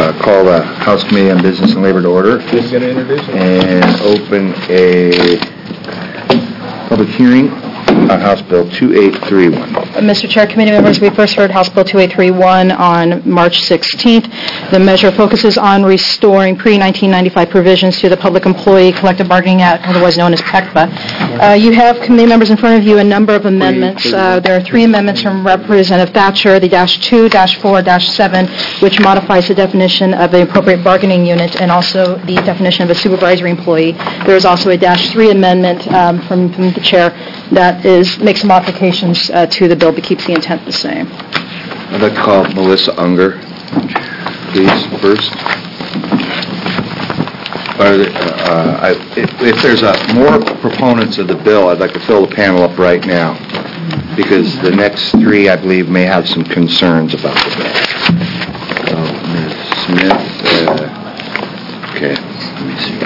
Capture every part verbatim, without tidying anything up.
uh, call the House Committee on Business and Labor to order and open a public hearing on House Bill two eight three one. Mister Chair, committee members, we first heard House Bill two eight three one on March sixteenth. The measure focuses on restoring pre nineteen ninety-five provisions to the Public Employee Collective Bargaining Act, otherwise known as P E C B A. Uh, you have, committee members, in front of you a number of amendments. Uh, there are three amendments from Representative Thatcher, the dash two, dash four, dash seven, which modifies the definition of the appropriate bargaining unit and also the definition of a supervisory employee. There is also a dash three amendment um, from, from the chair that is makes some modifications uh, to the bill but keeps the intent the same. I'd like to call Melissa Unger, please, first. Are there, uh, I, if, if there's a, more proponents of the bill, I'd like to fill the panel up right now, because the next three, I believe, may have some concerns about the bill. So, Miz Smith, uh, okay, let me see.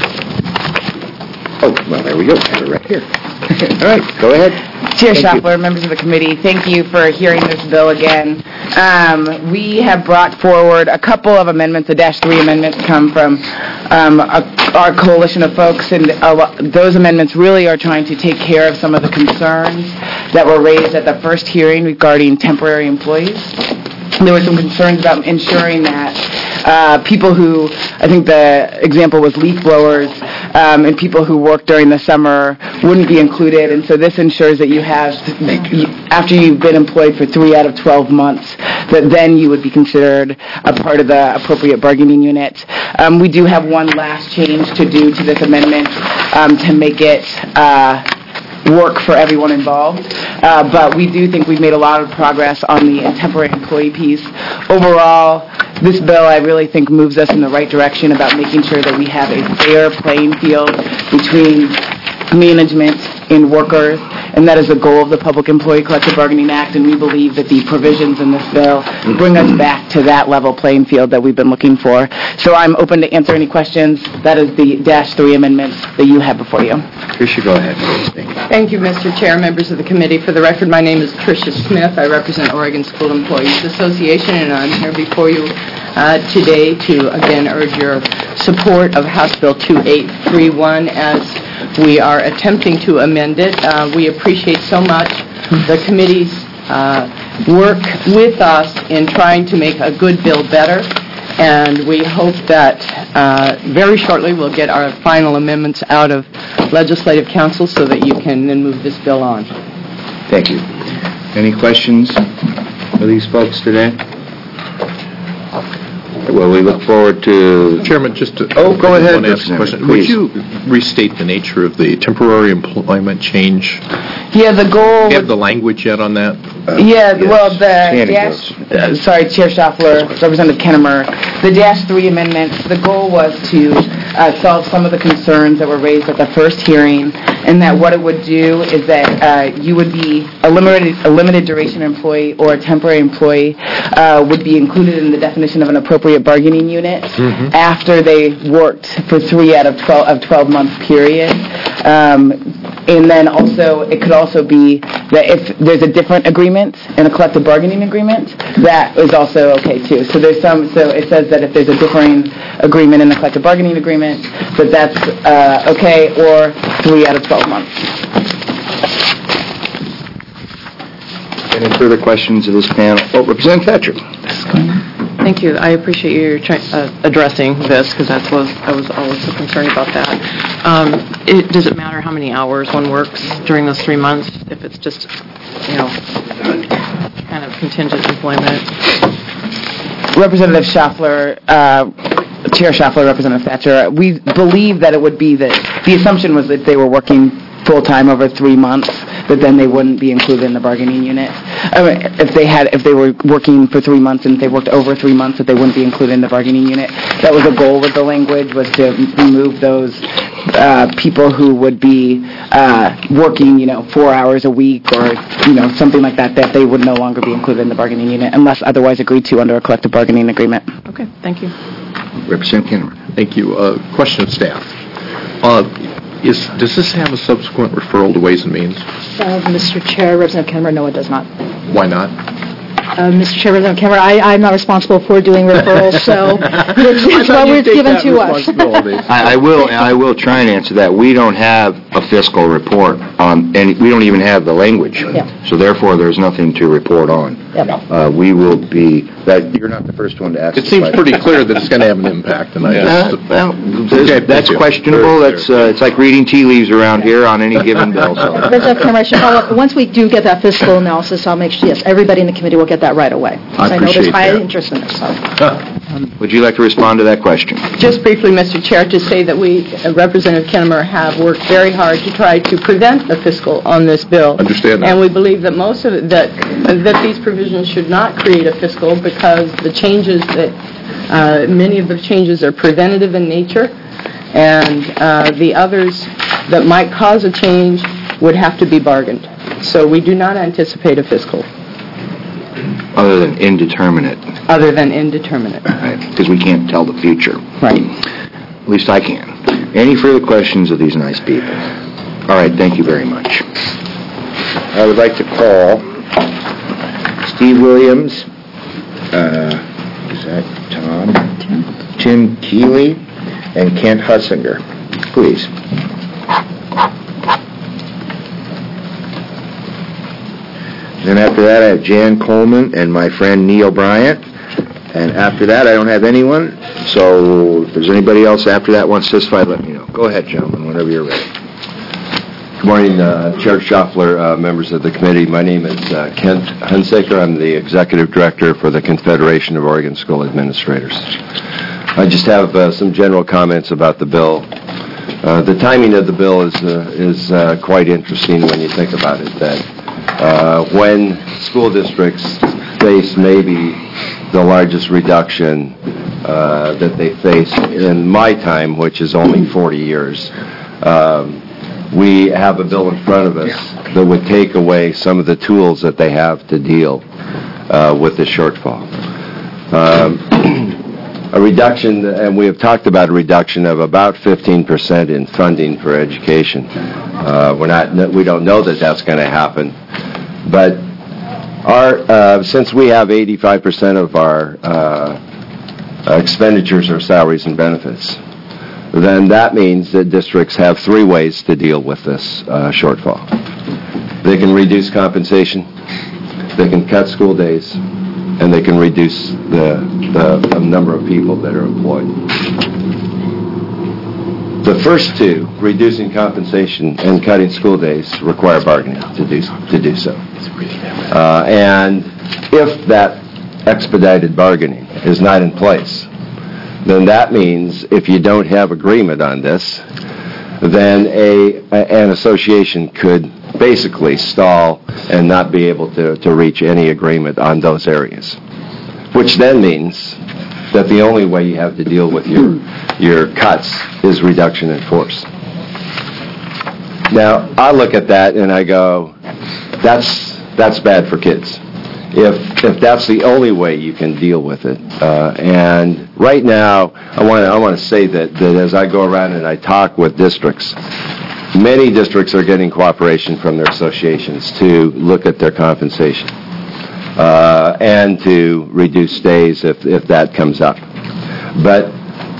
Oh, well, there we go. Have it right here. All right, go ahead. Chair Schaffler, members of the committee, thank you for hearing this bill again. Um, we have brought forward a couple of amendments. The dash three amendments come from um, a, our coalition of folks, and uh, those amendments really are trying to take care of some of the concerns that were raised at the first hearing regarding temporary employees. There were some concerns about ensuring that uh, people who, I think the example was leaf blowers, um, and people who work during the summer wouldn't be included. And so this ensures that you have, after you've been employed for three out of twelve months, that then you would be considered a part of the appropriate bargaining unit. Um, we do have one last change to do to this amendment um, to make it uh, work for everyone involved, uh, but we do think we've made a lot of progress on the temporary employee piece. Overall, this bill, I really think, moves us in the right direction about making sure that we have a fair playing field between management and workers, and that is the goal of the Public Employee Collective Bargaining Act, and we believe that the provisions in this bill bring us back to that level playing field that we've been looking for. So I'm open to answer any questions. That is the dash three amendments that you have before you. Tricia, go ahead. Thank you. Thank you, Mister Chair, members of the committee. For the record, my name is Tricia Smith. I represent Oregon School Employees Association, and I'm here before you uh, today to, again, urge your support of House Bill two eight three one as we are attempting to amend it. Uh, we appreciate so much the committee's uh, work with us in trying to make a good bill better, and we hope that uh, very shortly we'll get our final amendments out of Legislative Council so that you can then move this bill on. Thank you. Any questions for these folks today? Well, we look forward to... Chairman, just to... Oh, go ahead. I want to ask a question. Would you restate the nature of the temporary employment change? Yeah, the goal... Do you have the language yet on that? Uh, yeah, yes. well, the dash... Uh, sorry, Chair Schaffler, Representative Kennemer. The dash three amendments, the goal was to uh, solve some of the concerns that were raised at the first hearing, and that what it would do is that uh, you would be a limited, a limited duration employee or a temporary employee uh, would be included in the definition of an appropriate bargaining unit mm-hmm. after they worked for three out of twelve of twelve month period. Um, and then also, it could also be that if there's a different agreement in a collective bargaining agreement, that is also okay too. So there's some. So it says that if there's a differing agreement in the collective bargaining agreement, that that's uh, okay, or three out of twelve months. Any further questions of this panel? Oh, Representative Thatcher. Thank you. I appreciate you try, uh, addressing this because that's was I was always so concerned about that. Um, it, does it matter how many hours one works during those three months if it's just, you know, kind of contingent employment? Representative Schaffler, uh, Chair Schaffler, Representative Thatcher, we believe that it would be that the assumption was that they were working full-time over three months, that then they wouldn't be included in the bargaining unit. I mean, if they had, if they were working for three months and if they worked over three months, that they wouldn't be included in the bargaining unit. That was the goal with the language, was to remove those uh, people who would be uh, working, you know, four hours a week or, you know, something like that, that they would no longer be included in the bargaining unit unless otherwise agreed to under a collective bargaining agreement. Okay, thank you. Representative Kennemer. Thank you. Uh, question of staff. Uh, Is, does this have a subsequent referral to Ways and Means? Uh, Mister Chair, Representative Kennemer, no, it does not. Why not? Uh, Mister Chairman, Cameron, I, I'm not responsible for doing referrals, so it's, it's what was given to us. I, I will, I will try and answer that. We don't have a fiscal report on, and we don't even have the language. Yeah. So therefore, there's nothing to report on. Yep. Uh, we will be, that, you're not the first one to ask. It the seems question. pretty clear that it's going to have an impact, and I Uh, just... well, Okay, there's- that's thank you. questionable. Very That's, uh, it's like reading tea leaves around here on any given bill, so. Representative Cameron, I should follow up. Once we do get that fiscal analysis, I'll make sure, yes, everybody in the committee will get that right away. I know there's appreciate high that. interest in it, so. Would you like to respond to that question? Just briefly, Mister Chair, to say that we, uh, Representative Kennemer, have worked very hard to try to prevent the fiscal on this bill. Understand that. And we believe that most of it, that, that these provisions should not create a fiscal because the changes that, uh, many of the changes are preventative in nature, and uh, the others that might cause a change would have to be bargained. So we do not anticipate a fiscal, Other than indeterminate, other than indeterminate. because we can't tell the future. Right. At least I can. Any further questions of these nice people? All right, thank you very much. I would like to call Steve Williams, uh, is that Tom? Tim Keeley, and Kent Hussinger. Please. Then after that, I have Jan Coleman and my friend Neil Bryant. And after that, I don't have anyone. So if there's anybody else after that wants to testify, let me know. Go ahead, gentlemen, whenever you're ready. Good morning, uh, Chair Schaffler, uh, members of the committee. My name is uh, Kent Hunsaker. I'm the Executive Director for the Confederation of Oregon School Administrators. I just have uh, some general comments about the bill. Uh, the timing of the bill is, uh, is uh, quite interesting when you think about it, that uh, when school districts face maybe the largest reduction uh, that they face in my time, which is only forty years, um, we have a bill in front of us that would take away some of the tools that they have to deal uh, with the shortfall. Um, a reduction, and we have talked about a reduction of about fifteen percent in funding for education. Uh, we're not, we don't know that that's going to happen, but our, uh, since we have eighty-five percent of our uh, expenditures are salaries and benefits, then that means that districts have three ways to deal with this uh, shortfall. They can reduce compensation, they can cut school days, and they can reduce the, the, the number of people that are employed. The first two, reducing compensation and cutting school days, require bargaining to do, to do so. Uh, and if that expedited bargaining is not in place, then that means if you don't have agreement on this, then a, a an association could basically stall and not be able to, to reach any agreement on those areas, which then means that the only way you have to deal with your, your cuts is reduction in force. Now, I look at that and I go, that's, that's bad for kids. If if that's the only way you can deal with it, uh, and right now I want to I want to say that, that as I go around and I talk with districts, many districts are getting cooperation from their associations to look at their compensation uh, and to reduce days if if that comes up. But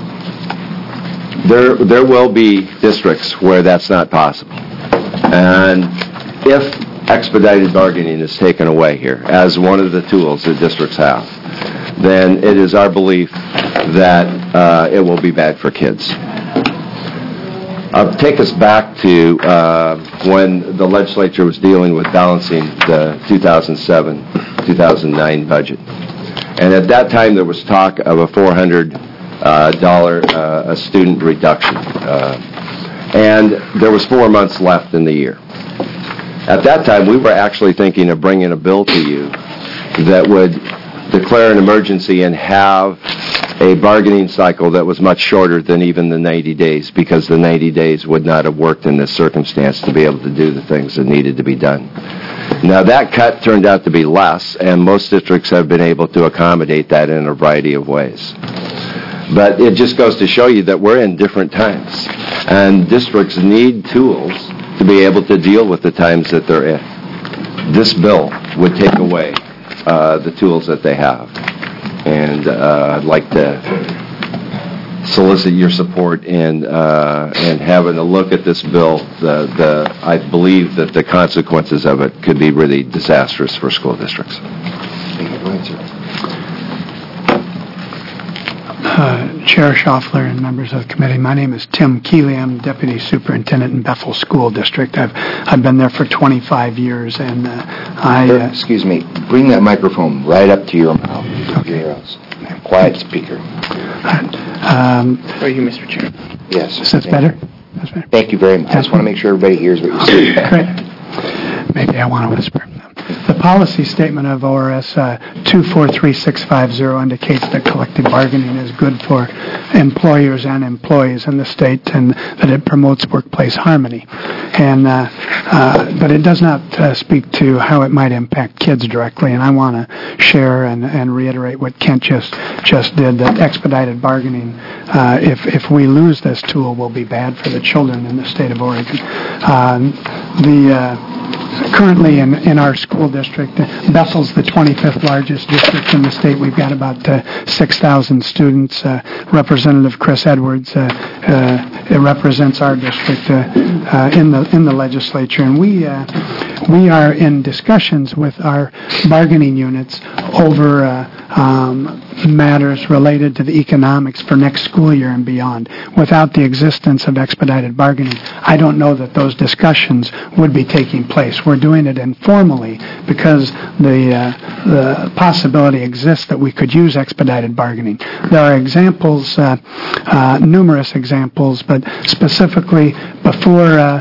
there there will be districts where that's not possible, and if expedited bargaining is taken away here as one of the tools that districts have, then it is our belief that uh, it will be bad for kids. I'll take us back to uh, when the legislature was dealing with balancing the two thousand seven two thousand nine budget. And at that time there was talk of a four hundred dollars uh, a student reduction. Uh, and there was four months left in the year. At that time, we were actually thinking of bringing a bill to you that would declare an emergency and have a bargaining cycle that was much shorter than even the ninety days, because the ninety days would not have worked in this circumstance to be able to do the things that needed to be done. Now, that cut turned out to be less, and most districts have been able to accommodate that in a variety of ways. But it just goes to show you that we're in different times, and districts need tools to be able to deal with the times that they're in. This bill would take away uh, the tools that they have. And uh, I'd like to solicit your support in uh, in having a look at this bill. The, the I believe that the consequences of it could be really disastrous for school districts. Uh, Chair Schaffler and members of the committee, my name is Tim Keeley. I'm Deputy Superintendent in Bethel School District. I've I've been there for twenty-five years, and uh, I... Sir, Uh, excuse me, bring that microphone right up to your mouth. Okay. Quiet speaker. um, For you, Mister Chair. Yes. is that better? That's better. Thank you very much. I just want to make sure everybody hears what you're saying. Great. Maybe I want to whisper. The policy statement of O R S uh, two four three six five zero indicates that collective bargaining is good for employers and employees in the state, and that it promotes workplace harmony. And uh, uh, but it does not uh, speak to how it might impact kids directly. And I want to share and, and reiterate what Kent just just did. That expedited bargaining, uh, if if we lose this tool, will be bad for the children in the state of Oregon. Um, the uh, Currently, in, in our school district, Bethel's the twenty-fifth largest district in the state. We've got about uh, six thousand students. Uh, Representative Chris Edwards, uh, uh, it represents our district uh, uh, in the in the legislature, and we uh, we are in discussions with our bargaining units over uh, um, matters related to the economics for next school year and beyond. Without the existence of expedited bargaining, I don't know that those discussions would be taking place. We're doing it informally because the uh, the possibility exists that we could use expedited bargaining. There are examples, uh, uh, numerous examples, but specifically before uh,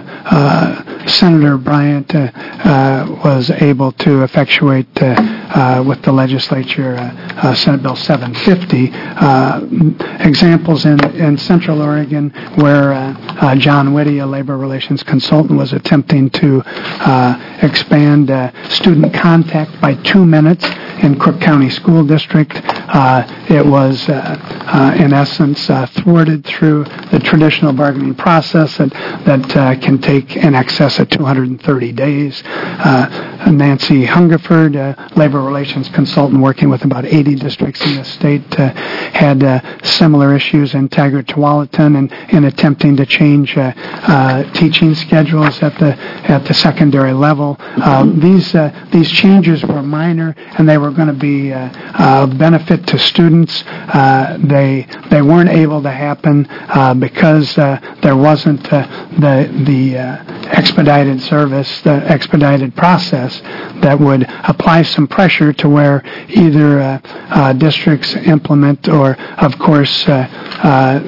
uh, Senator Bryant uh, uh, was able to effectuate uh, uh, with the legislature uh, uh, Senate Bill seven fifty, uh, examples in, in Central Oregon where uh, uh, John Whitty, a labor relations consultant, was attempting to uh, expand uh, student contact by two minutes in Crook County School District. Uh, it was, uh, uh, in essence, uh, thwarted through the traditional bargaining process that, that uh, can take in excess of two hundred thirty days. Uh, Nancy Hungerford, uh, labor relations consultant working with about eighty districts in the state, uh, had uh, similar issues in Taggart Tualatin and in attempting to change uh, uh, teaching schedules at the at the secondary level. Uh, these uh, these changes were minor, and they were going to be uh, uh, benefit to students. Uh, they they weren't able to happen uh, because uh, there wasn't uh, the the uh, expedited service, the expedited process that would apply some pressure to where either uh, uh, districts implement or, of course, uh, uh,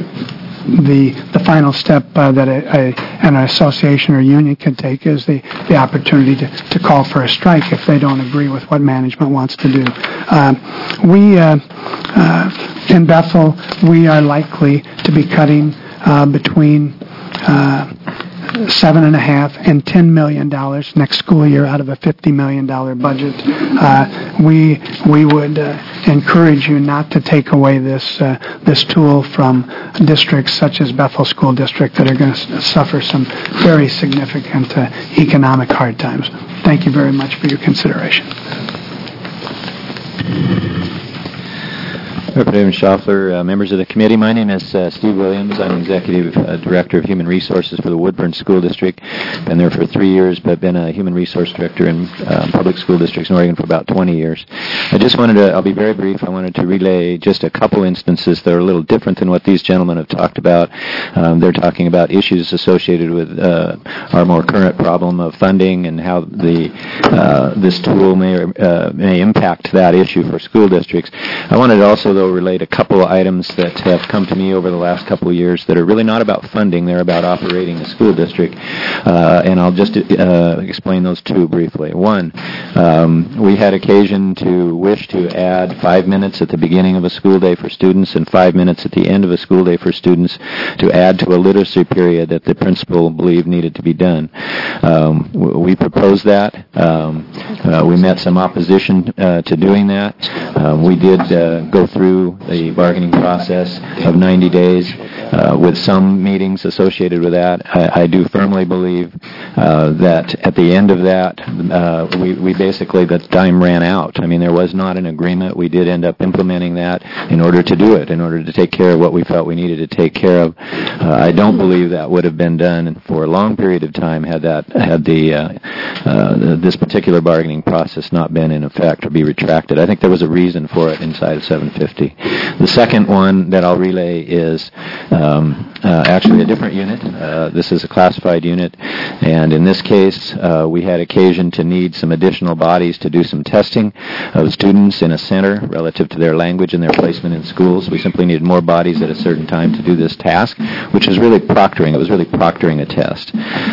the the final step uh, that a, a, an association or union can take is the, the opportunity to, to call for a strike if they don't agree with what management wants to do. Uh, we, uh, uh, in Bethel, we are likely to be cutting uh, between uh, seven and a half and ten million dollars next school year out of a fifty million dollar budget. Uh, we we would uh, encourage you not to take away this uh, this tool from districts such as Bethel School District that are going to suffer some very significant uh, economic hard times. Thank you very much for your consideration. Representative Schaffler, uh, members of the committee, my name is uh, Steve Williams. I'm Executive uh, Director of Human Resources for the Woodburn School District. Been there for three years, but been a Human Resource Director in uh, public school districts in Oregon for about twenty years. I just wanted to, I'll be very brief, I wanted to relay just a couple instances that are a little different than what these gentlemen have talked about. Um, they're talking about issues associated with uh, our more current problem of funding and how the uh, this tool may, uh, may impact that issue for school districts. I wanted to also, though, relate a couple of items that have come to me over the last couple of years that are really not about funding, they're about operating a school district, uh, and I'll just uh, explain those two briefly. One, um, we had occasion to wish to add five minutes at the beginning of a school day for students and five minutes at the end of a school day for students to add to a literacy period that the principal believed needed to be done. Um, we proposed that. Um, uh, we met some opposition uh, to doing that. Uh, we did uh, go through through the bargaining process of ninety days, uh, with some meetings associated with that. I, I do firmly believe uh, that at the end of that, uh, we, we basically, the time ran out. I mean, there was not an agreement. We did end up implementing that in order to do it, in order to take care of what we felt we needed to take care of. Uh, I don't believe that would have been done for a long period of time had that had the uh, uh, this particular bargaining process not been in effect or be retracted. I think there was a reason for it inside of seven fifty. The second one that I'll relay is um, uh, actually a different unit. Uh, this is a classified unit, and in this case, uh, we had occasion to need some additional bodies to do some testing of students in a center relative to their language and their placement in schools. We simply needed more bodies at a certain time to do this task, which is really proctoring. It was really proctoring a test.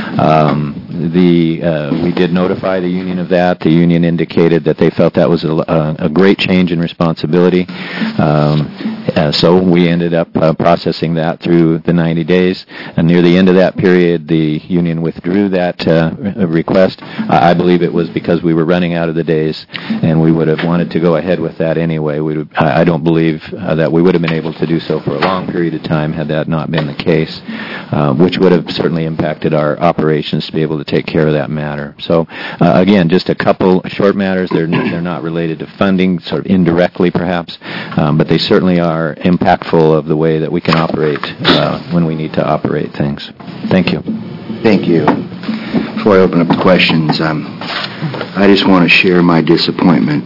Um, the uh, we did notify the union of that. The union indicated that they felt that was a, a, a great change in responsibility. Um, uh, so we ended up uh, processing that through the ninety days. And near the end of that period, the union withdrew that uh, request. Uh, I believe it was because we were running out of the days, and we would have wanted to go ahead with that anyway. We would, I don't believe uh, that we would have been able to do so for a long period of time had that not been the case, uh, which would have certainly impacted our operations to be able to take care of that matter. So, uh, again, just a couple short matters. They're, they're not related to funding, sort of indirectly perhaps, um, but they certainly are impactful of the way that we can operate uh, when we need to operate things. Thank you. Thank you. Before I open up the questions, um, I just want to share my disappointment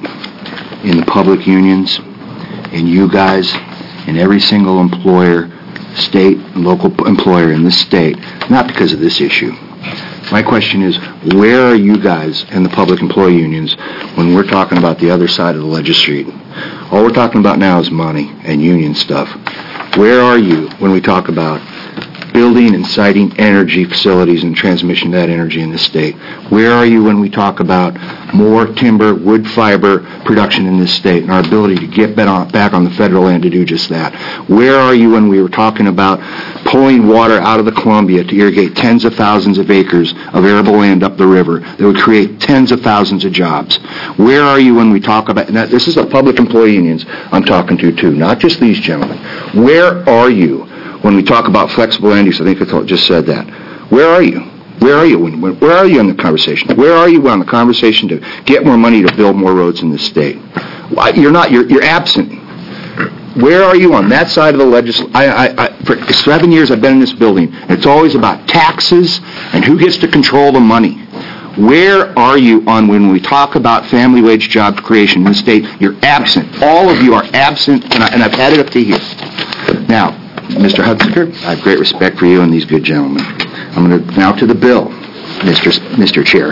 in the public unions, in you guys, in every single employer, state and local employer in this state, not because of this issue. My question is, where are you guys in the public employee unions when we're talking about the other side of the legislature? All we're talking about now is money and union stuff. Where are you when we talk about building and siting energy facilities and transmission of that energy in this state? Where are you when we talk about more timber, wood fiber production in this state and our ability to get back on the federal land to do just that? Where are you when we were talking about pulling water out of the Columbia to irrigate tens of thousands of acres of arable land up the river that would create tens of thousands of jobs? Where are you when we talk about, and that, this is the public employee unions I'm talking to too, not just these gentlemen. Where are you when we talk about flexible land use? I think I just said that. Where are you? Where are you? When, where are you in the conversation? Where are you on the conversation to get more money to build more roads in this state? You're not. You're, you're absent. Where are you on that side of the legislature? I, I, I, for seven years I've been in this building, and it's always about taxes and who gets to control the money. Where are you on when we talk about family wage job creation in the state? You're absent. All of you are absent, and, I, and I've had it up to here. Now, Mister Hunsaker, I have great respect for you and these good gentlemen. I'm going to now to the bill, Mister Mister Chair.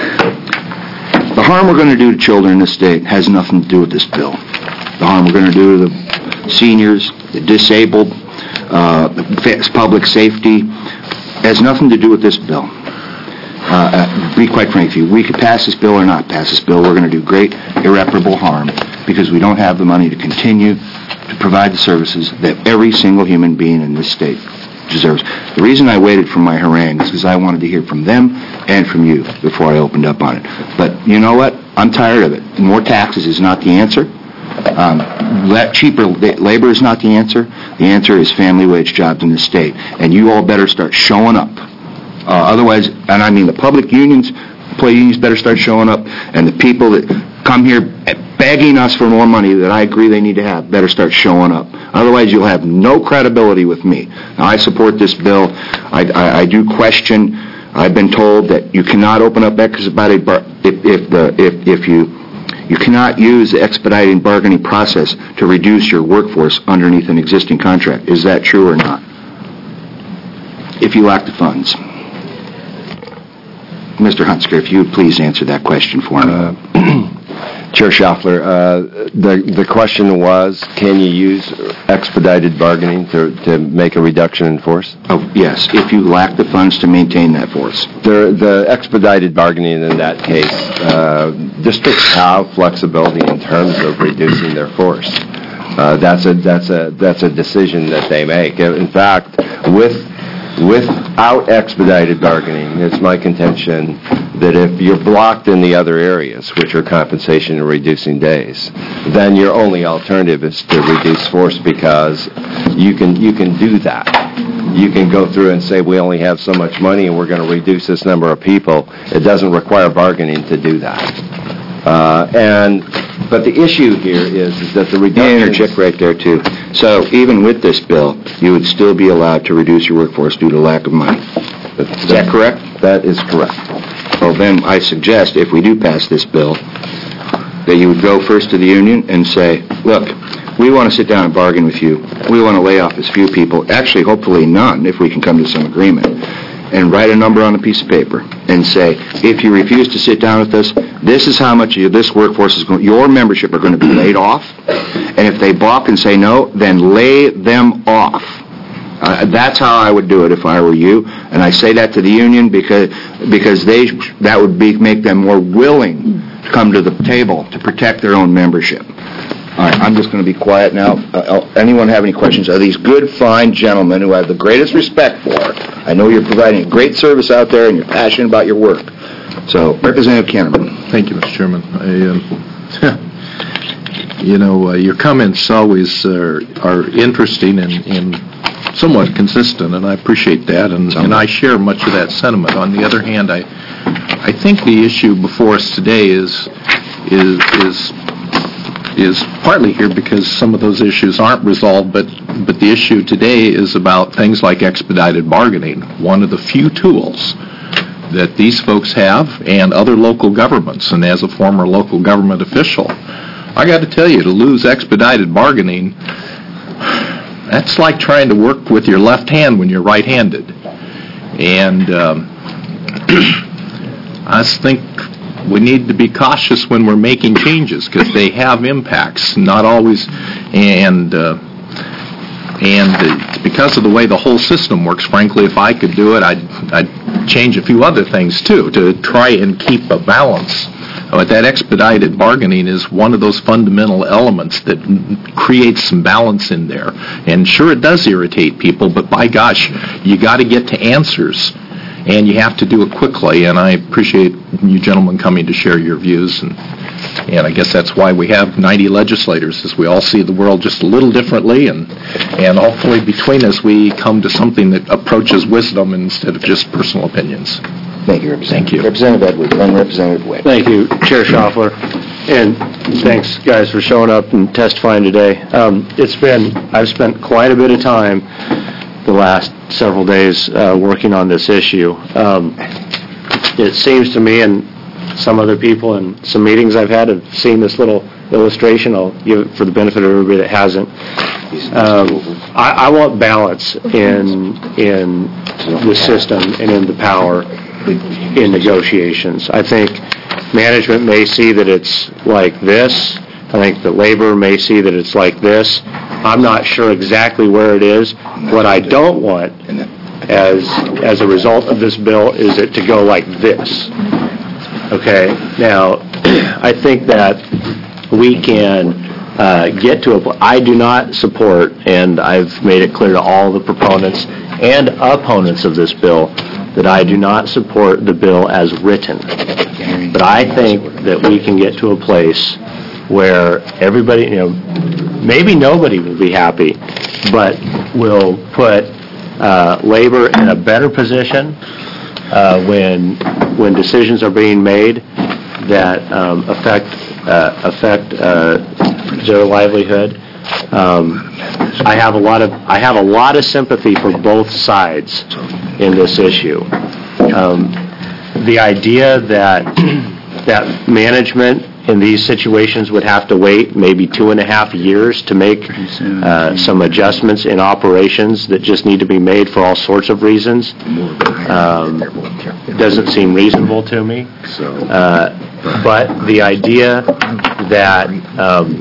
The harm we're going to do to children in this state has nothing to do with this bill. The harm we're going to do to the seniors, the disabled, uh, the public safety, has nothing to do with this bill. Uh, uh, be quite frank with you, we could pass this bill or not pass this bill, we're going to do great irreparable harm because we don't have the money to continue to provide the services that every single human being in this state deserves. The reason I waited for my harangue is because I wanted to hear from them and from you before I opened up on it. But you know what? I'm tired of it. More taxes is not the answer. Um, let cheaper labor is not the answer. The answer is family wage jobs in this state. And you all better start showing up. Uh, otherwise, and I mean the public unions, employee unions better start showing up, and the people that come here begging us for more money that I agree they need to have better start showing up. Otherwise, you'll have no credibility with me. Now, I support this bill. I, I, I do question. I've been told that you cannot open up expedited bar- if, if the if if you you cannot use the expedited bargaining process to reduce your workforce underneath an existing contract. Is that true or not? If you lack the funds. Mister Hunsaker, if you would please answer that question for me. Uh, Chair Schaffler, uh, the the question was, can you use expedited bargaining to, to make a reduction in force? Oh, yes, if you lack the funds to maintain that force. The, the expedited bargaining in that case, uh, districts have flexibility in terms of reducing their force. Uh, that's a that's a that's a decision that they make. In fact, with Without expedited bargaining, it's my contention that if you're blocked in the other areas, which are compensation and reducing days, then your only alternative is to reduce force, because you can you can do that. You can go through and say, we only have so much money and we're going to reduce this number of people. It doesn't require bargaining to do that. Uh, and but the issue here is, is that the reduction... interject right there, too. So even with this bill, you would still be allowed to reduce your workforce due to lack of money. Is that correct? That is correct. Well, then I suggest, if we do pass this bill, that you would go first to the union and say, look, we want to sit down and bargain with you. We want to lay off as few people, actually, hopefully none, if we can come to some agreement, and write a number on a piece of paper and say, if you refuse to sit down with us, this is how much of this workforce is going, your membership are going to be laid off, and if they balk and say no, then lay them off. Uh, that's how I would do it if I were you, and I say that to the union because because they that would be make them more willing to come to the table to protect their own membership. All right, I'm just going to be quiet now. Uh, anyone have any questions? Are these good, fine gentlemen who I have the greatest respect for? I know you're providing a great service out there and you're passionate about your work. So, Representative Canterman. Thank you, Mister Chairman. I, um, you know, uh, your comments always are, are interesting and, and somewhat consistent, and I appreciate that, and, and I share much of that sentiment. On the other hand, I I think the issue before us today is is is is partly here because some of those issues aren't resolved, but but the issue today is about things like expedited bargaining, one of the few tools that these folks have and other local governments. And as a former local government official, I got to tell you, to lose expedited bargaining, that's like trying to work with your left hand when you're right-handed. And um, I think we need to be cautious when we're making changes because they have impacts, not always, and uh, and it's because of the way the whole system works. Frankly, if I could do it, I'd, I'd change a few other things too to try and keep a balance. But that expedited bargaining is one of those fundamental elements that creates some balance in there. And sure, it does irritate people, but by gosh, you got to get to answers. And you have to do it quickly, and I appreciate you gentlemen coming to share your views, and and I guess that's why we have ninety legislators, is we all see the world just a little differently, and and hopefully between us we come to something that approaches wisdom instead of just personal opinions. Thank you, Representative. Thank you. Representative Edwards, then Representative Witt. Thank you, Chair Schaffler, and thanks, guys, for showing up and testifying today. Um, it's been, I've spent quite a bit of time the last several days uh, working on this issue. Um, it seems to me, and some other people and some meetings I've had have seen this little illustration. I'll give it for the benefit of everybody that hasn't. Um, I, I want balance in in the system and in the power in negotiations. I think management may see that it's like this. I think that labor may see that it's like this. I'm not sure exactly where it is. What I don't want as as a result of this bill is it to go like this. Okay? Now, I think that we can uh, get to a... I do not support, and I've made it clear to all the proponents and opponents of this bill, that I do not support the bill as written. But I think that we can get to a place where everybody, you know, maybe nobody will be happy, but will put uh, labor in a better position uh, when when decisions are being made that um, affect uh, affect uh, their livelihood. Um, I have a lot of I have a lot of sympathy for both sides in this issue. Um, the idea that that management in these situations would have to wait maybe two and a half years to make uh, some adjustments in operations that just need to be made for all sorts of reasons um, doesn't seem reasonable to me. Uh, but the idea that um,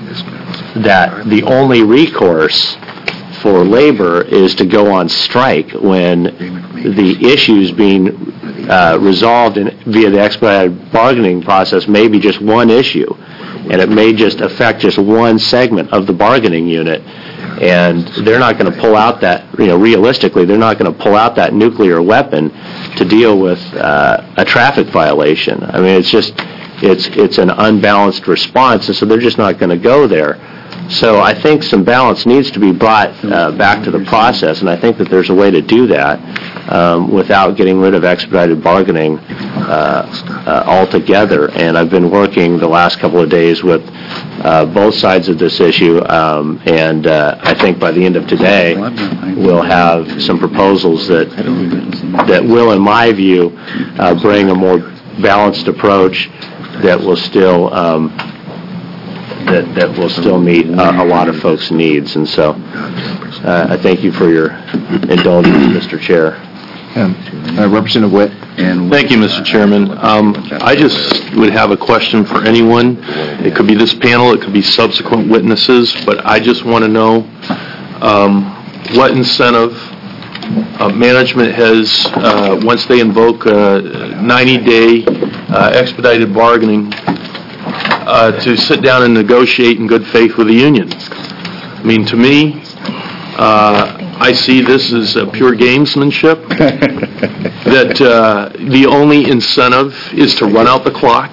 that the only recourse for labor is to go on strike when the issues being uh, resolved in, via the expedited bargaining process may be just one issue, and it may just affect just one segment of the bargaining unit. And they're not going to pull out that, you know, realistically, they're not going to pull out that nuclear weapon to deal with uh, a traffic violation. I mean, it's just, it's it's an unbalanced response, and so they're just not going to go there. So I think some balance needs to be brought uh, back to the process, and I think that there's a way to do that um, without getting rid of expedited bargaining uh, uh, altogether. And I've been working the last couple of days with uh, both sides of this issue, um, and uh, I think by the end of today we'll have some proposals that that will, in my view, uh, bring a more balanced approach that will still um, that that will still meet uh, a lot of folks' needs. And so uh, I thank you for your indulgence, Mister Chair. Uh, Representative Witt. And Thank you, Mister Chairman. Um, I just would have a question for anyone. It could be this panel, it could be subsequent witnesses, but I just want to know um, what incentive uh, management has, uh, once they invoke a ninety-day uh, expedited bargaining, uh, to sit down and negotiate in good faith with the union. I mean, to me, uh, I see this as a pure gamesmanship, that uh, the only incentive is to run out the clock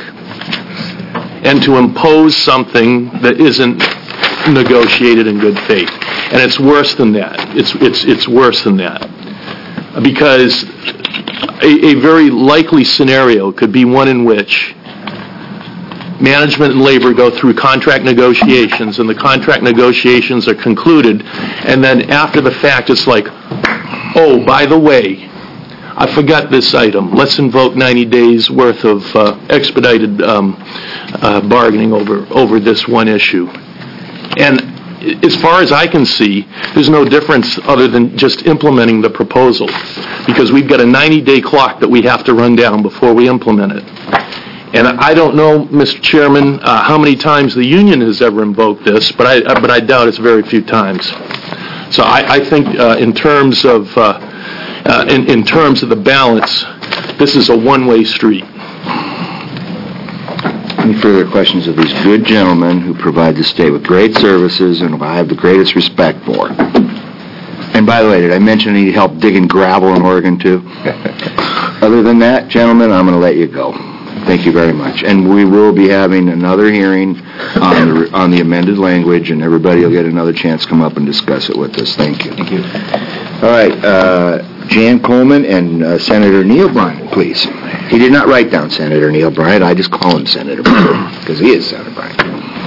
and to impose something that isn't negotiated in good faith. And it's worse than that. It's it's it's worse than that. Because a, a very likely scenario could be one in which management and labor go through contract negotiations, and the contract negotiations are concluded, and then after the fact it's like, oh, by the way, I forgot this item. Let's invoke ninety days worth of uh, expedited um, uh, bargaining over, over this one issue. And as far as I can see, there's no difference other than just implementing the proposal, because we've got a ninety-day clock that we have to run down before we implement it. And I don't know, Mister Chairman, uh, how many times the union has ever invoked this, but I but I doubt it's very few times. So I, I think uh, in terms of uh, uh, in, in terms of the balance, this is a one-way street. Any further questions of these good gentlemen who provide the state with great services and I have the greatest respect for? And by the way, did I mention I need help digging gravel in Oregon too? Other than that, gentlemen, I'm going to let you go. Thank you very much. And we will be having another hearing on the, on the amended language, and everybody will get another chance to come up and discuss it with us. Thank you. Thank you. All right, uh, Jan Coleman and uh, Senator Neil Bryant, please. He did not write down Senator Neil Bryant. I just call him Senator Bryant because he is Senator Bryant.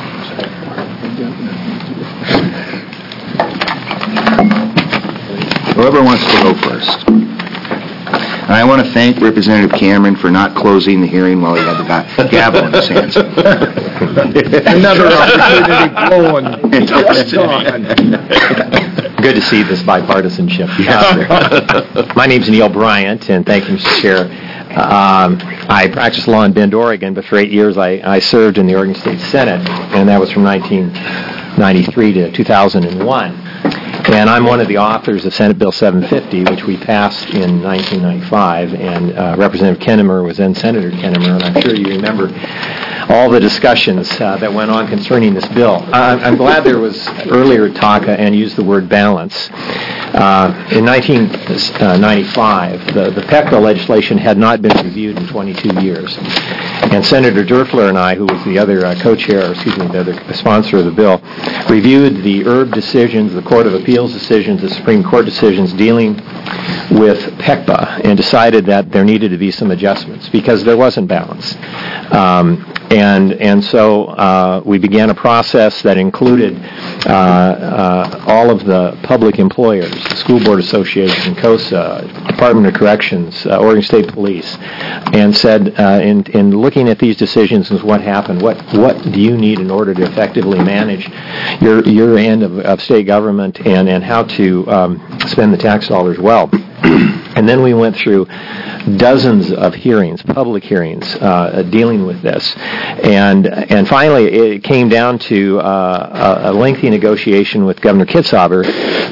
Whoever wants to go first. And I want to thank Representative Cameron for not closing the hearing while he had the gavel in his hands. Another opportunity blowing. Just on. Good to see this bipartisanship. Uh, my name's Neil Bryant, and thank you, Mister Chair. Um, I practiced law in Bend, Oregon, but for eight years I, I served in the Oregon State Senate, and that was from nineteen ninety-three to two thousand one. And I'm one of the authors of Senate Bill seven fifty, which we passed in nineteen ninety-five, and uh, Representative Kennemer was then Senator Kennemer, and I'm sure you remember all the discussions uh, that went on concerning this bill. Uh, I'm glad there was earlier talk uh, and used the word balance. Uh, in nineteen ninety-five, the, the PECBA legislation had not been reviewed in twenty-two years. And Senator Durfler and I, who was the other uh, co-chair, excuse me, the other sponsor of the bill, reviewed the E R B decisions, the Court of Appeals decisions, the Supreme Court decisions dealing with PECBA, and decided that there needed to be some adjustments because there wasn't balance. Um, and and so uh, we began a process that included uh, uh, all of the public employers, the School Board Association, COSA, Department of Corrections, uh, Oregon State Police, and said, uh, in, in looking at these decisions and what happened, what what do you need in order to effectively manage your your end of, of state government, and, and how to um, spend the tax dollars well. And then we went through dozens of hearings, public hearings, uh, dealing with this. And and finally, it came down to uh, a lengthy negotiation with Governor Kitzhaber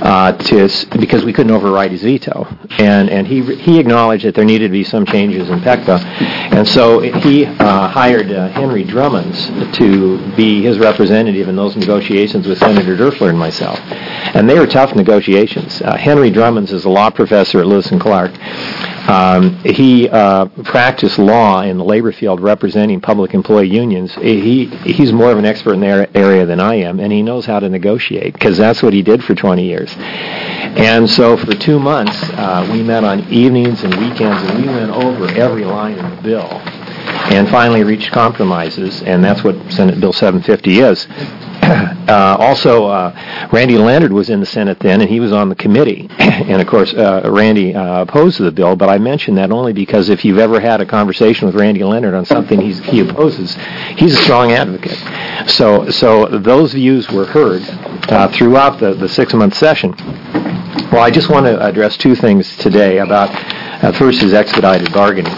uh, to s- because we couldn't override his veto, and and he he acknowledged that there needed to be some changes in PECPA, and so he uh, hired uh, Henry Drummonds to be his representative in those negotiations with Senator Durfler and myself, and they were tough negotiations. Uh, Henry Drummonds is a law professor at Lewis and Clark. Um, he uh, practiced law in the labor field representing public employee unions. He he's more of an expert in that area than I am, and he knows how to negotiate because that's what he did for twenty years. And so for two months, uh, we met on evenings and weekends, and we went over every line in the bill and finally reached compromises, and that's what Senate Bill seven fifty is. Uh, also, uh, Randy Leonard was in the Senate then, and he was on the committee. And, of course, uh, Randy uh, opposed the bill, but I mention that only because if you've ever had a conversation with Randy Leonard on something he's, he opposes, he's a strong advocate. So so those views were heard uh, throughout the, the six-month session. Well, I just want to address two things today about, uh, first is expedited bargaining.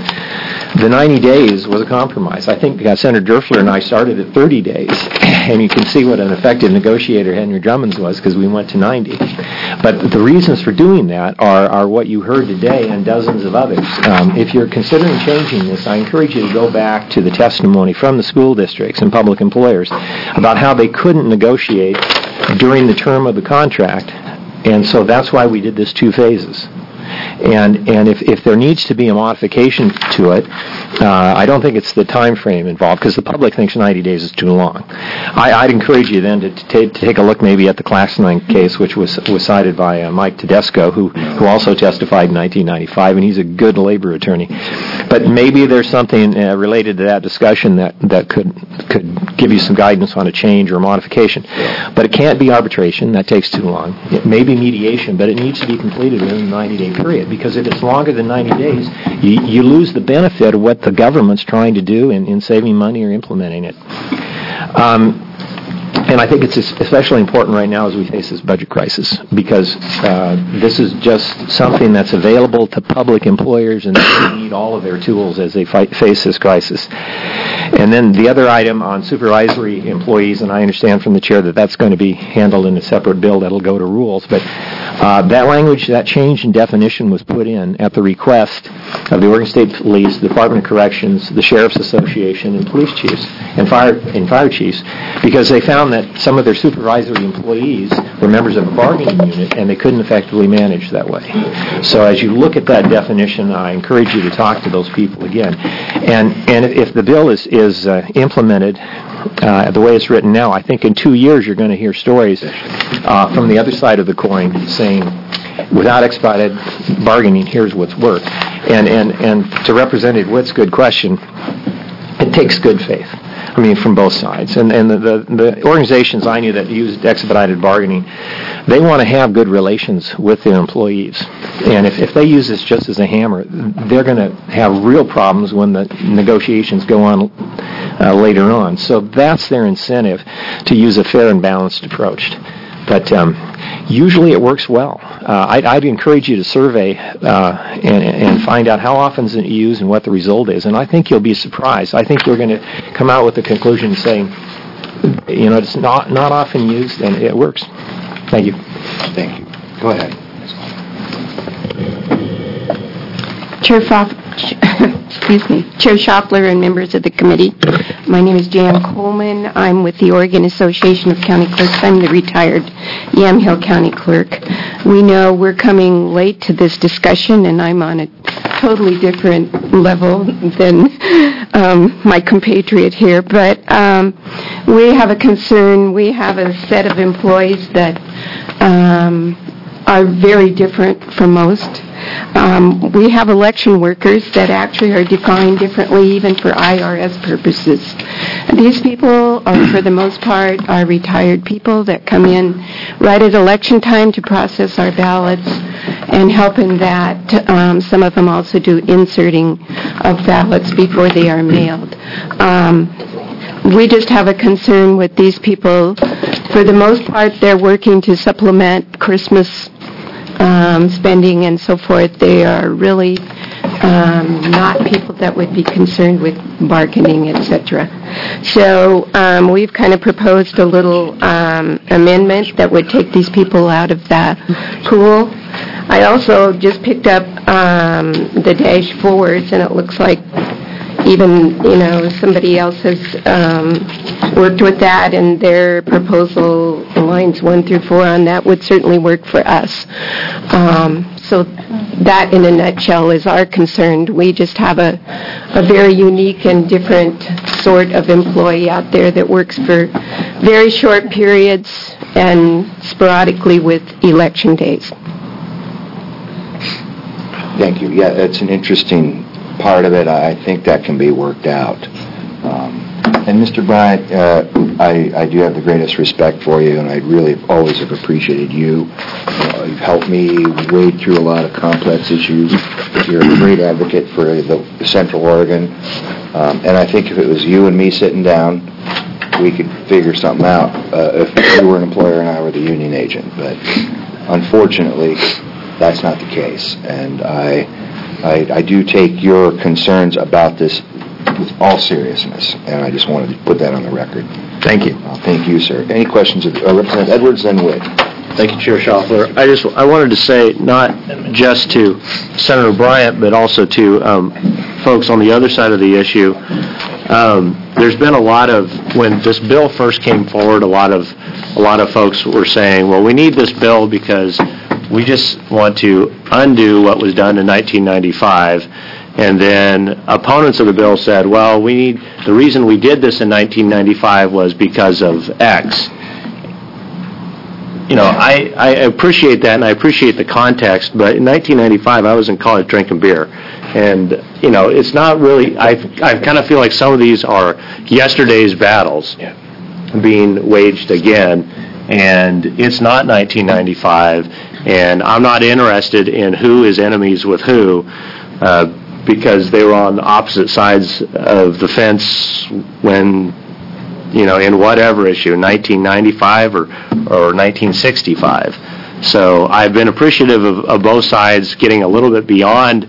The ninety days was a compromise. I think uh, Senator Durfler and I started at thirty days, and you can see what an effective negotiator Henry Drummonds was because we went to ninety. But the reasons for doing that are, are what you heard today and dozens of others. Um, if you're considering changing this, I encourage you to go back to the testimony from the school districts and public employers about how they couldn't negotiate during the term of the contract, and so that's why we did this two phases. And and if, if there needs to be a modification to it, uh, I don't think it's the time frame involved because the public thinks ninety days is too long. I, I'd encourage you then to, to, t- to take a look maybe at the Class nine case, which was was cited by uh, Mike Tedesco, who, who also testified in nineteen ninety-five, and he's a good labor attorney. But maybe there's something uh, related to that discussion that, that could could give you some guidance on a change or a modification. But it can't be arbitration. That takes too long. It may be mediation, but it needs to be completed within the ninety-day period, because if it's longer than ninety days, you, you lose the benefit of what the government's trying to do in, in saving money or implementing it. Um, and I think it's especially important right now as we face this budget crisis, because uh, this is just something that's available to public employers, and they need all of their tools as they fight, face this crisis. And then the other item on supervisory employees, and I understand from the chair that that's going to be handled in a separate bill that'll go to rules, but uh, that language, that change in definition was put in at the request of the Oregon State Police, the Department of Corrections, the Sheriff's Association, and police chiefs, and fire, and fire chiefs, because they found that some of their supervisory employees were members of a bargaining unit, and they couldn't effectively manage that way. So as you look at that definition, I encourage you to talk to those people again. And and if the bill is, is uh, implemented uh, the way it's written now, I think in two years you're going to hear stories uh, from the other side of the coin saying, without expedited bargaining, here's what's worked. And, and, and to Representative Witt's good question, it takes good faith. I mean, from both sides. And and the, the, the organizations I knew that used expedited bargaining, they want to have good relations with their employees. And if, if they use this just as a hammer, they're going to have real problems when the negotiations go on uh, later on. So that's their incentive, to use a fair and balanced approach. But um, usually it works well. Uh, I'd, I'd encourage you to survey uh, and, and find out how often is it used and what the result is. And I think you'll be surprised. I think we're going to come out with the conclusion saying, you know, it's not, not often used and it works. Thank you. Thank you. Go ahead. Chair Foff, excuse me, Chair Schaffler and members of the committee. My name is Jan Coleman. I'm with the Oregon Association of County Clerks. I'm the retired Yamhill County Clerk. We know we're coming late to this discussion, and I'm on a totally different level than um, my compatriot here, but um, we have a concern. We have a set of employees that um, are very different from most. Um, we have election workers that actually are defined differently even for I R S purposes. These people are, for the most part, are retired people that come in right at election time to process our ballots and help in that. Um, some of them also do inserting of ballots before they are mailed. Um, we just have a concern with these people. For the most part, they're working to supplement Christmas Um, spending and so forth. They are really um, not people that would be concerned with bargaining, et cetera. So um, we've kind of proposed a little um, amendment that would take these people out of that pool. I also just picked up um, the dash forwards, and it looks like even, you know, somebody else has um, worked with that, and their proposal, lines one through four on that, would certainly work for us. Um, so that, in a nutshell, is our concern. We just have a, a very unique and different sort of employee out there that works for very short periods and sporadically with election days. Thank you. Yeah, it's an interesting part of it. I think that can be worked out. Um, and Mister Bryant, uh, I, I do have the greatest respect for you, and I really always have appreciated you. Uh, you've helped me wade through a lot of complex issues. You're a great advocate for the, the Central Oregon. Um, and I think if it was you and me sitting down, we could figure something out uh, if you were an employer and I were the union agent. But unfortunately, that's not the case. And I, I, I do take your concerns about this with all seriousness, and I just wanted to put that on the record. Thank you. Uh, thank you, sir. Any questions of uh, Representative Edwards, then Witt? Thank you, Chair Schaffler. I just I wanted to say, not just to Senator Bryant, but also to um, folks on the other side of the issue. Um, there's been a lot of, when this bill first came forward, a lot of a lot of folks were saying, well, we need this bill because we just want to undo what was done in nineteen ninety-five. And then opponents of the bill said, well, we need, the reason we did this in nineteen ninety-five was because of X. You know, I, I appreciate that, and I appreciate the context, but in nineteen ninety-five, I was in college drinking beer. And, you know, it's not really, I I kind of feel like some of these are yesterday's battles being waged again, and it's not nineteen ninety-five, and I'm not interested in who is enemies with who, uh, because they were on the opposite sides of the fence when, you know, in whatever issue, nineteen ninety-five or, or nineteen sixty-five. So I've been appreciative of, of both sides getting a little bit beyond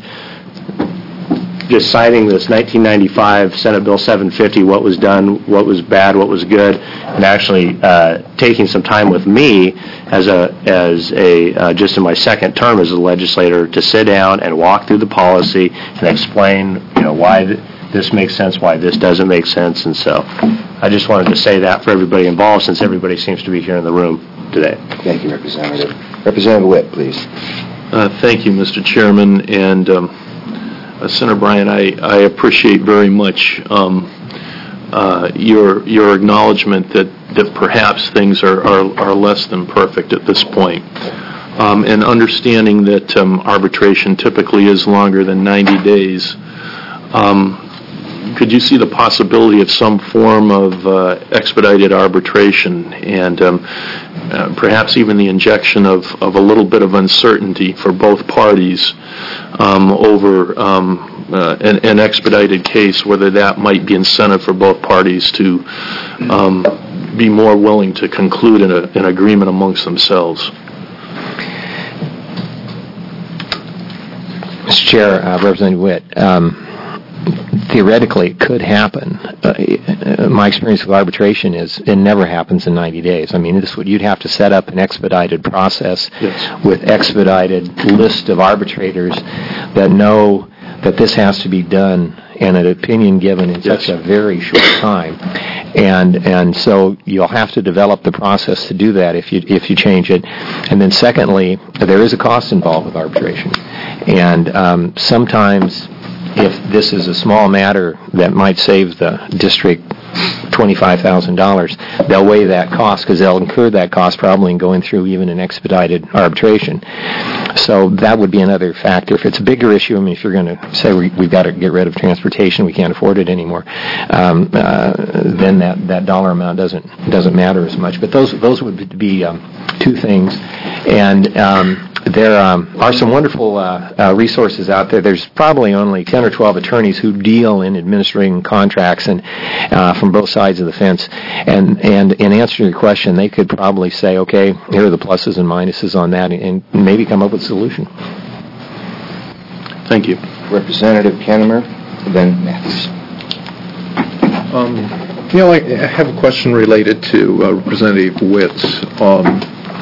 just citing this nineteen ninety-five Senate Bill seven fifty, what was done, what was bad, what was good, and actually uh, taking some time with me as a as a uh, just in my second term as a legislator to sit down and walk through the policy and explain, you know, why th- this makes sense, why this doesn't make sense, and so I just wanted to say that for everybody involved, since everybody seems to be here in the room today. Thank you, Representative. Representative Witt, please. Uh, thank you, Mister Chairman, and um, uh, Senator Bryant, I, I appreciate very much um, uh, your your acknowledgement that, that perhaps things are, are, are less than perfect at this point, um, and understanding that um, arbitration typically is longer than ninety days. Um, could you see the possibility of some form of uh, expedited arbitration and um, uh, perhaps even the injection of, of a little bit of uncertainty for both parties um, over um, uh, an, an expedited case, whether that might be incentive for both parties to um, be more willing to conclude an, a, an agreement amongst themselves? Mister Chair, uh, Representative Witt, um, theoretically it could happen. Uh, my experience with arbitration is it never happens in ninety days. I mean, this would you'd have to set up an expedited process yes. with expedited list of arbitrators that know that this has to be done and an opinion given in yes. such a very short time. And and so you'll have to develop the process to do that if you if you change it. And then secondly, there is a cost involved with arbitration. And um, sometimes if this is a small matter that might save the district twenty-five thousand dollars, they'll weigh that cost because they'll incur that cost probably in going through even an expedited arbitration. So that would be another factor. If it's a bigger issue, I mean, if you're going to say we, we've got to get rid of transportation, we can't afford it anymore, um, uh, then that, that dollar amount doesn't doesn't matter as much. But those those would be um, two things. And um, there um, are some wonderful uh, uh, resources out there. There's probably only ten or twelve attorneys who deal in administering contracts and uh, from both sides of the fence. And, and in answer to your question, they could probably say, okay, here are the pluses and minuses on that, and, and maybe come up with a solution. Thank you. Representative Kennemer, then Matthews. Um, you know, I I have a question related to uh, Representative Witt's. Um,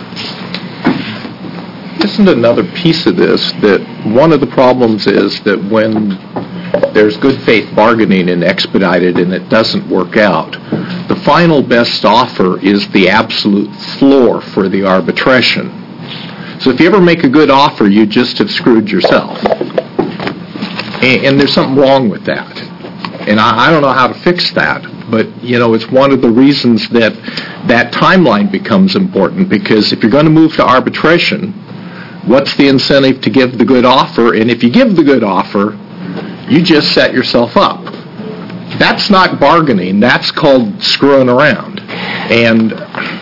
isn't another piece of this that one of the problems is that when there's good faith bargaining and expedited and it doesn't work out, the final best offer is the absolute floor for the arbitration. So if you ever make a good offer, you just have screwed yourself. And, and there's something wrong with that. And I, I don't know how to fix that, but, you know, it's one of the reasons that that timeline becomes important, because if you're going to move to arbitration, what's the incentive to give the good offer? And if you give the good offer, you just set yourself up. That's not bargaining. That's called screwing around. And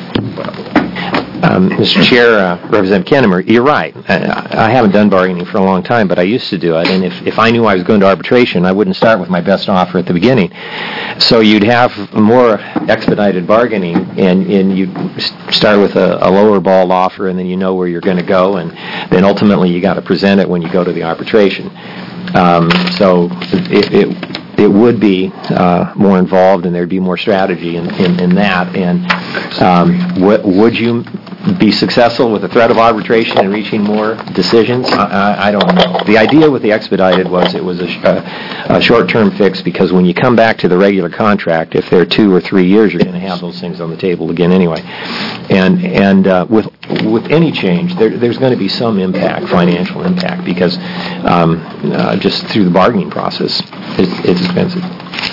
Um, Mister Chair, uh, Representative Kennemer, you're right. I, I haven't done bargaining for a long time, but I used to do it. And if, if I knew I was going to arbitration, I wouldn't start with my best offer at the beginning. So you'd have more expedited bargaining, and, and you'd start with a, a lower ball offer, and then you know where you're going to go, and then ultimately you got to present it when you go to the arbitration. Um, so it, it it would be uh, more involved, and there'd be more strategy in, in, in that. And um, w- would you be successful with the threat of arbitration and reaching more decisions? I, I, I don't know. The idea with the expedited was it was a, sh- a, a short-term fix, because when you come back to the regular contract, if they're two or three years, you're going to have those things on the table again anyway. And and uh, with with any change, there, there's going to be some impact, financial impact, because um, uh, just through the bargaining process, it's, it's expensive.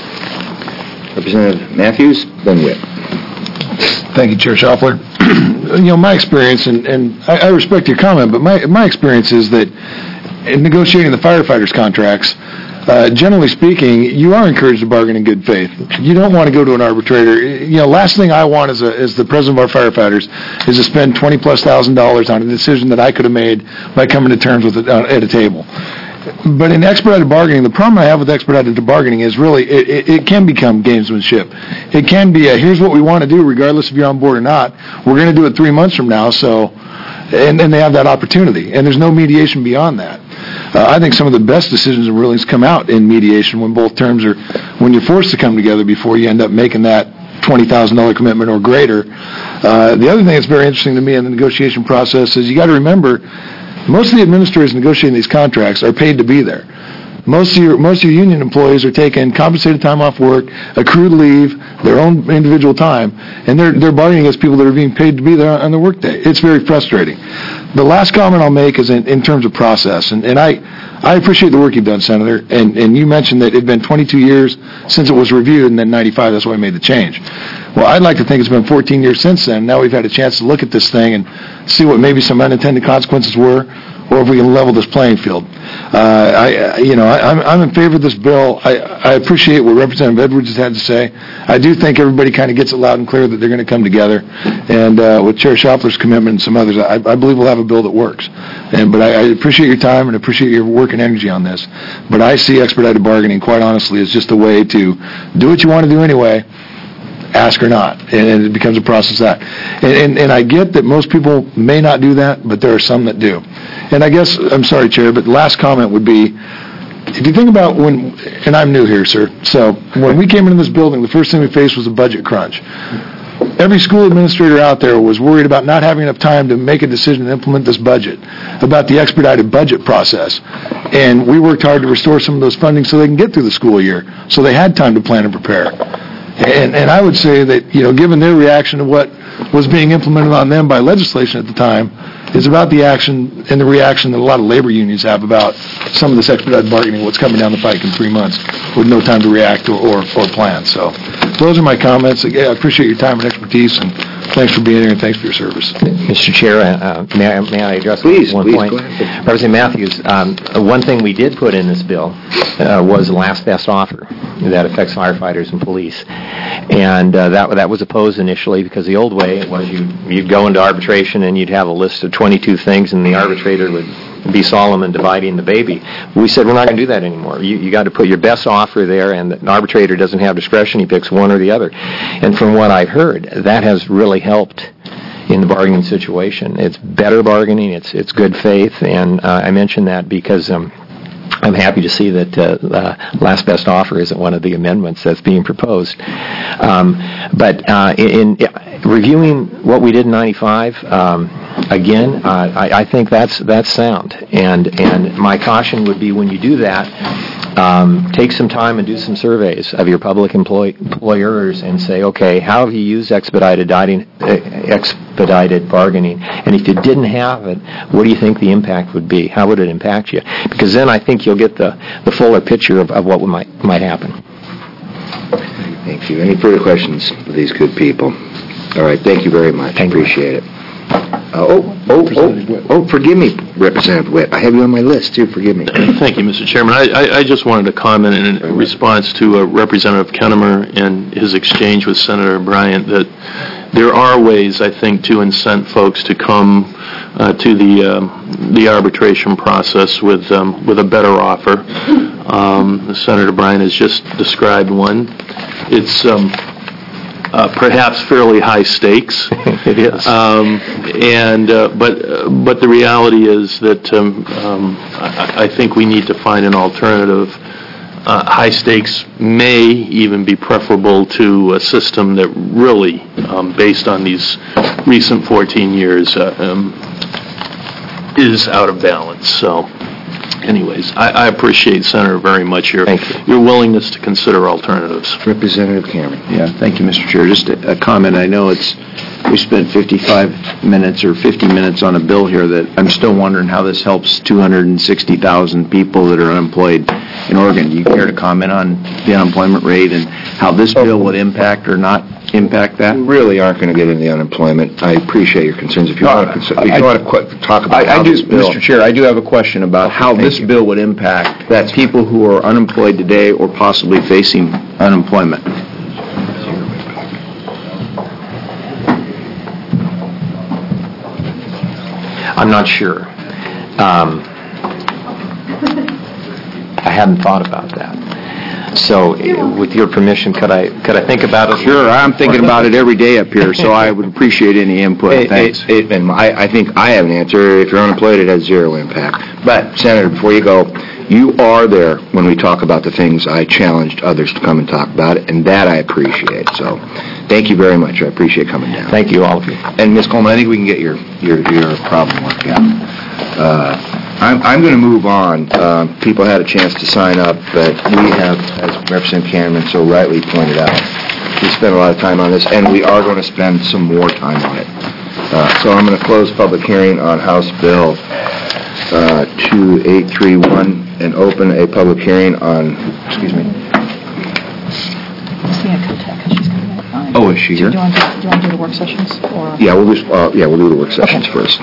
Representative Matthews, then Witt. Thank you, Chair Schaffler. You know, my experience, and, and I, I respect your comment, but my, my experience is that in negotiating the firefighters' contracts, uh, generally speaking, you are encouraged to bargain in good faith. You don't want to go to an arbitrator. You know, last thing I want as, a, as the president of our firefighters is to spend twenty plus thousand dollars on a decision that I could have made by coming to terms with it uh, at a table. But in expedited bargaining, the problem I have with expedited bargaining is really it, it, it can become gamesmanship. It can be a, here's what we want to do, regardless if you're on board or not. We're going to do it three months from now, so, and, and they have that opportunity. And there's no mediation beyond that. Uh, I think some of the best decisions and rulings come out in mediation when both terms are, when you're forced to come together before you end up making that twenty thousand dollars commitment or greater. Uh, the other thing that's very interesting to me in the negotiation process is you got to remember, most of the administrators negotiating these contracts are paid to be there. Most of your most of your union employees are taking compensated time off work, accrued leave, their own individual time, and they're they're bargaining against people that are being paid to be there on the workday. It's very frustrating. The last comment I'll make is in, in terms of process, and, and I I appreciate the work you've done, Senator, and, and you mentioned that it had been twenty-two years since it was reviewed, and then ninety-five, that's why I made the change. Well, I'd like to think it's been fourteen years since then. Now we've had a chance to look at this thing and see what maybe some unintended consequences were, or if we can level this playing field. Uh, I, you know, I, I'm, I'm in favor of this bill. I, I appreciate what Representative Edwards has had to say. I do think everybody kind of gets it loud and clear that they're going to come together. And uh, with Chair Schaffler's commitment and some others, I, I believe we'll have a bill that works. And but I, I appreciate your time and appreciate your work and energy on this. But I see expedited bargaining, quite honestly, as just a way to do what you want to do anyway, ask or not, and it becomes a process of that. And, and, and I get that most people may not do that, but there are some that do. And I guess, I'm sorry, Chair, but the last comment would be, if you think about when, and I'm new here, sir, so when we came into this building, the first thing we faced was a budget crunch. Every school administrator out there was worried about not having enough time to make a decision and implement this budget, about the expedited budget process. And we worked hard to restore some of those funding so they can get through the school year, so they had time to plan and prepare. And, and I would say that, you know, given their reaction to what was being implemented on them by legislation at the time, is about the action and the reaction that a lot of labor unions have about some of this expedited bargaining, what's coming down the pike in three months with no time to react or, or, or plan. So those are my comments. Again, I appreciate your time and expertise, and thanks for being here, and thanks for your service. Mister Chair, uh, may, I, may I address please, one please, point? Go ahead. Representative Matthews, um, one thing we did put in this bill uh, was the last best offer that affects firefighters and police. And uh, that that was opposed initially because the old way was you, you'd go into arbitration and you'd have a list of twenty-two things, and the arbitrator would be solemn in dividing the baby. We said we're not going to do that anymore. You you got to put your best offer there, and the arbitrator doesn't have discretion. He picks one or the other. And from what I've heard, that has really helped in the bargaining situation. It's better bargaining. It's it's good faith, and uh, I mention that because um, I'm happy to see that uh, uh, last best offer isn't one of the amendments that's being proposed. Um, but uh, in, in reviewing what we did in ninety-five, um, again, uh, I, I think that's that's sound. And and my caution would be when you do that, um, take some time and do some surveys of your public employ- employers and say, okay, how have you used expedited dining, uh, expedited bargaining? And if you didn't have it, what do you think the impact would be? How would it impact you? Because then I think you'll get the, the fuller picture of, of what might might happen. Thank you. Any further questions for these good people? All right, thank you very much. Thank you. Appreciate it. Uh, oh, oh, oh, oh, forgive me, Representative Witt. I have you on my list, too. Forgive me. Thank you, Mister Chairman. I, I, I just wanted to comment in response to uh, Representative Kennemer and his exchange with Senator Bryant that there are ways, I think, to incent folks to come uh, to the um, the arbitration process with um, with a better offer. Um, Senator Bryant has just described one. It's um, Uh, perhaps fairly high stakes. It is. Um, and uh, but uh, but the reality is that um, um, I, I think we need to find an alternative. Uh, high stakes may even be preferable to a system that really, um, based on these recent fourteen years, uh, um, is out of balance. So. Anyways, I, I appreciate, Senator, very much your Thank you. your willingness to consider alternatives. Representative Cameron. Yeah, thank you, Mister Chair. Just a, a comment. I know it's we spent fifty-five minutes or fifty minutes on a bill here that I'm still wondering how this helps two hundred sixty thousand people that are unemployed in Oregon. Do you care to comment on the unemployment rate and how this bill would impact or not impact that? We really aren't going to get into the unemployment. I appreciate your concerns. If you No, want to, if I- you want to qu- talk about I, how I do, this bill, Mister Chair, I do have a question about how thank this you. bill would impact That's- people who are unemployed today or possibly facing unemployment. I'm not sure. Um, I hadn't thought about that. So, uh, with your permission, could I could I think about it? Sure, I'm thinking about it every day up here, so I would appreciate any input. It- Thanks. it- it- and I, I think I have an answer. If you're unemployed, it has zero impact. But, Senator, before you go, you are there when we talk about the things I challenged others to come and talk about, and that I appreciate. So, thank you very much. I appreciate coming down. Thank you, all of you. And, Miz Coleman, I think we can get your your, your problem worked out. Uh, I'm, I'm going to move on. Uh, people had a chance to sign up, but we have, as Representative Cameron so rightly pointed out, we spent a lot of time on this, and we are going to spend some more time on it. Uh, so I'm going to close public hearing on House Bill uh, two eight three one and open a public hearing on, excuse me. Oh, is she here? Do you want to, do you want to do the work sessions, or? Yeah, we'll just, uh, yeah, we'll do the work sessions first.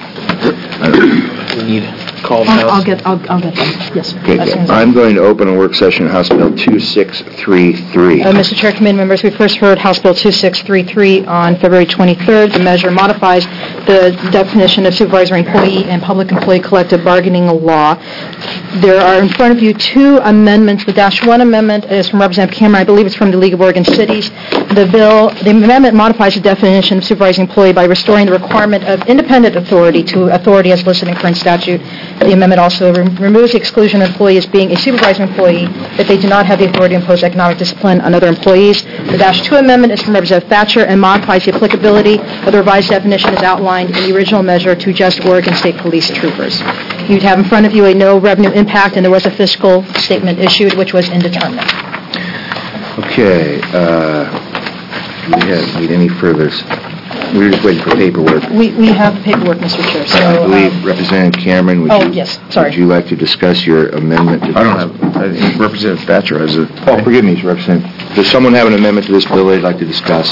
Called I'll I'll get, I'll I'll get them, yes, sir. Okay, As soon as I- I'm going to open a work session, House Bill two six three three. Uh, Mister Chair, committee members, we first heard House Bill two six three three on February twenty-third. The measure modifies the definition of supervisory employee and public employee collective bargaining law. There are in front of you two amendments. The dash one amendment is from Representative Cameron. I believe it's from the League of Oregon Cities. The bill, the amendment modifies the definition of supervising employee by restoring the requirement of independent authority to authority as listed in current statute. The amendment also rem- removes the exclusion of employees being a supervisory employee if they do not have the authority to impose economic discipline on other employees. The dash two amendment is from Representative Thatcher and modifies the applicability of the revised definition as outlined in the original measure to just Oregon State Police troopers. You'd have in front of you a no revenue impact, and there was a fiscal statement issued, which was indeterminate. Okay, uh, we have, need any further, we were just waiting for paperwork. We we have paperwork, Mister Chair, so... I believe um, Representative Cameron, would Oh, you... yes, sorry. Would you like to discuss your amendment? to- I don't have, I think Representative Thatcher has a... Oh, forgive me, Representative. Does someone have an amendment to this bill they'd like to discuss?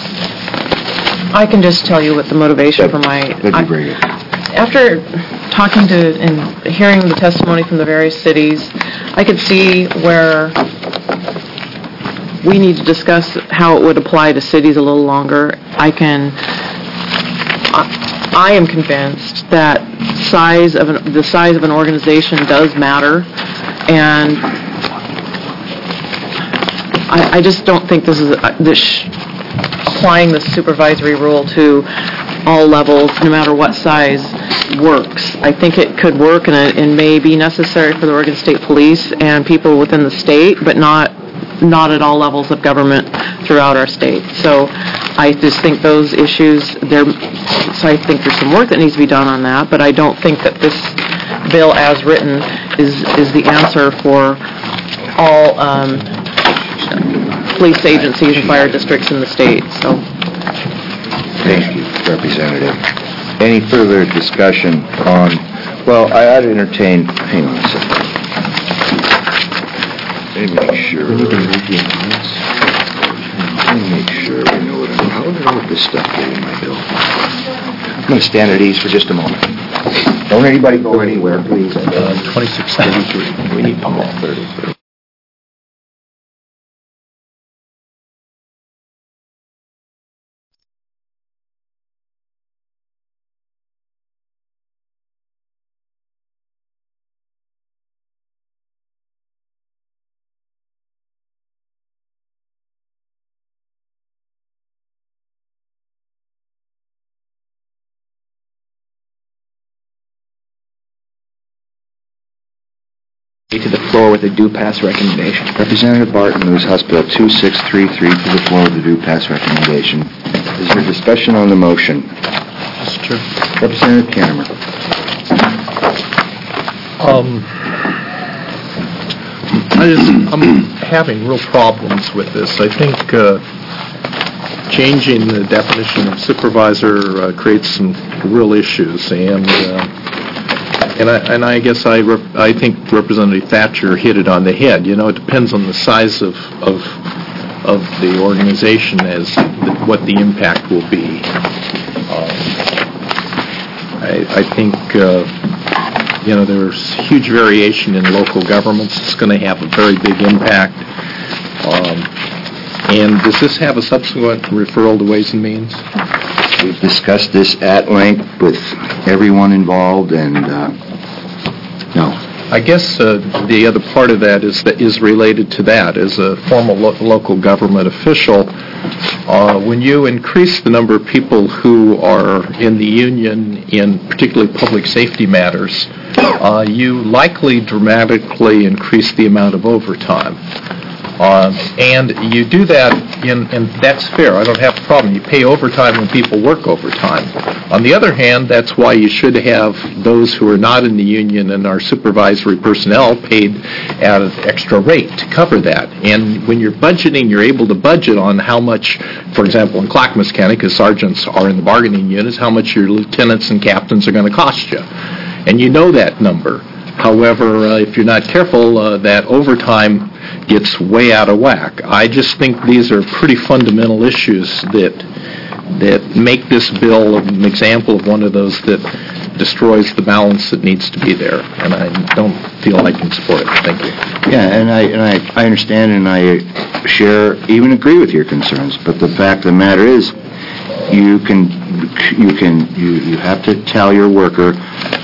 I can just tell you what the motivation for my... That'd be very good. After talking to and hearing the testimony from the various cities, I could see where we need to discuss how it would apply to cities a little longer. I can... I, I am convinced that size of an, the size of an organization does matter, and I, I just don't think this is... Uh, this sh- applying the supervisory rule to all levels, no matter what size, works. I think it could work and it and may be necessary for the Oregon State Police and people within the state, but not not at all levels of government throughout our state. So I just think those issues, there. So I think there's some work that needs to be done on that, but I don't think that this bill as written is is the answer for all um, police agencies and fire districts in the state. So. Thank you, Representative. Any further discussion on, well, I ought to entertain, hang on a second. Let me make sure. Let me make sure we know what I'm, how did all of this stuff get in my bill? I'm going to stand at ease for just a moment. Don't anybody go anywhere, please. Uh, twenty-six thirty-three. We need Paul thirty-three. To the floor with a due pass recommendation. Representative Barton moves House Bill two six three three to the floor with a due pass recommendation. Is there discussion on the motion? Mister Chair. Representative Canterman. Um, I just, I'm having real problems with this. I think uh, changing the definition of supervisor uh, creates some real issues, and uh, and I and I guess I rep, I think Representative Thatcher hit it on the head. You know, it depends on the size of of of the organization as the, what the impact will be. Um, I, I think. Uh, You know, there's huge variation in local governments. It's going to have a very big impact. Um, and does this have a subsequent referral to Ways and Means? We've discussed this at length with everyone involved, and uh, no. I guess uh, the other part of that is that is related to that. As a former lo- local government official, uh, when you increase the number of people who are in the union in particularly public safety matters, uh, you likely dramatically increase the amount of overtime. Uh, and you do that, in, and that's fair. I don't have a problem. You pay overtime when people work overtime. On the other hand, that's why you should have those who are not in the union and are supervisory personnel paid at an extra rate to cover that. And when you're budgeting, you're able to budget on how much, for example, in Clackamas County, because sergeants are in the bargaining units, how much your lieutenants and captains are going to cost you. And you know that number. However, uh, if you're not careful, uh, that overtime gets way out of whack. I just think these are pretty fundamental issues that that make this bill an example of one of those that destroys the balance that needs to be there, and I don't feel I can support it. Thank you. Yeah, and I and I, I understand and I share, even agree with your concerns. But the fact of the matter is, you can you can you, you have to tell your worker,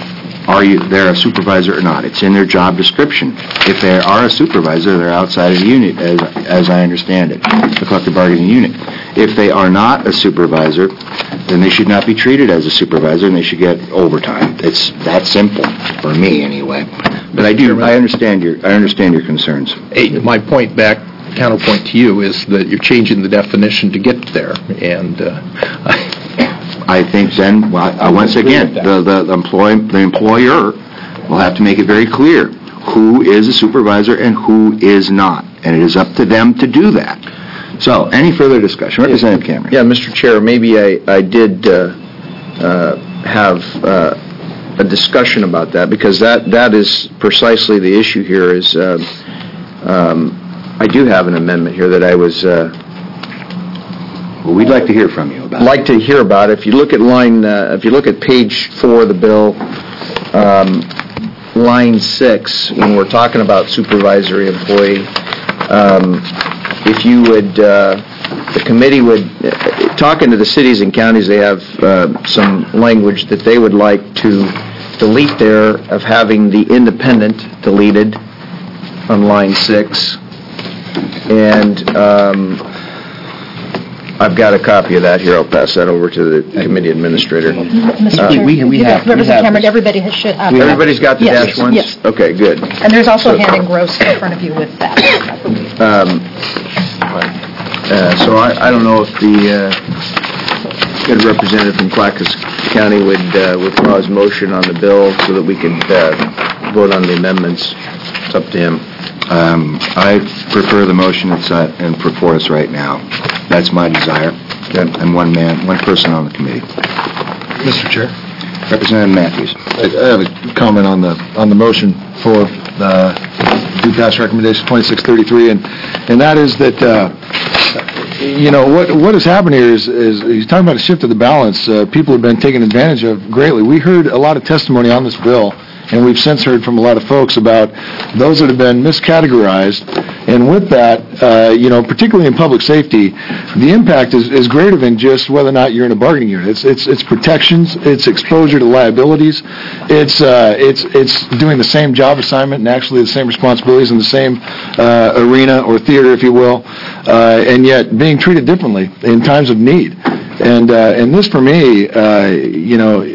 are you they're a supervisor or not? It's in their job description. If they are a supervisor, they're outside of the unit, as as I understand it, the collective bargaining unit. If they are not a supervisor, then they should not be treated as a supervisor, and they should get overtime. It's that simple for me, anyway. But I do I understand your I understand your concerns. Hey, my point back, counterpoint to you, is that you're changing the definition to get there, and uh, I. I think then, well, uh, once again, the, the, the, employ, the employer will have to make it very clear who is a supervisor and who is not. And it is up to them to do that. So, any further discussion? Representative Cameron. Yeah, Mister Chair, maybe I, I did uh, uh, have uh, a discussion about that, because that, that is precisely the issue here. Is uh, um, I do have an amendment here that I was... Uh, Well, we'd like to hear from you about it. like to hear about it. If you look at line, uh, if you look at page four of the bill, um, line six, when we're talking about supervisory employee, um, if you would, uh, the committee would, uh, talking to the cities and counties, they have uh, some language that they would like to delete there of having the independent deleted on line six. And um, I've got a copy of that here. I'll pass that over to the committee administrator. Mister Uh, Chair, we- we you have- got- we Representative have Cameron, this. everybody has- should have. Everybody's got the Yes, dash ones? Yes. Okay, good. And there's also So- hand engrossed in front of you with that. Um, uh, So I I don't know if the uh, good representative from Clackamas County would uh, withdraw his motion on the bill so that we could uh, vote on the amendments. It's up to him. Um, I prefer the motion that's uh, in before us right now. That's my desire. I'm one man, one person on the committee. Mister Chair. Representative Matthews. I I have a comment on the, on the motion for the do pass recommendation twenty-six thirty-three, and, and that is that, uh, you know, what, what has happened here is, is, he's talking about a shift of the balance. Uh, people have been taken advantage of greatly. We heard a lot of testimony on this bill, and we've since heard from a lot of folks about those that have been miscategorized. And with that, uh, you know, particularly in public safety, the impact is, is greater than just whether or not you're in a bargaining unit. It's it's, it's protections, it's exposure to liabilities, it's uh, it's it's doing the same job assignment and actually the same responsibilities in the same uh, arena or theater, if you will, uh, and yet being treated differently in times of need. And uh, and this, for me, uh, you know.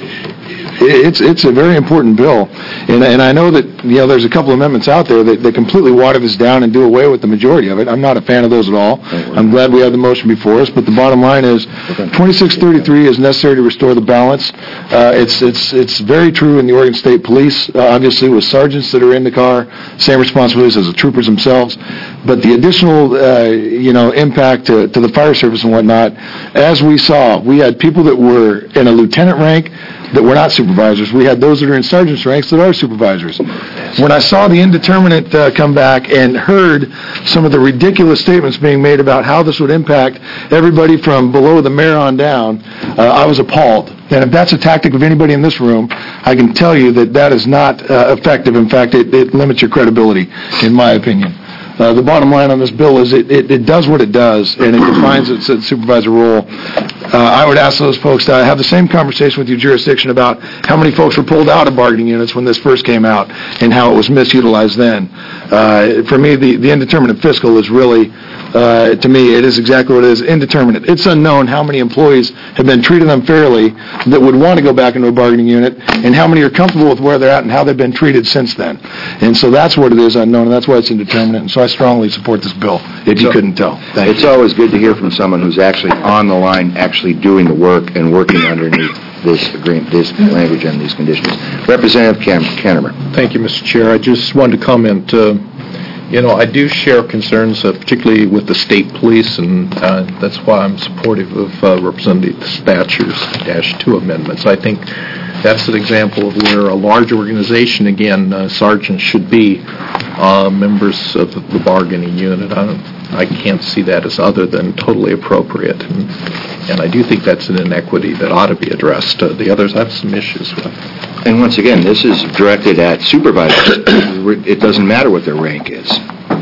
It's it's a very important bill, and and I know that, you know, there's a couple amendments out there that, that completely water this down and do away with the majority of it. I'm not a fan of those at all. I'm glad we have the motion before us, but the bottom line is twenty-six thirty-three is necessary to restore the balance. Uh, it's it's it's very true in the Oregon State Police, uh, obviously with sergeants that are in the car, same responsibilities as the troopers themselves, but the additional uh, you know impact to, to the fire service and whatnot, as we saw, we had people that were in a lieutenant rank that were not supervisors. We had those that are in sergeant's ranks that are supervisors. When I saw the indeterminate uh, come back and heard some of the ridiculous statements being made about how this would impact everybody from below the mayor on down, uh, I was appalled. And if that's a tactic of anybody in this room, I can tell you that that is not uh, effective. In fact, it, it limits your credibility, in my opinion. Uh, the bottom line on this bill is it, it, it does what it does, and it defines its, its supervisor role. Uh, I would ask those folks to have the same conversation with your jurisdiction about how many folks were pulled out of bargaining units when this first came out and how it was misutilized then. Uh, for me, the, the indeterminate fiscal is really, uh, to me, it is exactly what it is, indeterminate. It's unknown how many employees have been treated unfairly that would want to go back into a bargaining unit, and how many are comfortable with where they're at and how they've been treated since then. And so that's what it is, unknown, and that's why it's indeterminate. And so I strongly support this bill, if you So- couldn't tell. Thank It's you. always good to hear from someone who's actually on the line, actually doing the work and working underneath this agreement, this language and these conditions. Representative Cam- Canterbury. Thank you, Mister Chair. I just wanted to comment, uh, you know, I do share concerns, uh, particularly with the state police, and uh, that's why I'm supportive of uh, Representative Thatcher's Dash two amendments. I think that's an example of where a large organization, again, uh, sergeants should be uh, members of the bargaining unit. I don't, I can't see that as other than totally appropriate, and, and I do think that's an inequity that ought to be addressed. Uh, the others I have some issues with. And once again, this is directed at supervisors. It doesn't matter what their rank is.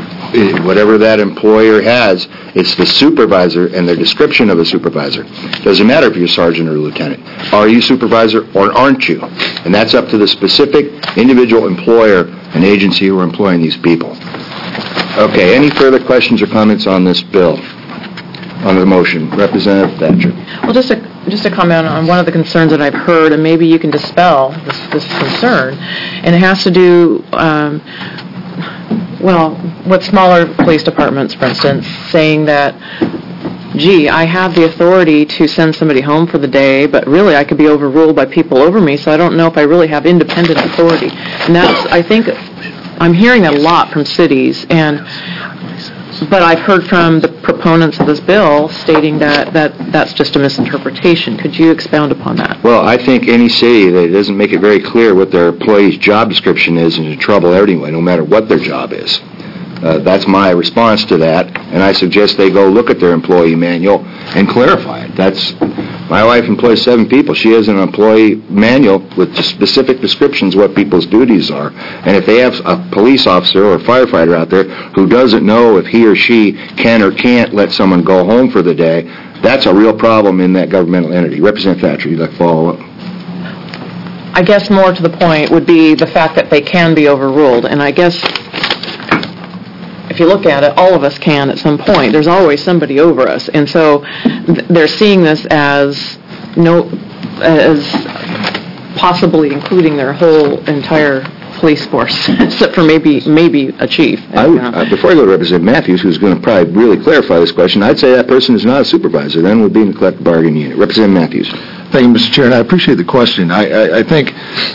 It- Whatever that employer has, it's the supervisor and their description of a supervisor. Doesn't matter if you're a sergeant or a lieutenant. Are you supervisor or aren't you? And that's up to the specific individual employer and agency who are employing these people. Okay, any further questions or comments on this bill? On the motion, Representative Thatcher. Well, just a, just a comment on one of the concerns that I've heard, and maybe you can dispel this, this concern, and it has to do, um, well, with smaller police departments, for instance, saying that, gee, I have the authority to send somebody home for the day, but really I could be overruled by people over me, so I don't know if I really have independent authority. And that's, I think, I'm hearing that a lot from cities, and but I've heard from the proponents of this bill stating that, that that's just a misinterpretation. Could you expound upon that? Well, I think any city that doesn't make it very clear what their employee's job description is is in trouble anyway, no matter what their job is. Uh, that's my response to that, and I suggest they go look at their employee manual and clarify it. That's, my wife employs seven people. She has an employee manual with specific descriptions what people's duties are. And if they have a police officer or a firefighter out there who doesn't know if he or she can or can't let someone go home for the day, that's a real problem in that governmental entity. Representative Thatcher, you'd like to follow up? I guess more to the point would be the fact that they can be overruled, and I guess if if you look at it, all of us can at some point. There's always somebody over us. And so th- they're seeing this as no, as possibly including their whole entire police force, except for maybe maybe a chief. I would, uh, before I go to Representative Matthews, who's going to probably really clarify this question, I'd say that person is not a supervisor, then would be in the collective bargaining unit. Representative Matthews. Thank you, Mister Chair, and I appreciate the question. I, I, I think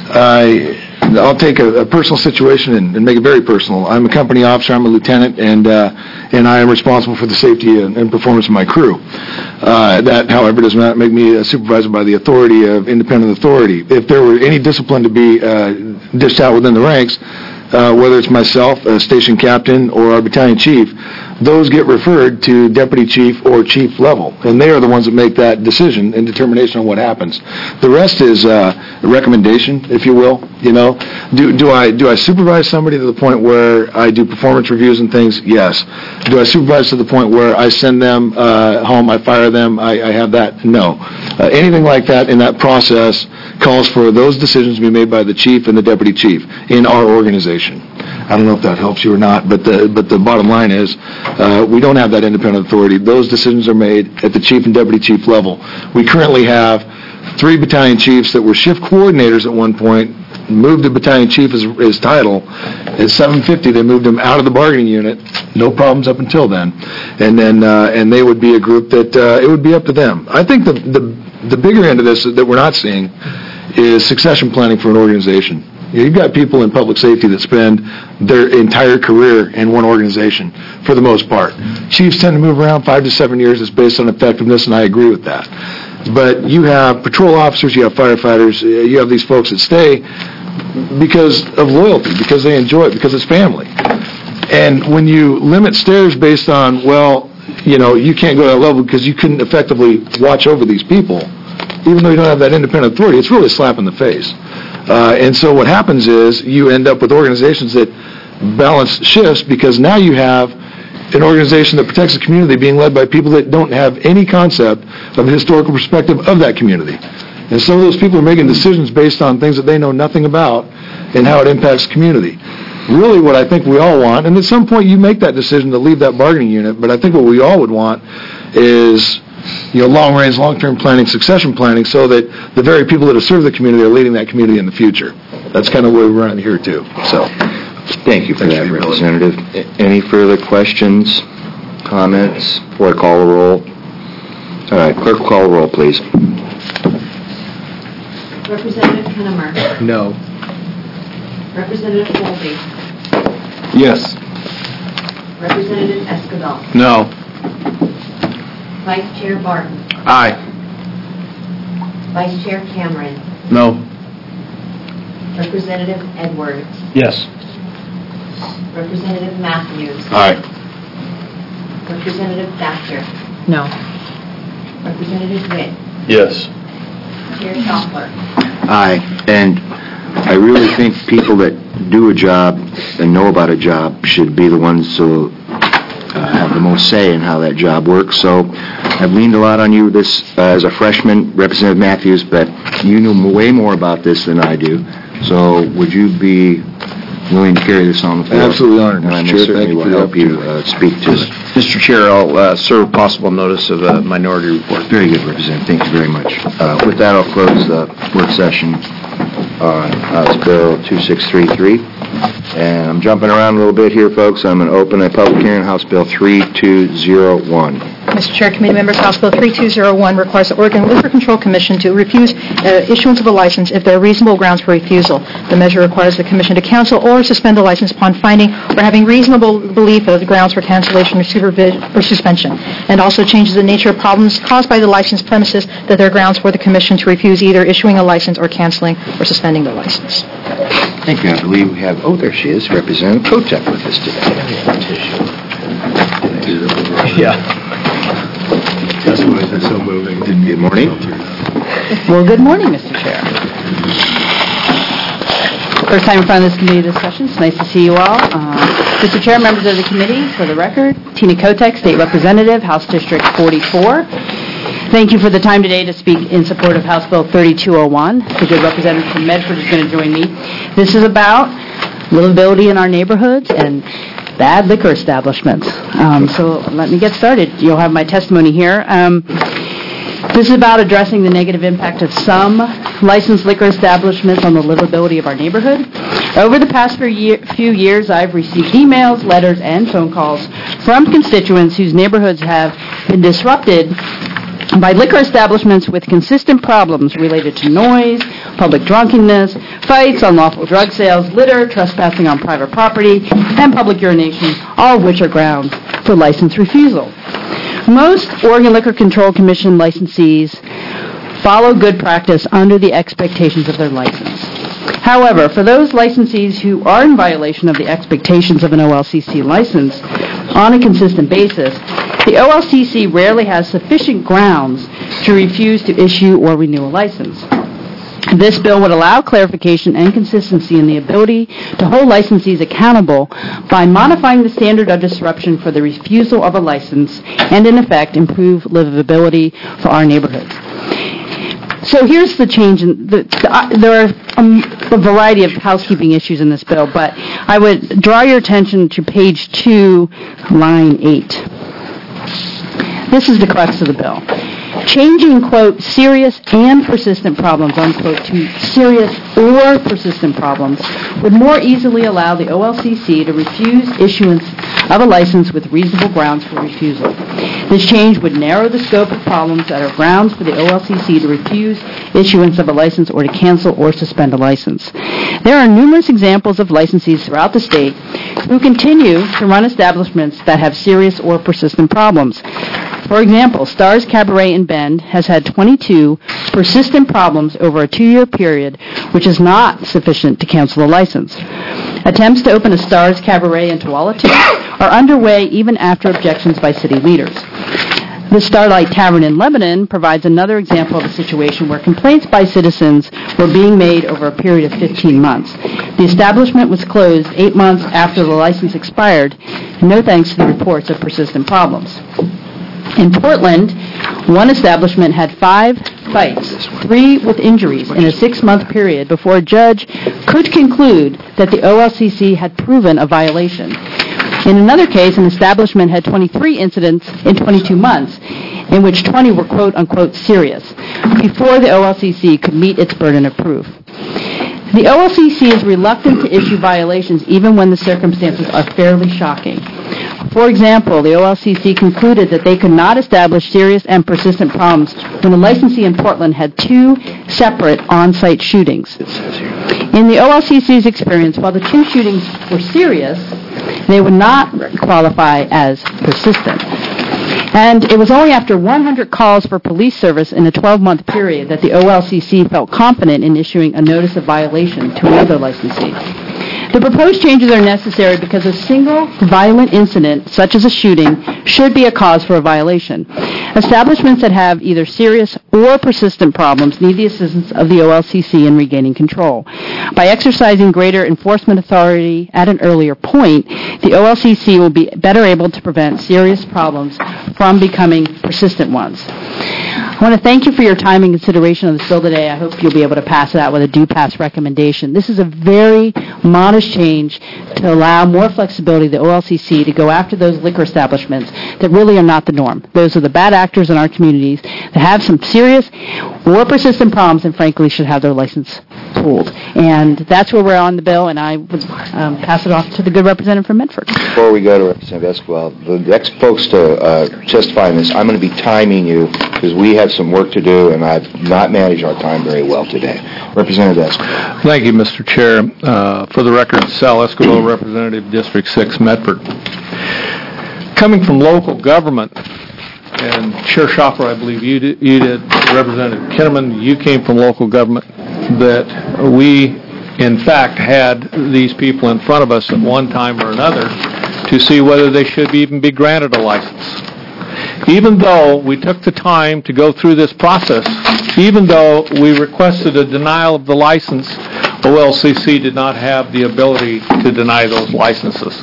I, I'll take a, a personal situation and, and make it very personal. I'm a company officer. I'm a lieutenant, and uh, and I am responsible for the safety and, and performance of my crew. Uh, that, however, does not make me a supervisor by the authority of independent authority. If there were any discipline to be uh, dished out within the ranks, uh, whether it's myself, a station captain, or our battalion chief, those get referred to deputy chief or chief level, and they are the ones that make that decision and determination on what happens. The rest is uh, a recommendation, if you will. You know, do do I do I supervise somebody to the point where I do performance reviews and things? Yes. Do I supervise to the point where I send them uh, home, I fire them, I, I have that? No. Uh, anything like that in that process calls for those decisions to be made by the chief and the deputy chief in our organization. I don't know if that helps you or not, but the but the bottom line is uh, we don't have that independent authority. Those decisions are made at the chief and deputy chief level. We currently have three battalion chiefs that were shift coordinators at one point, moved to battalion chief as his title. At seven fifty, they moved him out of the bargaining unit. No problems up until then. And then uh, and they would be a group that uh, it would be up to them. I think the, the the bigger end of this that we're not seeing is succession planning for an organization. You've got people in public safety that spend their entire career in one organization, for the most part. Chiefs tend to move around five to seven years. It's based on effectiveness, and I agree with that. But you have patrol officers, you have firefighters, you have these folks that stay because of loyalty, because they enjoy it, because it's family. And when you limit stairs based on, well, you know, you can't go to that level because you couldn't effectively watch over these people, even though you don't have that independent authority, it's really a slap in the face. Uh, and so what happens is you end up with organizations that balance shifts because now you have an organization that protects the community being led by people that don't have any concept of a historical perspective of that community. And some of those people are making decisions based on things that they know nothing about and how it impacts the community. Really what I think we all want, and at some point you make that decision to leave that bargaining unit, but I think what we all would want is, you know, long-range, long-term planning, succession planning, so that the very people that have served the community are leading that community in the future. That's kind of where we're at here, too. So, thank you for that, Representative. A- Any further questions, comments, before I call the roll? All right, clerk, call the roll, please. Representative Kennemer. No. Representative Colby. Yes. Representative Escobar. No. Vice Chair Barton. Aye. Vice Chair Cameron. No. Representative Edwards. Yes. Representative Matthews. Aye. Representative Thatcher. No. Representative Witt. Yes. Chair Schopler. Aye, and I really think people that do a job and know about a job should be the ones to uh, have the most say in how that job works. So I've leaned a lot on you this uh, as a freshman, Representative Matthews, but you know way more about this than I do. So would you be willing to carry this on the floor? Absolutely honored, And I Mister most Chair. Thank certainly you will for the help you uh, speak to it. Mister Chair, I'll uh, serve possible notice of a minority report. Very good, Representative. Thank you very much. Uh, With that, I'll close the work session on House Bill two six three three. And I'm jumping around a little bit here, folks. I'm going to open a public hearing, House Bill three two zero one. Mister Chair, committee members, House Bill three two zero one requires the Oregon Liquor Control Commission to refuse uh, issuance of a license if there are reasonable grounds for refusal. The measure requires the commission to cancel or suspend the license upon finding or having reasonable belief of the grounds for cancellation or, supervi- or suspension, and also changes the nature of problems caused by the licensed premises that there are grounds for the commission to refuse either issuing a license or canceling or suspending the license. Thank you. I believe we have, oh, there she is, Representative Kotek with us today. Yeah. That's why they're so moving. Good morning. Well, good morning, Mister Chair. First time in front of this committee this session. It's nice to see you all. Uh, Mister Chair, members of the committee, for the record, Tina Kotek, State Representative, House District forty-four. Thank you for the time today to speak in support of House Bill thirty-two oh one. The good representative from Medford is going to join me. This is about livability in our neighborhoods and bad liquor establishments. Um, so let me get started. You'll have my testimony here. Um, This is about addressing the negative impact of some licensed liquor establishments on the livability of our neighborhood. Over the past few year- few years, I've received emails, letters, and phone calls from constituents whose neighborhoods have been disrupted by liquor establishments with consistent problems related to noise, public drunkenness, fights, unlawful drug sales, litter, trespassing on private property, and public urination, all of which are grounds for license refusal. Most Oregon Liquor Control Commission licensees follow good practice under the expectations of their license. However, for those licensees who are in violation of the expectations of an O L C C license on a consistent basis, the O L C C rarely has sufficient grounds to refuse to issue or renew a license. This bill would allow clarification and consistency in the ability to hold licensees accountable by modifying the standard of disruption for the refusal of a license and, in effect, improve livability for our neighborhoods. So here's the change. In the, the, uh, there are um, a variety of housekeeping issues in this bill, but I would draw your attention to page two, line eight. This is the crux of the bill. Changing, quote, serious and persistent problems, unquote, to serious or persistent problems would more easily allow the O L C C to refuse issuance of a license with reasonable grounds for refusal. This change would narrow the scope of problems that are grounds for the O L C C to refuse issuance of a license or to cancel or suspend a license. There are numerous examples of licensees throughout the state who continue to run establishments that have serious or persistent problems. For example, Stars Cabaret in Bend has had twenty-two persistent problems over a two-year period, which is not sufficient to cancel a license. Attempts to open a Stars Cabaret in Tualatin are underway even after objections by city leaders. The Starlight Tavern in Lebanon provides another example of a situation where complaints by citizens were being made over a period of fifteen months. The establishment was closed eight months after the license expired, no thanks to the reports of persistent problems. In Portland, one establishment had five fights, three with injuries, in a six-month period before a judge could conclude that the O L C C had proven a violation. In another case, an establishment had twenty-three incidents in twenty-two months, in which twenty were quote-unquote serious, before the O L C C could meet its burden of proof. The O L C C is reluctant to issue violations even when the circumstances are fairly shocking. For example, the O L C C concluded that they could not establish serious and persistent problems when the licensee in Portland had two separate on-site shootings. In the O L C C's experience, while the two shootings were serious, they would not qualify as persistent. And it was only after one hundred calls for police service in a twelve-month period that the O L C C felt confident in issuing a notice of violation to another licensee. The proposed changes are necessary because a single violent incident, such as a shooting, should be a cause for a violation. Establishments that have either serious or persistent problems need the assistance of the O L C C in regaining control. By exercising greater enforcement authority at an earlier point, the O L C C will be better able to prevent serious problems from becoming persistent ones. I want to thank you for your time and consideration of this bill today. I hope you'll be able to pass it out with a do-pass recommendation. This is a very modest change to allow more flexibility to the O L C C to go after those liquor establishments that really are not the norm. Those are the bad actors in our communities that have some serious or persistent problems and frankly should have their license pulled. And that's where we're on the bill, and I would um, pass it off to the good representative from Medford. Before we go to Representative Esquivel, the next folks to uh, testify in this, I'm going to be timing you because we have some work to do, and I've not managed our time very well today. Representative Esquivel. Thank you, Mister Chair. Uh, for the record, Sal Esquivel, Representative District six, Medford. Coming from local government, and Chair Schoffer, I believe you did, you did, Representative Kinnaman, you came from local government, that we, in fact, had these people in front of us at one time or another to see whether they should even be granted a license. Even though we took the time to go through this process, even though we requested a denial of the license, O L C C did not have the ability to deny those licenses.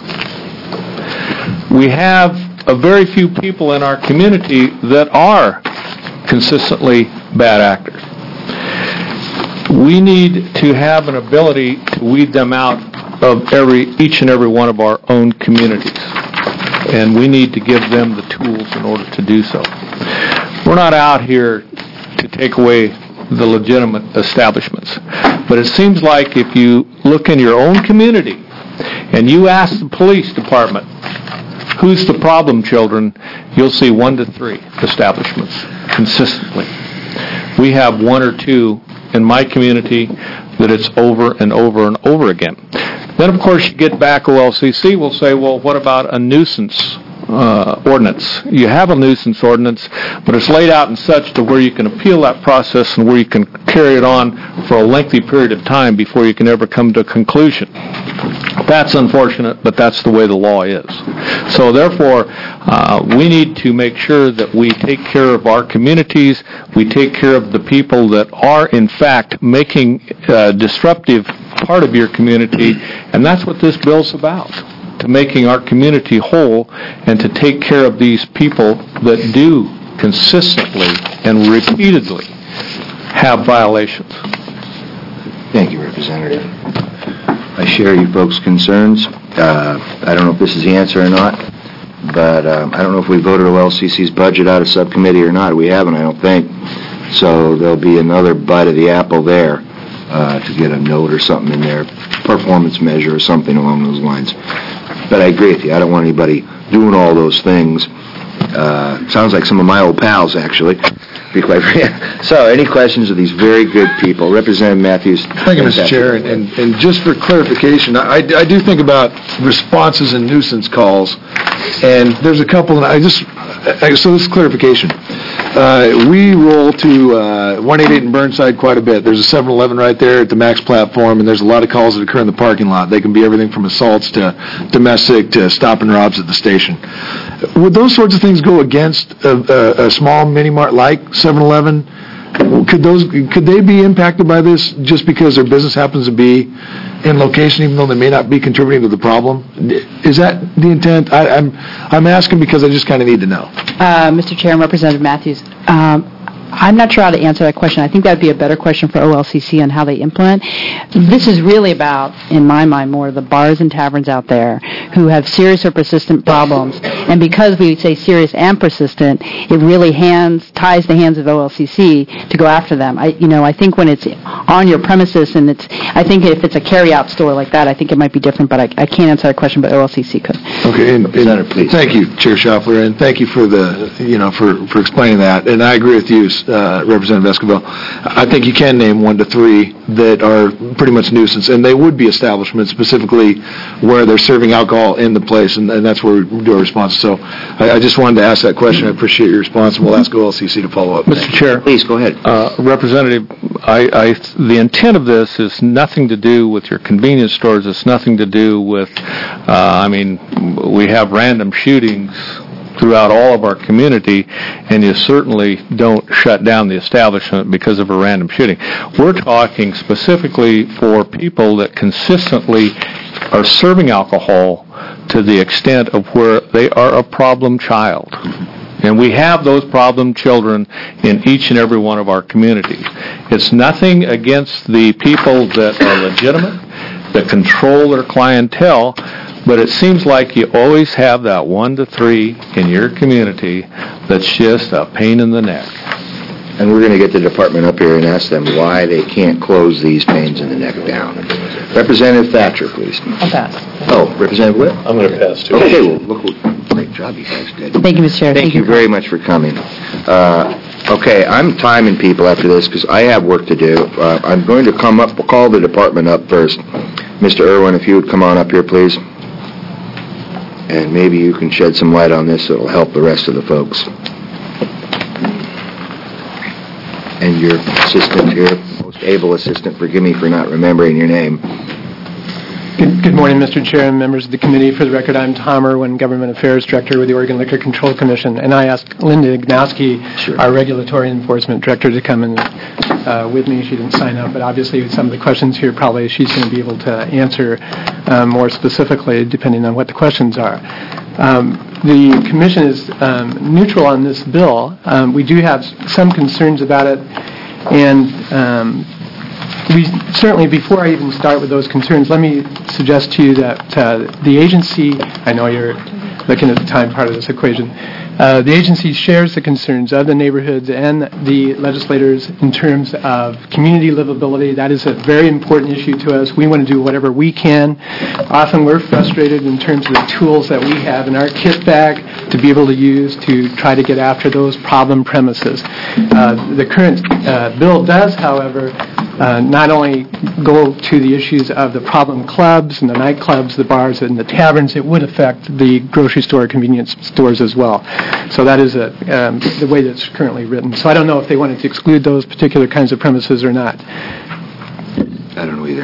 We have a very few people in our community that are consistently bad actors. We need to have an ability to weed them out of every, each and every one of our own communities. And we need to give them the tools in order to do so. We're not out here to take away the legitimate establishments. But it seems like if you look in your own community and you ask the police department, who's the problem children, you'll see one to three establishments consistently. We have one or two in my community that it's over and over and over again. Then, of course, you get back, O L C C will say, well, what about a nuisance uh, ordinance? You have a nuisance ordinance, but it's laid out in such to where you can appeal that process and where you can carry it on for a lengthy period of time before you can ever come to a conclusion. That's unfortunate, but that's the way the law is. So therefore, uh, we need to make sure that we take care of our communities, we take care of the people that are, in fact, making a disruptive part of your community, and that's what this bill's about, to making our community whole and to take care of these people that do consistently and repeatedly have violations. Thank you, Representative. I share you folks' concerns. Uh, I don't know if this is the answer or not, but um, I don't know if we voted O L C C's budget out of subcommittee or not. We haven't, I don't think. So there'll be another bite of the apple there uh, to get a note or something in there, performance measure or something along those lines. But I agree with you. I don't want anybody doing all those things. Uh, sounds like some of my old pals, actually. Be quite frank. So, any questions of these very good people? Representative Matthews. Thank you, Mister Chair. And, and, and just for clarification, I, I do think about responses and nuisance calls, and there's a couple, and I just, I, so this is clarification. Uh, we roll to uh, one eighty-eight in Burnside quite a bit. There's a seven eleven right there at the Max platform, and there's a lot of calls that occur in the parking lot. They can be everything from assaults to domestic to stop and robs at the station. Would those sorts of things go against a, a, a small mini mart like seven eleven? Could those could they be impacted by this just because their business happens to be in location, even though they may not be contributing to the problem? Is that the intent? I, I'm I'm asking because I just kind of need to know. Uh, Mister Chair and Representative Matthews, um, I'm not sure how to answer that question. I think that would be a better question for O L C C on how they implement. This is really about, in my mind, more the bars and taverns out there who have serious or persistent problems. And because we say serious and persistent, it really hands ties the hands of O L C C to go after them. I, you know, I think when it's on your premises and it's, I think if it's a carry-out store like that, I think it might be different. But I, I can't answer that question, but O L C C could. Okay, and, and thank you, Chair Schaffler, and thank you for the, you know, for, for explaining that. And I agree with you, uh, Representative Esquivel. I think you can name one to three that are pretty much nuisance, and they would be establishments specifically where they're serving alcohol in the place, and, and that's where we do our response. So I, I just wanted to ask that question. I appreciate your response, and we'll ask O L C C to follow up. Mister Chair. Please, go ahead. Uh, Representative, I, I, the intent of this is nothing to do with your convenience stores. It's nothing to do with, uh, I mean, we have random shootings throughout all of our community, and you certainly don't shut down the establishment because of a random shooting. We're talking specifically for people that consistently are serving alcohol to the extent of where they are a problem child. And we have those problem children in each and every one of our communities. It's nothing against the people that are legitimate, that control their clientele, but it seems like you always have that one to three in your community that's just a pain in the neck. And we're going to get the department up here and ask them why they can't close these pains in the neck down. Representative Thatcher, please. I'll pass. Oh, Representative Whip? I'm going to pass, too. Okay, well, look what great job you guys did. Thank you, Mister Chair. Thank, Thank you very much for coming. Uh, okay, I'm timing people after this because I have work to do. Uh, I'm going to come up, we'll call the department up first. Mister Irwin, if you would come on up here, please. And maybe you can shed some light on this. It'll help the rest of the folks. And your assistant here, most able assistant, forgive me for not remembering your name. Good, good morning, Mister Chair and members of the committee. For the record, I'm Tom Irwin, Government Affairs Director with the Oregon Liquor Control Commission, and I asked Linda Ignowski, sure. our Regulatory Enforcement Director, to come in uh, with me. She didn't sign up, but obviously some of the questions here probably she's going to be able to answer uh, more specifically depending on what the questions are. Um, the Commission is um, neutral on this bill. Um, we do have some concerns about it, and um, we certainly, before I even start with those concerns, let me suggest to you that uh, the agency, I know you're looking at the time part of this equation, uh, the agency shares the concerns of the neighborhoods and the legislators in terms of community livability. That is a very important issue to us. We want to do whatever we can. Often we're frustrated in terms of the tools that we have in our kit bag to be able to use to try to get after those problem premises. Uh, the current uh, bill does, however, Uh, not only go to the issues of the problem clubs and the nightclubs, the bars, and the taverns, it would affect the grocery store, convenience stores as well. So that is a, um, the way that's currently written. So I don't know if they wanted to exclude those particular kinds of premises or not. I don't know either.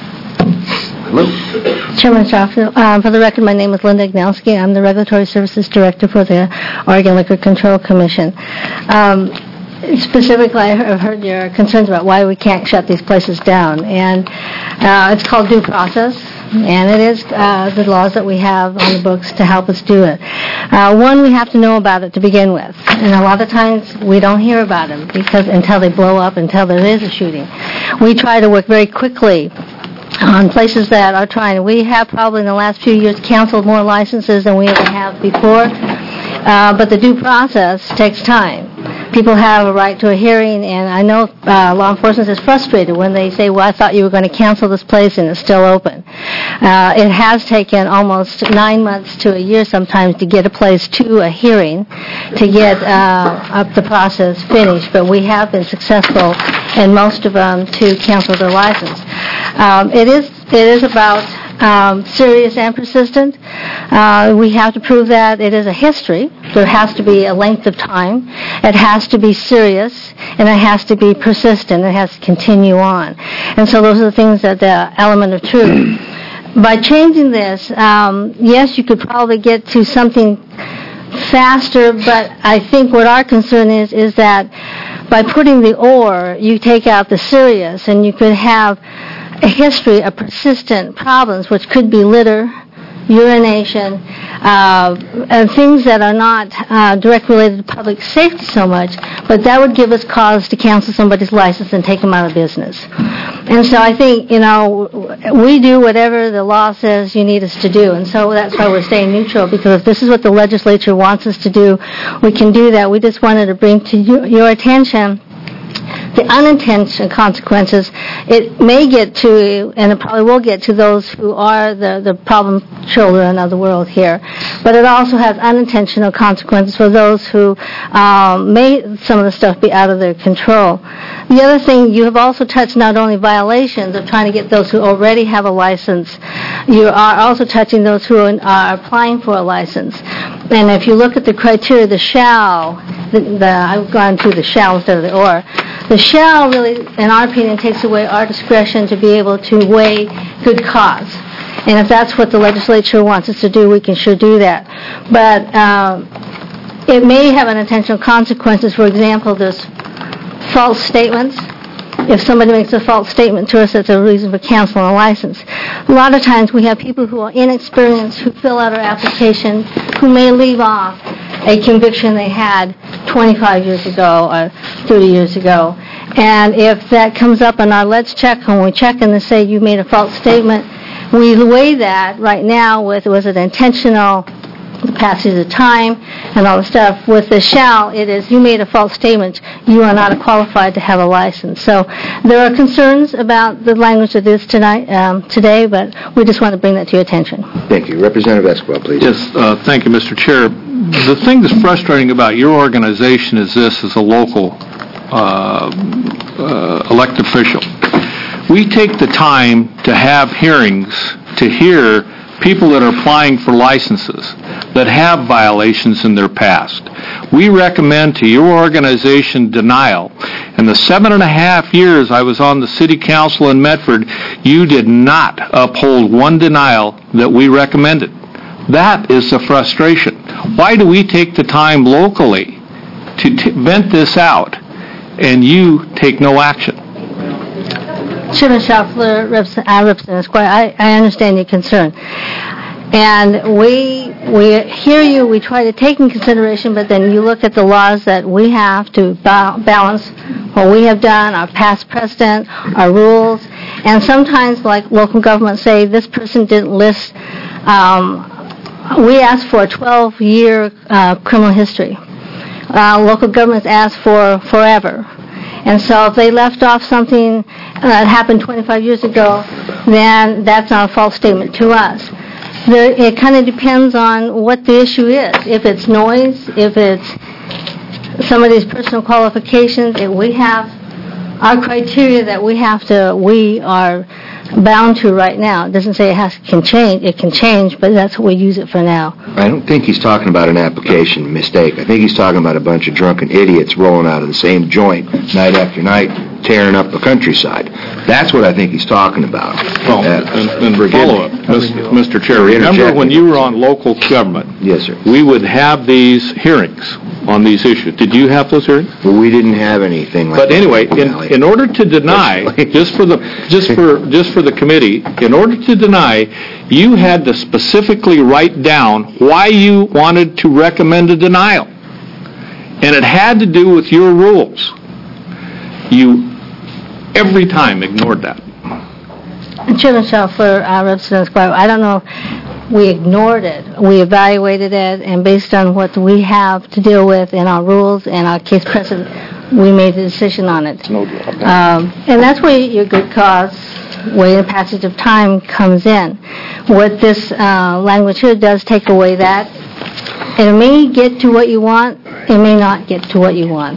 Hello. Chairman Schaffner, um, for the record, my name is Linda Ignowski. I'm the Regulatory Services Director for the Oregon Liquor Control Commission. Um, Specifically, I've heard your concerns about why we can't shut these places down, and uh, it's called due process, and it is uh, the laws that we have on the books to help us do it. Uh, one, we have to know about it to begin with, and a lot of times we don't hear about them because until they blow up, until there is a shooting. We try to work very quickly on places that are trying. We have probably in the last few years canceled more licenses than we ever have before, uh, but the due process takes time. People have a right to a hearing, and I know uh, law enforcement is frustrated when they say, well, I thought you were going to cancel this place and it's still open. Uh, it has taken almost nine months to a year sometimes to get a place to a hearing, to get uh, up the process finished, but we have been successful in most of them to cancel their license. Um, it is it is about Um, serious and persistent. Uh, we have to prove that it is a history. There has to be a length of time. It has to be serious, and it has to be persistent. It has to continue on. And so those are the things that the element of truth. By changing this, um, yes, you could probably get to something faster, but I think what our concern is, is that by putting the or, you take out the serious, and you could have a history of persistent problems, which could be litter, urination, uh, and things that are not uh, direct related to public safety so much, but that would give us cause to cancel somebody's license and take them out of business. And so I think, you know, we do whatever the law says you need us to do, and so that's why we're staying neutral, because if this is what the legislature wants us to do, we can do that. We just wanted to bring to you, your attention the unintended consequences. It may get to, and it probably will get to those who are the, the problem children of the world here, but it also has unintentional consequences for those who um, may some of the stuff be out of their control. The other thing, you have also touched not only violations of trying to get those who already have a license, you are also touching those who are applying for a license. And if you look at the criteria, the shall, the, the, I've gone through the shall instead of the or, the shall really, in our opinion, takes away our discretion to be able to weigh good cause. And if that's what the legislature wants us to do, we can sure do that. But um, it may have unintentional consequences. For example, there's false statements. If somebody makes a false statement to us, that's a reason for canceling a license. A lot of times we have people who are inexperienced, who fill out our application, who may leave off a conviction they had twenty-five years ago or thirty years ago. And if that comes up on our let's check, when we check and they say you made a false statement, we weigh that right now with, was it intentional, the passage of time, and all the stuff. With the shall, it is you made a false statement, you are not qualified to have a license. So there are concerns about the language of this tonight, um, today, but we just want to bring that to your attention. Thank you. Representative Esquivel, please. Yes, uh, thank you, Mister Chair. The thing that's frustrating about your organization is this, as a local uh, uh, elected official. We take the time to have hearings to hear people that are applying for licenses that have violations in their past. We recommend to your organization denial. In the seven and a half years I was on the city council in Medford, you did not uphold one denial that we recommended. That is the frustration. Why do we take the time locally to t- vent this out and you take no action? Chairman Schaffler, Representative Esquire, I, I understand your concern. And we we hear you, we try to take in consideration, but then you look at the laws that we have to ba- balance what we have done, our past precedent, our rules, and sometimes, like local governments say, this person didn't list. Um, we ask for a twelve-year uh, criminal history. Uh, local governments ask for forever. And so if they left off something that happened twenty-five years ago, then that's not a false statement to us. There, it kind of depends on what the issue is. If it's noise, if it's somebody's personal qualifications, if we have our criteria that we have to, we are bound to right now. It doesn't say it has can change. It can change, but that's what we use it for now. I don't think he's talking about an application mistake. I think he's talking about a bunch of drunken idiots rolling out of the same joint night after night, tearing up the countryside. That's what I think he's talking about. Well, Uh, and, and forgive follow me. up, Mister Chair. For Remember interjecting. when you were on local government? Yes, sir. We would have these hearings on these issues. Did you have those hearings? Well, we didn't have anything like But that. anyway, in, in order to deny, just for the, just for, just for the committee, in order to deny, you had to specifically write down why you wanted to recommend a denial. And it had to do with your rules. You, every time, ignored that. Chairman Schaufler, uh, Representative Squire, I don't know, we ignored it. We evaluated it, and based on what we have to deal with in our rules and our case precedent, we made the decision on it. Um, and that's where your good cause, where the passage of time comes in. What this uh, language here does take away that. It may get to what you want, it may not get to what you want.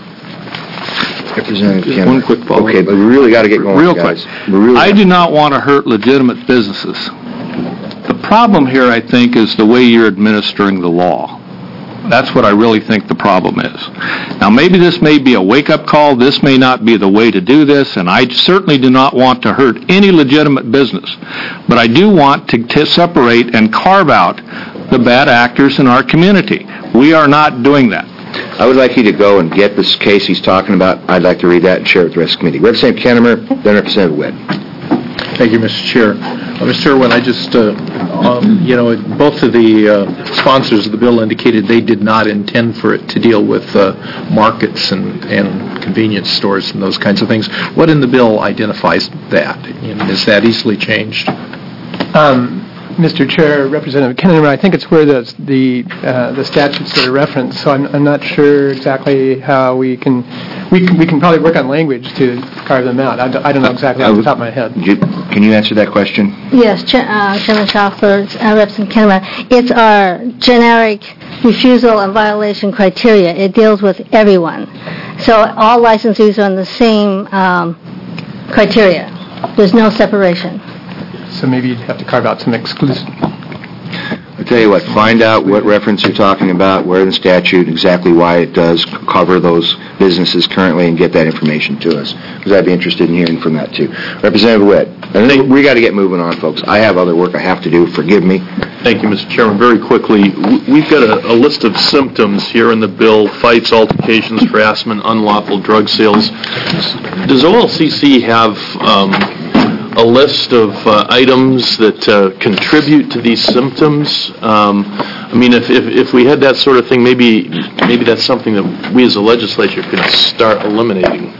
Representative Just Kemmer. one quick follow-up. Okay, but we really got to get going, Real guys. quick. We really I do not want to hurt legitimate businesses. The problem here, I think, is the way you're administering the law. That's what I really think the problem is. Now, maybe this may be a wake-up call. This may not be the way to do this, and I certainly do not want to hurt any legitimate business. But I do want to, to separate and carve out the bad actors in our community. We are not doing that. I would like you to go and get this case he's talking about. I'd like to read that and share it with the rest of the committee. Representative Kennemer, then Representative Witt. Thank you, Mister Chair. Uh, Mister Irwin, I just, uh, um, you know, both of the uh, sponsors of the bill indicated they did not intend for it to deal with uh, markets and, and convenience stores and those kinds of things. What in the bill identifies that? And is that easily changed? Um, Mister Chair, Representative Kennedy, I think it's where the the, uh, the statutes that are referenced. So I'm, I'm not sure exactly how we can we can we can probably work on language to carve them out. I, don't- I don't know exactly off the top of my head. You- Can you answer that question? Yes, Cha- uh, Chairman Schaufler, uh, Representative Kennemer, it's our generic refusal and violation criteria. It deals with everyone. So all licensees are on the same um, criteria. There's no separation. So maybe you'd have to carve out some exclusive. I'll tell you what, find out what reference you're talking about, where in the statute, exactly why it does cover those businesses currently, and get that information to us, because I'd be interested in hearing from that, too. Representative Witt, I think we got to get moving on, folks. I have other work I have to do. Forgive me. Thank you, Mister Chairman. Very quickly, w- we've got a, a list of symptoms here in the bill: fights, altercations, harassment, unlawful drug sales. Does O L C C have um, a list of uh, items that uh, contribute to these symptoms? Um, I mean, if, if if we had that sort of thing, maybe maybe that's something that we as a legislature could start eliminating.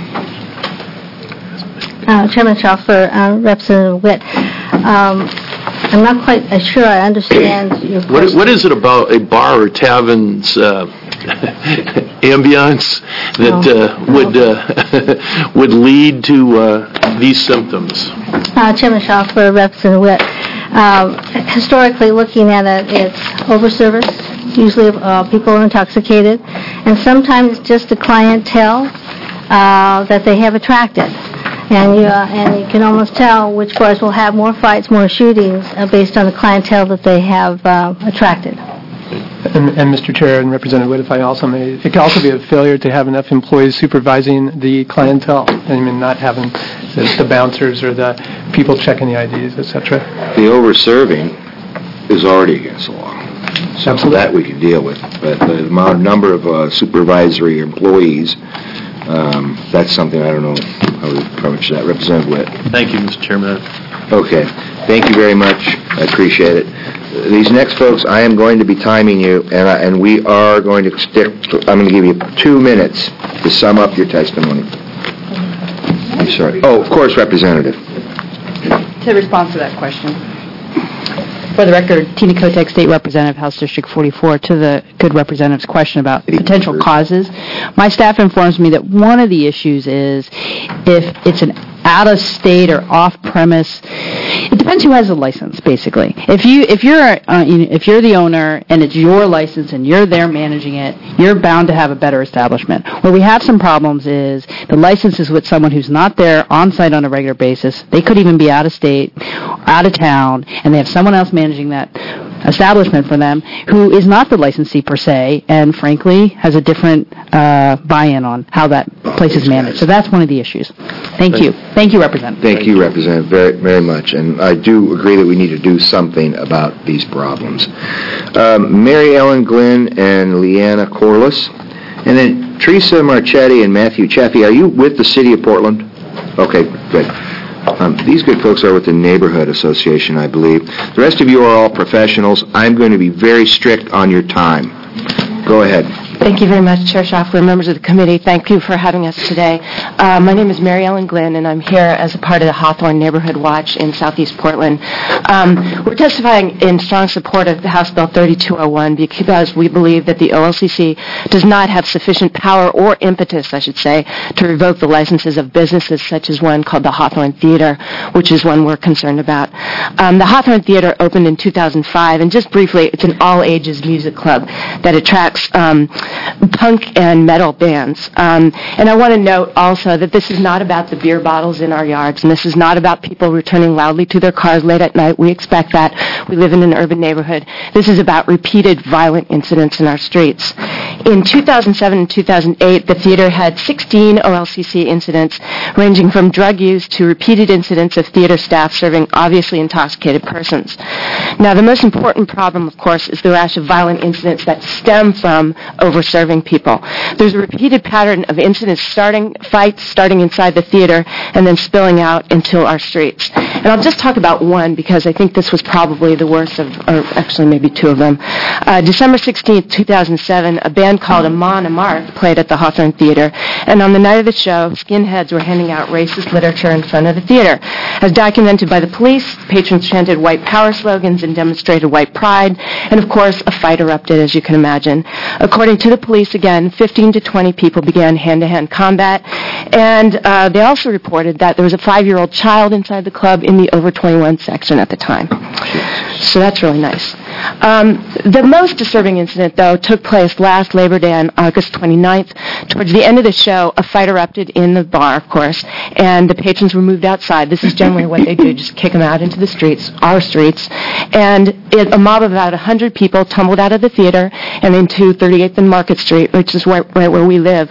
Uh, Chairman Schaufler, uh, Representative Witt, um, I'm not quite uh, sure I understand your What, question. what is it about a bar or tavern's uh, ambiance that uh, would uh, would lead to uh, these symptoms? Uh, Chairman Schaufler, Representative Witt, um, historically looking at it, it's overservice. Usually uh, people are intoxicated, and sometimes just the clientele uh, that they have attracted. And you, uh, and you can almost tell which bars will have more fights, more shootings, uh, based on the clientele that they have uh, attracted. And, and Mister Chair and Representative Witt, if I also may, it could also be a failure to have enough employees supervising the clientele. I mean, not having the, the bouncers or the people checking the I Ds, et cetera. The over-serving is already against the law. So that we could deal with. But the amount, number of uh, supervisory employees Um, That's something, I don't know how we approach that. Representative Witt. Thank you, Mister Chairman. Okay, thank you very much. I appreciate it. These next folks, I am going to be timing you, and I, and we are going to stick, I'm going to give you two minutes to sum up your testimony. I'm sorry. Oh, of course, Representative. To respond to that question. For the record, Tina Kotek, State Representative, House District forty-four, to the good representative's question about potential causes. My staff informs me that one of the issues is if it's an out-of-state or off-premise. It depends who has the license, basically. If you if you're uh, you know, if you're the owner and it's your license and you're there managing it, you're bound to have a better establishment. Where we have some problems is the license is with someone who's not there on site on a regular basis. They could even be out of state, out of town, and they have someone else managing that establishment for them who is not the licensee per se, and frankly has a different uh, buy-in on how that place is managed. So that's one of the issues. Thank you. Thank you, Representative. Thank you, Representative, very, very much. And I do agree that we need to do something about these problems. Um, Mary Ellen Glynn and Leanna Corliss. And then Teresa Marchetti and Matthew Chaffee. Are you with the City of Portland? Okay, good. Um, these good folks are with the Neighborhood Association, I believe. The rest of you are all professionals. I'm going to be very strict on your time. Go ahead. Thank you very much, Chair Schaffler, members of the committee. Thank you for having us today. Uh, my name is Mary Ellen Glynn, and I'm here as a part of the Hawthorne Neighborhood Watch in Southeast Portland. Um, we're testifying in strong support of House Bill thirty-two oh one because we believe that the O L C C does not have sufficient power or impetus, I should say, to revoke the licenses of businesses such as one called the Hawthorne Theater, which is one we're concerned about. Um, the Hawthorne Theater opened in two thousand five, and just briefly, it's an all-ages music club that attracts um, punk and metal bands. Um, and I want to note also that this is not about the beer bottles in our yards, and this is not about people returning loudly to their cars late at night. We expect that. We live in an urban neighborhood. This is about repeated violent incidents in our streets. In two thousand seven and two thousand eight, the theater had sixteen O L C C incidents, ranging from drug use to repeated incidents of theater staff serving obviously intoxicated persons. Now, the most important problem, of course, is the rash of violent incidents that stem from over-serving people. There's a repeated pattern of incidents starting, fights starting inside the theater and then spilling out into our streets. And I'll just talk about one because I think this was probably the worst of, or actually maybe two of them. Uh, December sixteenth, two thousand seven, a band called Amon Amarth played at the Hawthorne Theater, and on the night of the show, skinheads were handing out racist literature in front of the theater. As documented by the police, patrons chanted white power slogans and demonstrated white pride, and of course, a fight erupted, as you can imagine. According to the police, again, fifteen to twenty people began hand-to-hand combat, and uh, they also reported that there was a five-year-old child inside the club in the over twenty-one section at the time. So that's really nice. Um, the most disturbing incident, though, took place last Labor Day on August twenty-ninth. Towards the end of the show, a fight erupted in the bar, of course, and the patrons were moved outside. This is generally what they do, just kick them out into the streets, our streets. And it, a mob of about one hundred people tumbled out of the theater and into thirty-eighth and Market Street, which is right, right where we live.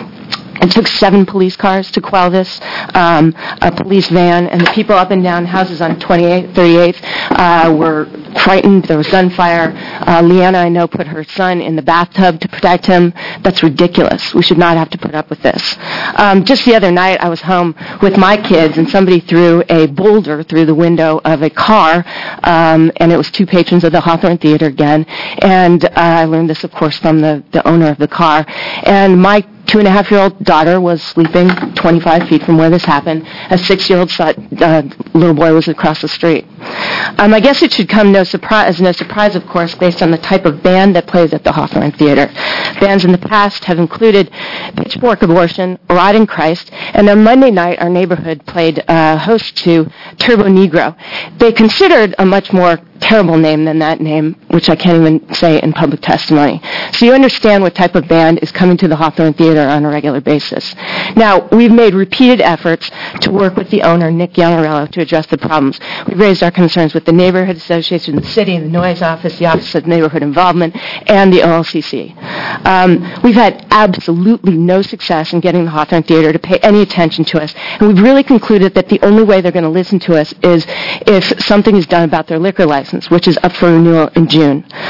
It took seven police cars to quell this, um, a police van, and the people up and down houses on twenty-eighth, thirty-eighth uh, were frightened. There was gunfire. Uh, Leanna, I know, put her son in the bathtub to protect him. That's ridiculous. We should not have to put up with this. Um, just the other night, I was home with my kids, and somebody threw a boulder through the window of a car, um, and it was two patrons of the Hawthorne Theater again. And uh, I learned this, of course, from the, the owner of the car. And my two-and-a-half-year-old daughter was sleeping twenty-five feet from where this happened. A six-year-old uh, little boy was across the street. Um, I guess it should come no surprise, no surprise, of course, based on the type of band that plays at the Hawthorne Theater. Bands in the past have included Pitchfork Abortion, Rotting Christ, and on Monday night, our neighborhood played uh, host to Turbo Negro. They considered a much more terrible name than that name, which I can't even say in public testimony. So you understand what type of band is coming to the Hawthorne Theater on a regular basis. Now, we've made repeated efforts to work with the owner, Nick Yangarello, to address the problems. We've raised our concerns with the Neighborhood Association, the city, the Noise Office, the Office of Neighborhood Involvement, and the O L C C. Um, we've had absolutely no success in getting the Hawthorne Theater to pay any attention to us, and we've really concluded that the only way they're going to listen to us is if something is done about their liquor license, which is up for renewal in June.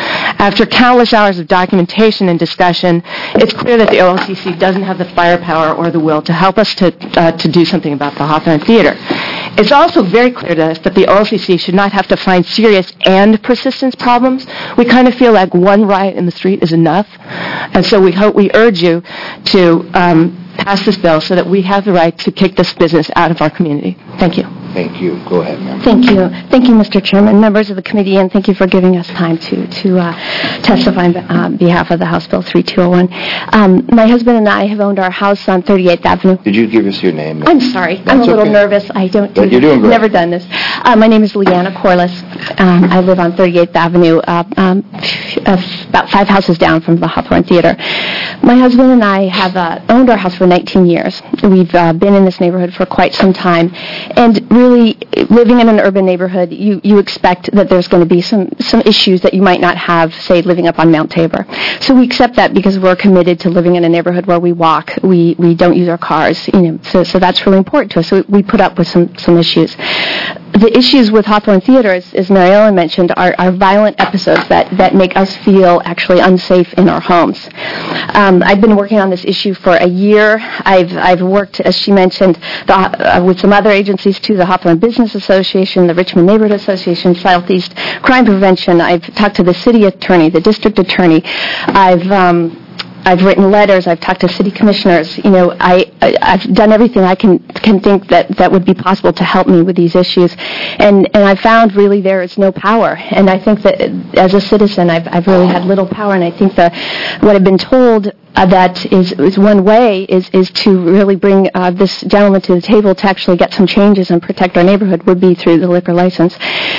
After countless hours of documentation and discussion, it's clear that the O L C C doesn't have the firepower or the will to help us to, uh, to do something about the Hawthorne Theater. It's also very clear to us that the O L C C should not have to find serious and persistence problems. We kind of feel like one riot in the street is enough, and so we hope, we urge you to um, pass this bill so that we have the right to kick this business out of our community. Thank you. Thank you. Go ahead, ma'am. Thank you. Thank you, Mister Chairman, members of the committee, and thank you for giving us time to to uh, testify on uh, behalf of the House Bill thirty-two oh one. Um, my husband and I have owned our house on thirty-eighth Avenue. Did you give us your name? ma'am? I'm sorry. That's I'm a little okay. nervous. I don't do But you're doing great. Never done this. Uh, my name is Leanna Corliss. Um, I live on thirty-eighth Avenue, uh, um, uh, about five houses down from the Hawthorne Theater. My husband and I have uh, owned our house for nineteen years. We've uh, been in this neighborhood for quite some time, and really, living in an urban neighborhood, you, you expect that there's going to be some, some issues that you might not have, say, living up on Mount Tabor. So we accept that because we're committed to living in a neighborhood where we walk, we, we don't use our cars, you know, so, so that's really important to us. So we put up with some, some issues. The issues with Hawthorne Theater, as, as Mary Ellen mentioned, are, are violent episodes that, that make us feel actually unsafe in our homes. Um, I've been working on this issue for a year. I've, I've worked, as she mentioned, the, uh, with some other agencies too, the Hawthorne Business Association, the Richmond Neighborhood Association, Southeast Crime Prevention. I've talked to the city attorney, the district attorney. I've um, I've written letters. I've talked to city commissioners. You know, I, I I've done everything I can can think that that would be possible to help me with these issues, and and I found really there is no power. And I think that as a citizen, I've I've really had little power. And I think that what I've been told uh, that is is one way is is to really bring uh, this gentleman to the table to actually get some changes and protect our neighborhood would be through the liquor license.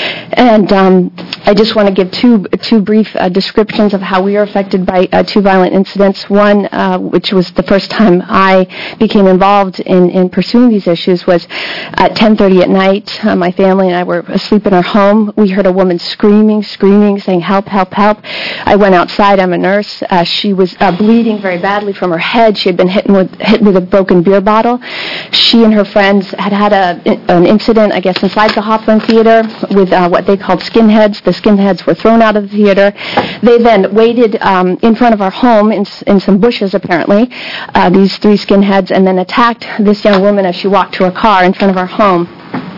And um, I just want to give two two brief uh, descriptions of how we are affected by uh, two violent incidents. One, uh, which was the first time I became involved in, in pursuing these issues, was at ten thirty at night. Uh, my family and I were asleep in our home. We heard a woman screaming, screaming, saying, "Help, help, help." I went outside. I'm a nurse. Uh, she was uh, bleeding very badly from her head. She had been hit with, hit with a broken beer bottle. She and her friends had had a, an incident, I guess, inside the Hawthorne Theater with uh, what they called skinheads. The skinheads were thrown out of the theater. They then waited um, in front of our home in, in some bushes, apparently, uh, these three skinheads, and then attacked this young woman as she walked to her car in front of our home.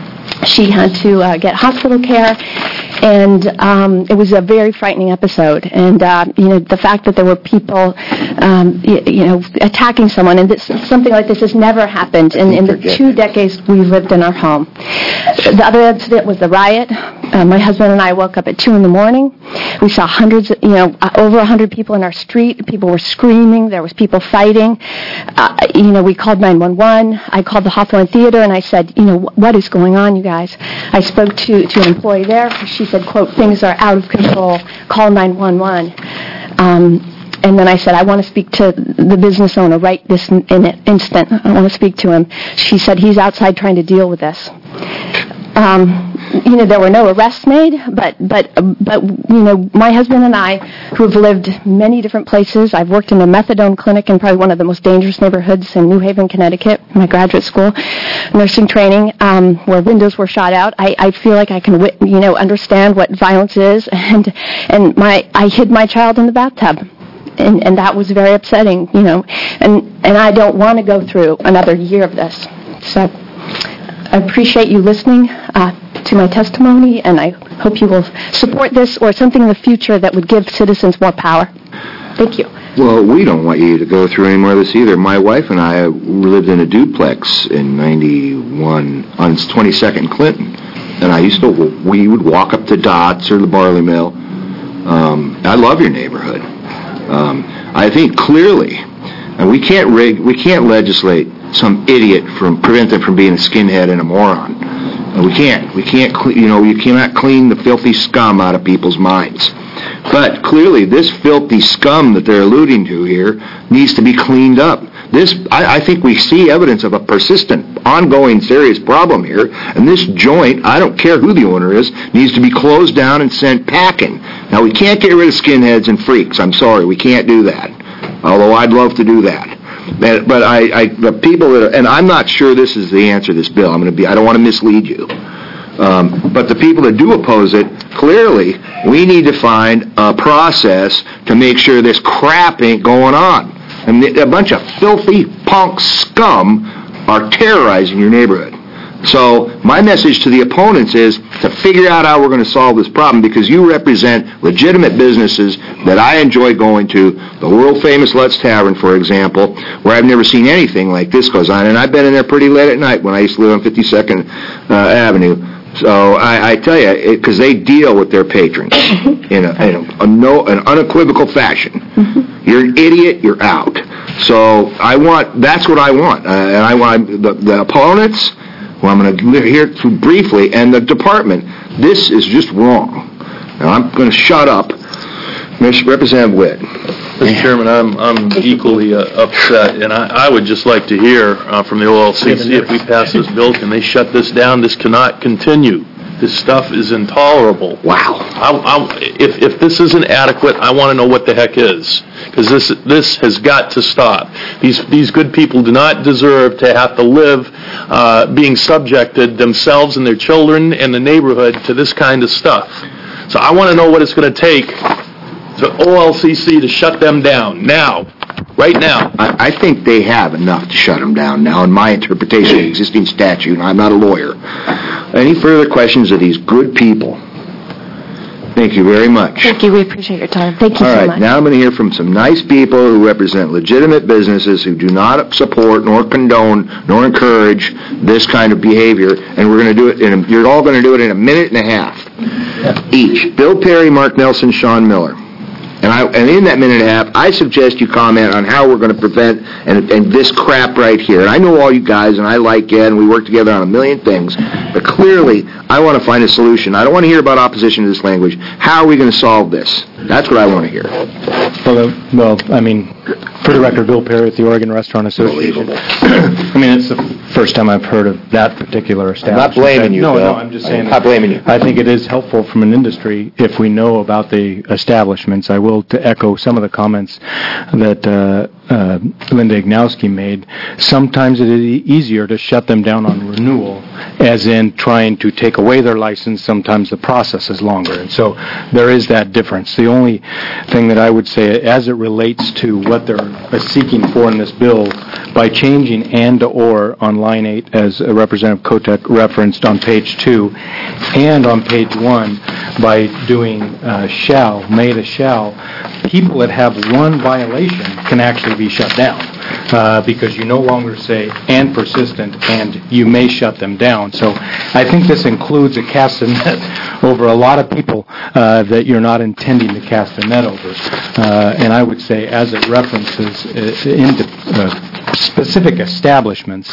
She had to uh, get hospital care, and um, it was a very frightening episode. And uh, you know, the fact that there were people, um, you, you know, attacking someone, and this, something like this has never happened in, in the two decades we lived in our home. The other incident was the riot. Uh, my husband and I woke up at two in the morning. We saw hundreds, you know, uh, over a hundred people in our street. People were screaming. There was people fighting. Uh, you know, we called nine one one. I called the Hawthorne Theater, and I said, you know, what is going on, you guys? I spoke to, to an employee there. She said, quote, "Things are out of control. Call nine one one." Um, and then I said, "I want to speak to the business owner right this in, in instant. I want to speak to him." She said, "He's outside trying to deal with this." Um, you know, there were no arrests made, but, but, but, you know, my husband and I, who have lived many different places, I've worked in a methadone clinic in probably one of the most dangerous neighborhoods in New Haven, Connecticut, my graduate school, nursing training, um, where windows were shot out. I, I feel like I can, you know, understand what violence is, and, and my, I hid my child in the bathtub. And, and that was very upsetting, you know, and, and I don't want to go through another year of this. So I appreciate you listening uh, to my testimony, and I hope you will support this or something in the future that would give citizens more power. Thank you. Well, we don't want you to go through any more of this either. My wife and I lived in a duplex in ninety-one on twenty-second Clinton, and I used to, we would walk up to Dots or the Barley Mill. Um, I love your neighborhood. Um, I think clearly, and we can't rig, we can't legislate some idiot from prevent them from being a skinhead and a moron. And we can't. We can't. You know, you cannot clean the filthy scum out of people's minds. But clearly, this filthy scum that they're alluding to here needs to be cleaned up. This, I, I think we see evidence of a persistent, ongoing, serious problem here. And this joint, I don't care who the owner is, needs to be closed down and sent packing. Now, we can't get rid of skinheads and freaks. I'm sorry, we can't do that. Although I'd love to do that. But, but I, I, the people that are, and I'm not sure this is the answer to this bill. I'm going to be, I don't want to mislead you. Um, But the people that do oppose it, clearly, we need to find a process to make sure this crap ain't going on. And a bunch of filthy punk scum are terrorizing your neighborhood. So my message to the opponents is to figure out how we're going to solve this problem, because you represent legitimate businesses that I enjoy going to, the world-famous Lutz Tavern, for example, where I've never seen anything like this goes on, and I've been in there pretty late at night when I used to live on fifty-second uh, Avenue. So I, I tell you, because they deal with their patrons in a, in a, a no, an unequivocal fashion. Mm-hmm. You're an idiot, you're out. So I want, that's what I want. Uh, and I want the, the opponents, who I'm going to hear through briefly, and the department, this is just wrong. Now I'm going to shut up. Mister Representative Witt. Mister Chairman, I'm I'm equally uh, upset, and I, I would just like to hear uh, from the O L C C, if we pass this bill, can they shut this down? This cannot continue. This stuff is intolerable. Wow. I, I, if if this isn't adequate, I want to know what the heck is, because this this has got to stop. These these good people do not deserve to have to live uh, being subjected themselves and their children and the neighborhood to this kind of stuff. So I want to know what it's going to take to O L C C to shut them down now, right now. I, I think they have enough to shut them down now, in my interpretation of the existing statute, and I'm not a lawyer. Any further questions of these good people? Thank you very much. Thank you. We appreciate your time. Thank you All so right, much. now I'm going to hear from some nice people who represent legitimate businesses who do not support nor condone nor encourage this kind of behavior, and we're going to do it in a, you're all going to do it in a minute and a half each. Bill Perry, Mark Nelson, Sean Miller. And, I, and in that minute and a half, I suggest you comment on how we're going to prevent and, and this crap right here. And I know all you guys, and I like you, and we work together on a million things. But clearly, I want to find a solution. I don't want to hear about opposition to this language. How are we going to solve this? That's what I want to hear. Well, uh, well, I mean, for the record, Bill Perry with the Oregon Restaurant Association. I mean, it's the first time I've heard of that particular establishment. I'm not blaming you, No, Bill. no, I'm just saying. I'm not blaming you. I think it is helpful from an industry if we know about the establishments. I will to echo some of the comments that uh, uh, Linda Ignowski made. Sometimes it is e- easier to shut them down on renewal, as in trying to take away their license. Sometimes the process is longer, and so there is that difference. The only thing that I would say, as it relates to what they're uh, seeking for in this bill, by changing and or on line eight, as uh, Representative Kotek referenced on page two, and on page one, by doing uh, shall, made a shall, people that have one violation can actually be shut down. Uh, because you no longer say and persistent and you may shut them down. So I think this includes a cast of net over a lot of people uh, that you're not intending to cast a net over. Uh, and I would say, as it references uh, into uh, specific establishments,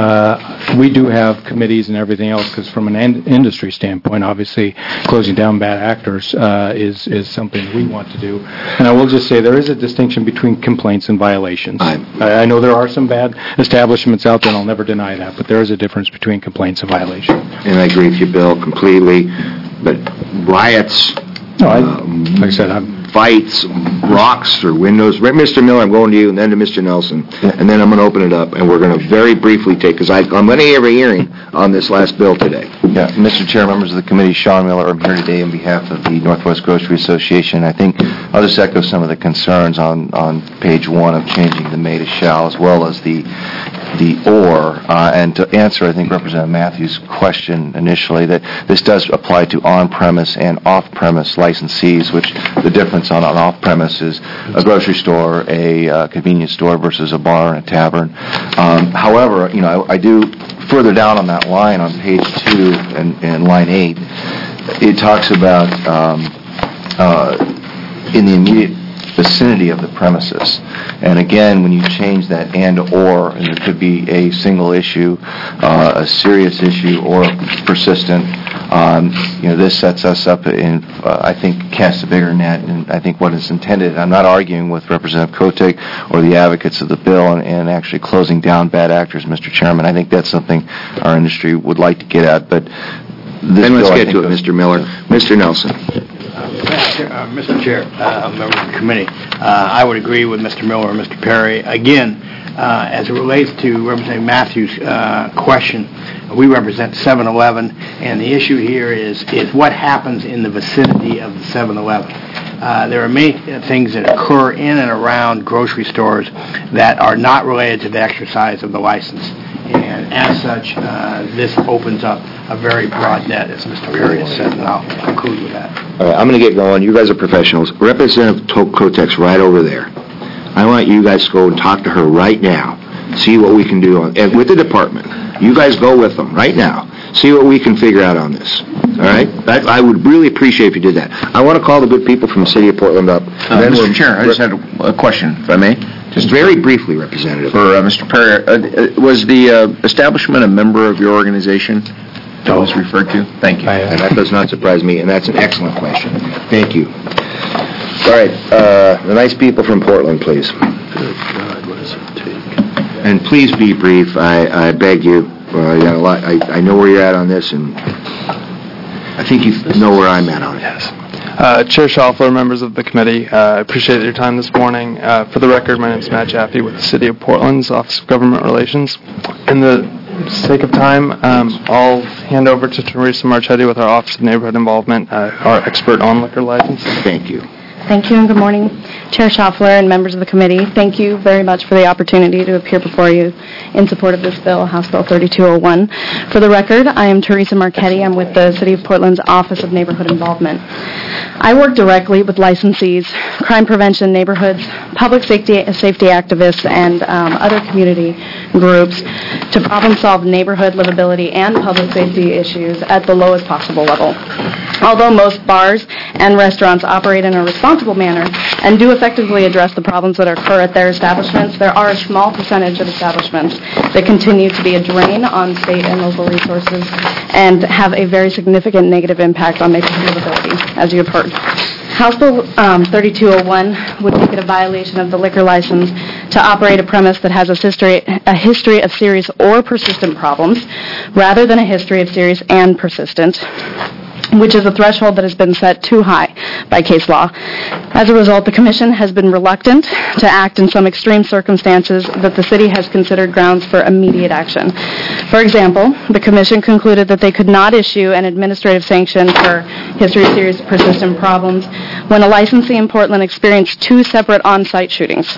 uh, we do have committees and everything else, because from an in- industry standpoint, obviously closing down bad actors uh, is, is something we want to do. And I will just say there is a distinction between complaints and violations. I, I know there are some bad establishments out there, and I'll never deny that, but there is a difference between complaints and violations. And I agree with you, Bill, completely. But riots, no, I, um, like I said, I'm fights, rocks through windows. Mister Miller, I'm going to you, and then to Mister Nelson, and then I'm going to open it up, and we're going to very briefly take, because I'm going to have a hearing on this last bill today. Yeah, Mister Chair, members of the committee, Sean Miller, I'm here today on behalf of the Northwest Grocery Association. I think I'll just echo some of the concerns on, on page one of changing the may to shall, as well as the the or, uh, and to answer, I think, Representative Matthews' question initially, that this does apply to on-premise and off-premise licensees, which the difference on an off-premise is a grocery store, a uh, convenience store versus a bar and a tavern. Um, however, you know, I, I do, further down on that line on page two and, and line eight, it talks about um, uh, in the immediate vicinity of the premises. And again, when you change that and or, and there could be a single issue, uh, a serious issue, or persistent, um, you know, this sets us up in, uh, I think, casts a bigger net, and I think what is intended, I'm not arguing with Representative Kotek or the advocates of the bill and, and actually closing down bad actors, Mister Chairman. I think that's something our industry would like to get at, but this Then let's bill, I get think, to it, goes- Mister Miller. Mister Nelson. Uh, Mister Chair, uh, member of the committee, uh, I would agree with Mister Miller and Mister Perry. Again, uh, as it relates to Representative Matthews' uh, question, we represent seven eleven, and the issue here is, is what happens in the vicinity of the seven eleven. Uh, there are many things that occur in and around grocery stores that are not related to the exercise of the license. And as such, uh, this opens up a very broad net, as Mister Perry has said, and I'll conclude with that. All right, I'm going to get going. You guys are professionals. Representative Kotek's right over there. I want you guys to go and talk to her right now, see what we can do on, and with the department. You guys go with them right now. See what we can figure out on this. All right? I, I would really appreciate if you did that. I want to call the good people from the city of Portland up. Uh, Mister Chair, I just had a, a question, if I may. Just very briefly, Representative. For uh, Mister Perry, uh, was the uh, establishment a member of your organization that was referred to? Thank you. And that does not surprise me, and that's an excellent question. Thank you. All right, uh, the nice people from Portland, please. Good God, what does it take? And please be brief, I, I beg you. Uh, you got a lot, I, I know where you're at on this, and I think you know where I'm at on it. Yes. Uh, Chair Schaffler, members of the committee, uh, I appreciate your time this morning. Uh, for the record, my name is Matt Jaffe with the City of Portland's Office of Government Relations. In the sake of time, um, I'll hand over to Teresa Marchetti with our Office of Neighborhood Involvement, uh, our expert on liquor licensing. Thank you. Thank you and good morning, Chair Schaffler and members of the committee. Thank you very much for the opportunity to appear before you in support of this bill, House Bill thirty-two oh one. For the record, I am Teresa Marchetti. I'm with the City of Portland's Office of Neighborhood Involvement. I work directly with licensees, crime prevention, neighborhoods, public safety, safety activists, and um, other community groups to problem-solve neighborhood livability and public safety issues at the lowest possible level. Although most bars and restaurants operate in a responsible manner and do effectively address the problems that occur at their establishments, there are a small percentage of establishments that continue to be a drain on state and local resources and have a very significant negative impact on neighborhood livability, as you have heard. House Bill um, thirty-two oh one would make it a violation of the liquor license to operate a premise that has a history, a history of serious or persistent problems, rather than a history of serious and persistent, which is a threshold that has been set too high by case law. As a result, the Commission has been reluctant to act in some extreme circumstances that the City has considered grounds for immediate action. For example, the Commission concluded that they could not issue an administrative sanction for history of serious persistent problems when a licensee in Portland experienced two separate on-site shootings.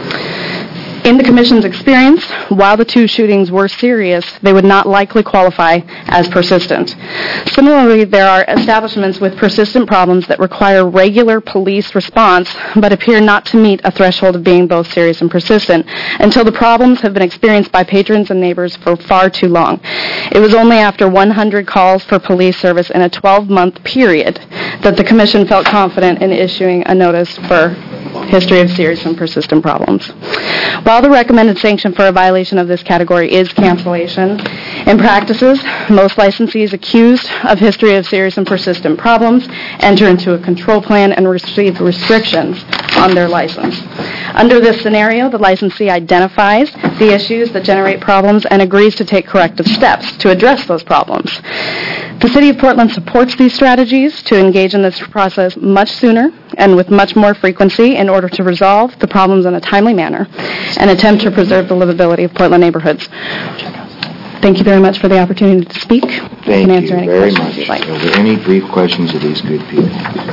In the Commission's experience, while the two shootings were serious, they would not likely qualify as persistent. Similarly, there are establishments with persistent problems that require regular police response but appear not to meet a threshold of being both serious and persistent until the problems have been experienced by patrons and neighbors for far too long. It was only after one hundred calls for police service in a twelve-month period that the Commission felt confident in issuing a notice for history of serious and persistent problems. While the recommended sanction for a violation of this category is cancellation, in practices, most licensees accused of history of serious and persistent problems enter into a control plan and receive restrictions on their license. Under this scenario, the licensee identifies the issues that generate problems and agrees to take corrective steps to address those problems. The City of Portland supports these strategies to engage in this process much sooner and with much more frequency in order to resolve the problems in a timely manner and attempt to preserve the livability of Portland neighborhoods. Thank you very much for the opportunity to speak. Thank you you any very questions much. you'd like. Are there any brief questions of these good people?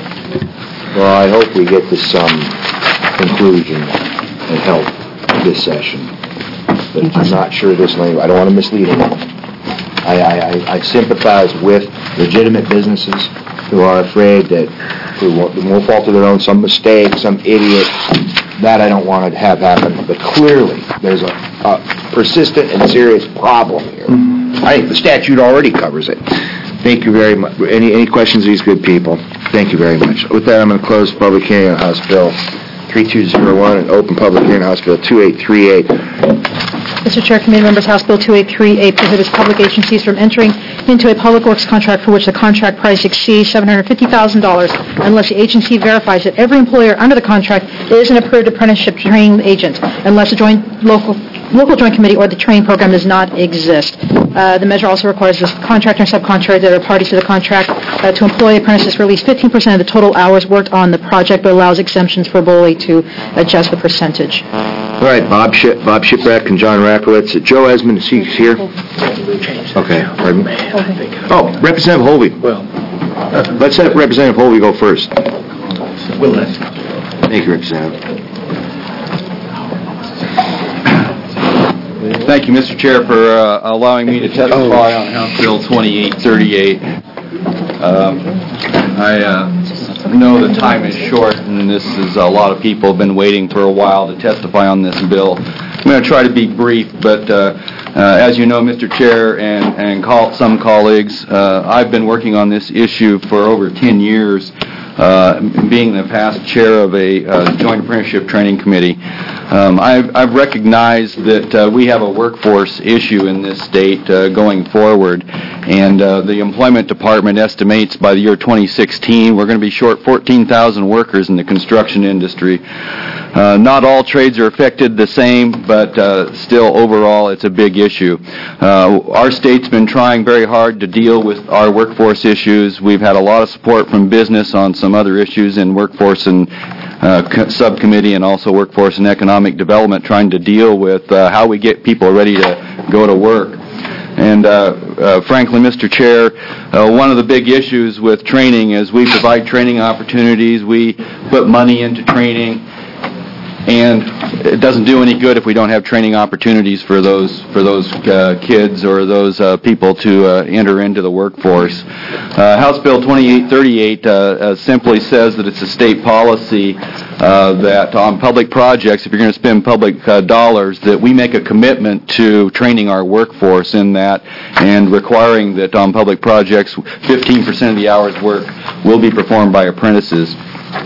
Well, I hope we get to some conclusion and help this session. But I'm not sure this language, I don't want to mislead anyone. I, I, I sympathize with legitimate businesses who are afraid that through no fault of their own, some mistake, some idiot, that I don't want to have happen. But clearly, there's a, a persistent and serious problem here. I think the statute already covers it. Thank you very much. Any, any questions of these good people? Thank you very much. With that, I'm going to close the public hearing on House Bill thirty-two oh one and open public hearing on House Bill twenty-eight thirty-eight. Mister Chair, committee members, House Bill twenty-eight thirty-eight prohibits public agencies from entering into a public works contract for which the contract price exceeds seven hundred fifty thousand dollars unless the agency verifies that every employer under the contract is an approved apprenticeship training agent, unless a joint local local joint committee or the training program does not exist. Uh, The measure also requires the contractor and subcontractor that are parties to the contract uh, to employ apprentices for at least fifteen percent of the total hours worked on the project, but allows exemptions for B O L I to adjust the percentage. All right, Bob Shi- Bob Shipwreck and John Rakowitz. Joe Esmond, is he here? Okay, pardon me. Oh, Representative Hovey. Well, let's have Representative Hovey go first. Will let. Thank you, Representative. Thank you, Mister Chair, for uh, allowing me to testify on House Bill twenty-eight thirty-eight. Um, I uh, know the time is short, and this is a lot of people have been waiting for a while to testify on this bill. I'm going to try to be brief, but uh, uh, as you know, Mister Chair and, and call, some colleagues, uh, I've been working on this issue for over ten years. Uh, being the past chair of a uh, joint apprenticeship training committee, um, I've, I've recognized that uh, we have a workforce issue in this state uh, going forward, and uh, the employment department estimates by the year twenty sixteen we're going to be short fourteen thousand workers in the construction industry. Uh, not all trades are affected the same, but uh, still overall it's a big issue. Uh, our state's been trying very hard to deal with our workforce issues. We've had a lot of support from business on some other issues in workforce and uh, co- subcommittee, and also workforce and economic development, trying to deal with uh, how we get people ready to go to work. And uh, uh, frankly, Mister Chair, uh, one of the big issues with training is we provide training opportunities, we put money into training, and it doesn't do any good if we don't have training opportunities for those for those uh, kids or those uh, people to uh, enter into the workforce. Uh, House Bill twenty-eight thirty-eight uh, uh, simply says that it's a state policy uh, that on public projects, if you're going to spend public uh, dollars, that we make a commitment to training our workforce in that, and requiring that on public projects, fifteen percent of the hours work will be performed by apprentices.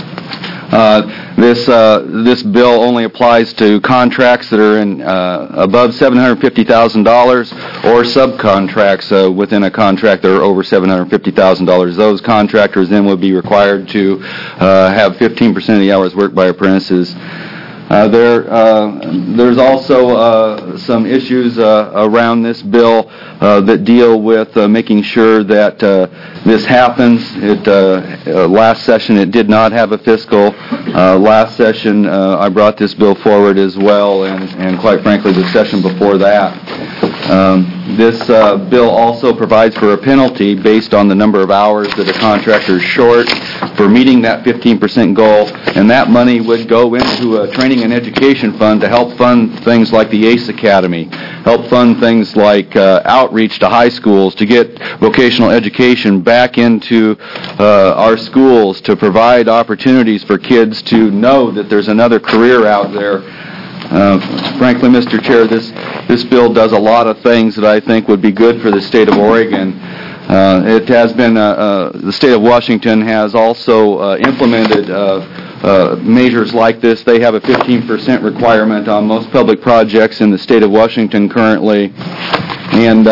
Uh, this uh, this bill only applies to contracts that are in uh, above seven hundred fifty thousand dollars or subcontracts uh, within a contract that are over seven hundred fifty thousand dollars. Those contractors then would be required to uh, have fifteen percent of the hours worked by apprentices. Uh, there, uh, there's also uh, some issues uh, around this bill uh, that deal with uh, making sure that uh, this happens. It, uh, uh, last session it did not have a fiscal. Uh, last session uh, I brought this bill forward as well, and, and quite frankly the session before that. Um, this uh, bill also provides for a penalty based on the number of hours that a contractor is short for meeting that fifteen percent goal, and that money would go into a training and education fund to help fund things like the ACE Academy, help fund things like uh, outreach to high schools, to get vocational education back into uh, our schools, to provide opportunities for kids to know that there's another career out there. Uh, frankly, Mister Chair, this this bill does a lot of things that I think would be good for the state of Oregon. Uh, it has been, uh, uh, the state of Washington has also uh, implemented uh, uh, measures like this. They have a fifteen percent requirement on most public projects in the state of Washington currently. And uh,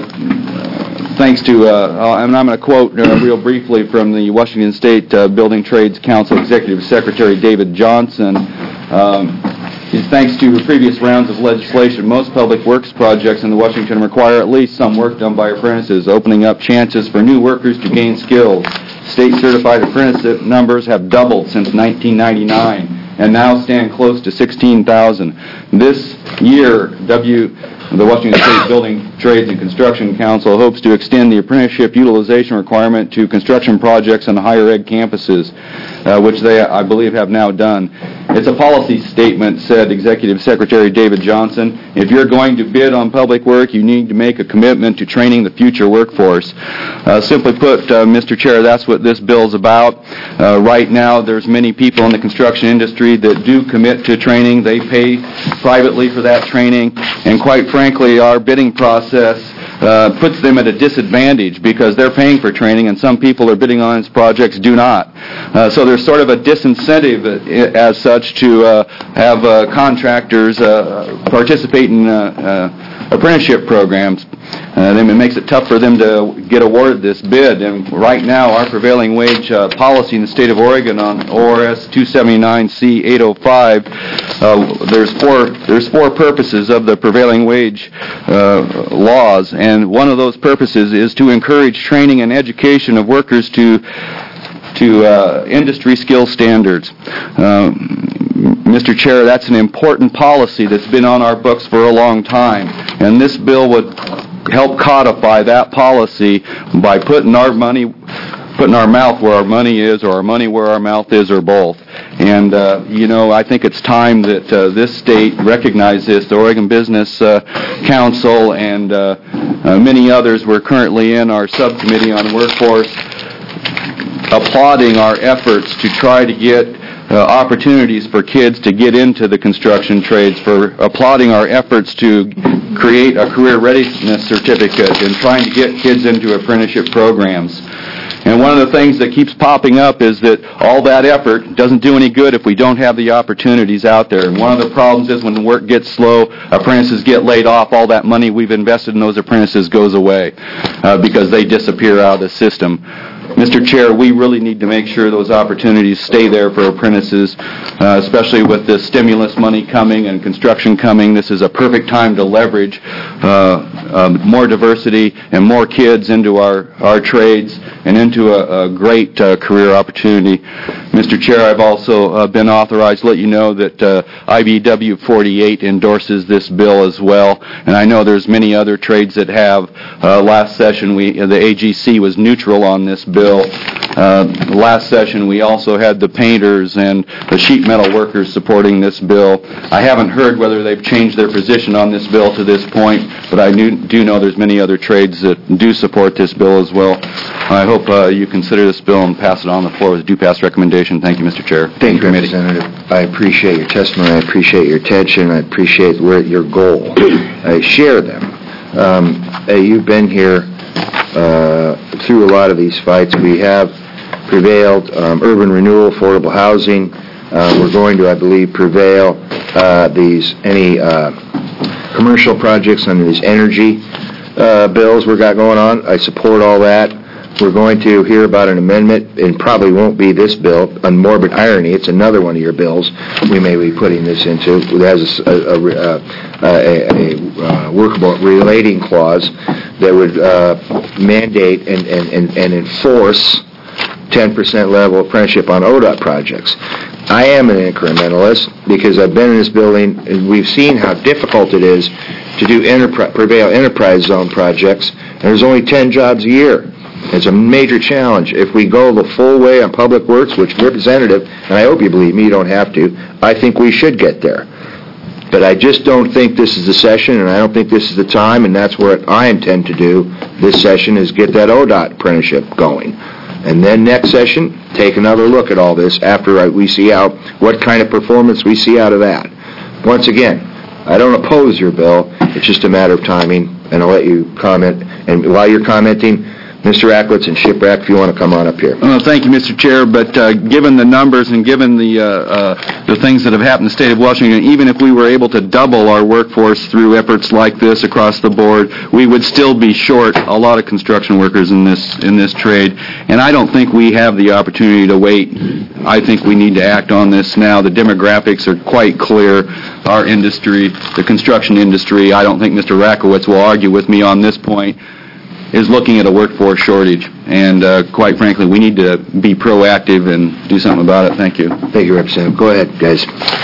uh, thanks to, uh, and I'm going to quote uh, real briefly from the Washington State uh, Building Trades Council Executive Secretary David Johnson. Um, Thanks to previous rounds of legislation, most public works projects in Washington require at least some work done by apprentices, opening up chances for new workers to gain skills. State-certified apprenticeship numbers have doubled since nineteen ninety-nine and now stand close to sixteen thousand. This year, W. The Washington State Building Trades and Construction Council hopes to extend the apprenticeship utilization requirement to construction projects on higher ed campuses, uh, which they, I believe, have now done. It's a policy statement, said Executive Secretary David Johnson. If you're going to bid on public work, you need to make a commitment to training the future workforce. Uh, simply put, uh, Mister Chair, that's what this bill's about. Uh, right now, there's many people in the construction industry that do commit to training. They pay privately for that training, and quite frankly, our bidding process uh, puts them at a disadvantage because they're paying for training and some people are bidding on these projects do not. Uh, so there's sort of a disincentive as such to uh, have uh, contractors uh, participate in uh, uh, apprenticeship programs. Uh, then it makes it tough for them to get awarded this bid. And right now, our prevailing wage uh, policy in the state of Oregon on O R S two seventy-nine C eight oh five, uh, there's four there's four purposes of the prevailing wage uh, laws, and one of those purposes is to encourage training and education of workers to to uh, industry skill standards. Um, Mister Chair, that's an important policy that's been on our books for a long time, and this bill would help codify that policy by putting our money, putting our mouth where our money is, or our money where our mouth is, or both. And, uh, you know, I think it's time that uh, this state recognize this. The Oregon Business uh, Council and uh, uh, many others, we're currently in our subcommittee on workforce, applauding our efforts to try to get uh, opportunities for kids to get into the construction trades, for applauding our efforts to create a career readiness certificate and trying to get kids into apprenticeship programs. And one of the things that keeps popping up is that all that effort doesn't do any good if we don't have the opportunities out there. And one of the problems is when the work gets slow, apprentices get laid off, all that money we've invested in those apprentices goes away uh, because they disappear out of the system. Mister Chair, we really need to make sure those opportunities stay there for apprentices, uh, especially with the stimulus money coming and construction coming. This is a perfect time to leverage uh, um, more diversity and more kids into our, our trades and into a, a great uh, career opportunity. Mister Chair, I've also uh, been authorized to let you know that uh, I B W forty-eight endorses this bill as well, and I know there's many other trades that have. Uh, last session, we the A G C was neutral on this bill. Uh, last session, we also had the painters and the sheet metal workers supporting this bill. I haven't heard whether they've changed their position on this bill to this point, but I do, do know there's many other trades that do support this bill as well. I hope uh, you consider this bill and pass it on the floor with a due pass recommendation. Thank you, Mister Chair. Thank you, Representative. I appreciate your testimony. I appreciate your attention. I appreciate where your goal. I share them. Um, hey, you've been here uh, through a lot of these fights. We have prevailed. Um, urban renewal, affordable housing. Uh, we're going to, I believe, prevail uh, these any uh, commercial projects under these energy uh, bills we've got going on. I support all that. We're going to hear about an amendment, and probably won't be this bill. On morbid irony, it's another one of your bills we may be putting this into. It has a, a, a, a, a, a workable relating clause that would uh, mandate and, and, and, and enforce ten percent level apprenticeship on O D O T projects. I am an incrementalist because I've been in this building and we've seen how difficult it is to do enterprise, prevail enterprise zone projects, and there's only ten jobs a year. It's a major challenge. If we go the full way on public works, which Representative, and I hope you believe me, you don't have to, I think we should get there. But I just don't think this is the session, and I don't think this is the time, and that's what I intend to do this session, is get that O D O T apprenticeship going. And then next session, take another look at all this after we see out what kind of performance we see out of that. Once again, I don't oppose your bill. It's just a matter of timing, and I'll let you comment. And while you're commenting, Mister Acklitz and Shipwreck, if you want to come on up here. Well, thank you, Mister Chair, but uh, given the numbers and given the uh, uh, the things that have happened in the state of Washington, even if we were able to double our workforce through efforts like this across the board, we would still be short a lot of construction workers in this in this trade, and I don't think we have the opportunity to wait. I think we need to act on this now. The demographics are quite clear. Our industry, the construction industry, I don't think Mister Rakowitz will argue with me on this point, is looking at a workforce shortage. And uh, quite frankly, we need to be proactive and do something about it. Thank you. Thank you, Representative. Go ahead, guys.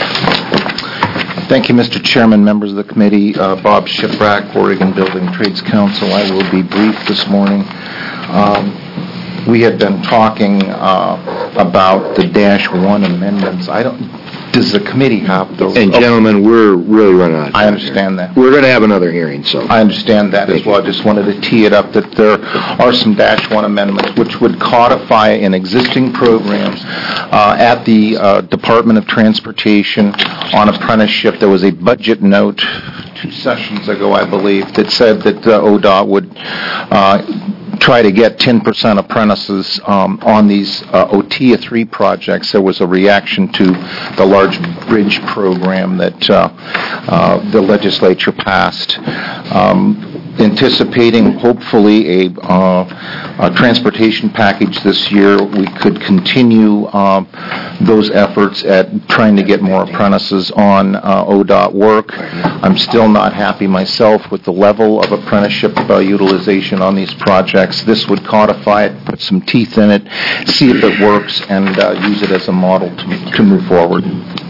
Thank you, Mister Chairman, members of the committee. Uh, Bob Shiprack, Oregon Building Trades Council. I will be brief this morning. Um, we had been talking uh, about the dash one amendments. I don't... Does the committee have those? And gentlemen, we're really running out of time. I understand that. We're going to have another hearing, so. I understand that as well. I just wanted to tee it up that there are some dash one amendments which would codify in existing programs uh, at the uh, Department of Transportation on apprenticeship. There was a budget note two sessions ago, I believe, that said that uh, O D O T would uh, try to get ten percent apprentices um, on these uh, O T A three projects. There was a reaction to the large bridge program that uh, uh, the legislature passed. Um, anticipating hopefully a, uh, a transportation package this year, we could continue um, those efforts at trying to get more apprentices on uh, O D O T work. I'm still not happy myself with the level of apprenticeship uh, utilization on these projects. This would codify it, put some teeth in it, see if it works, and uh, use it as a model to, to move forward.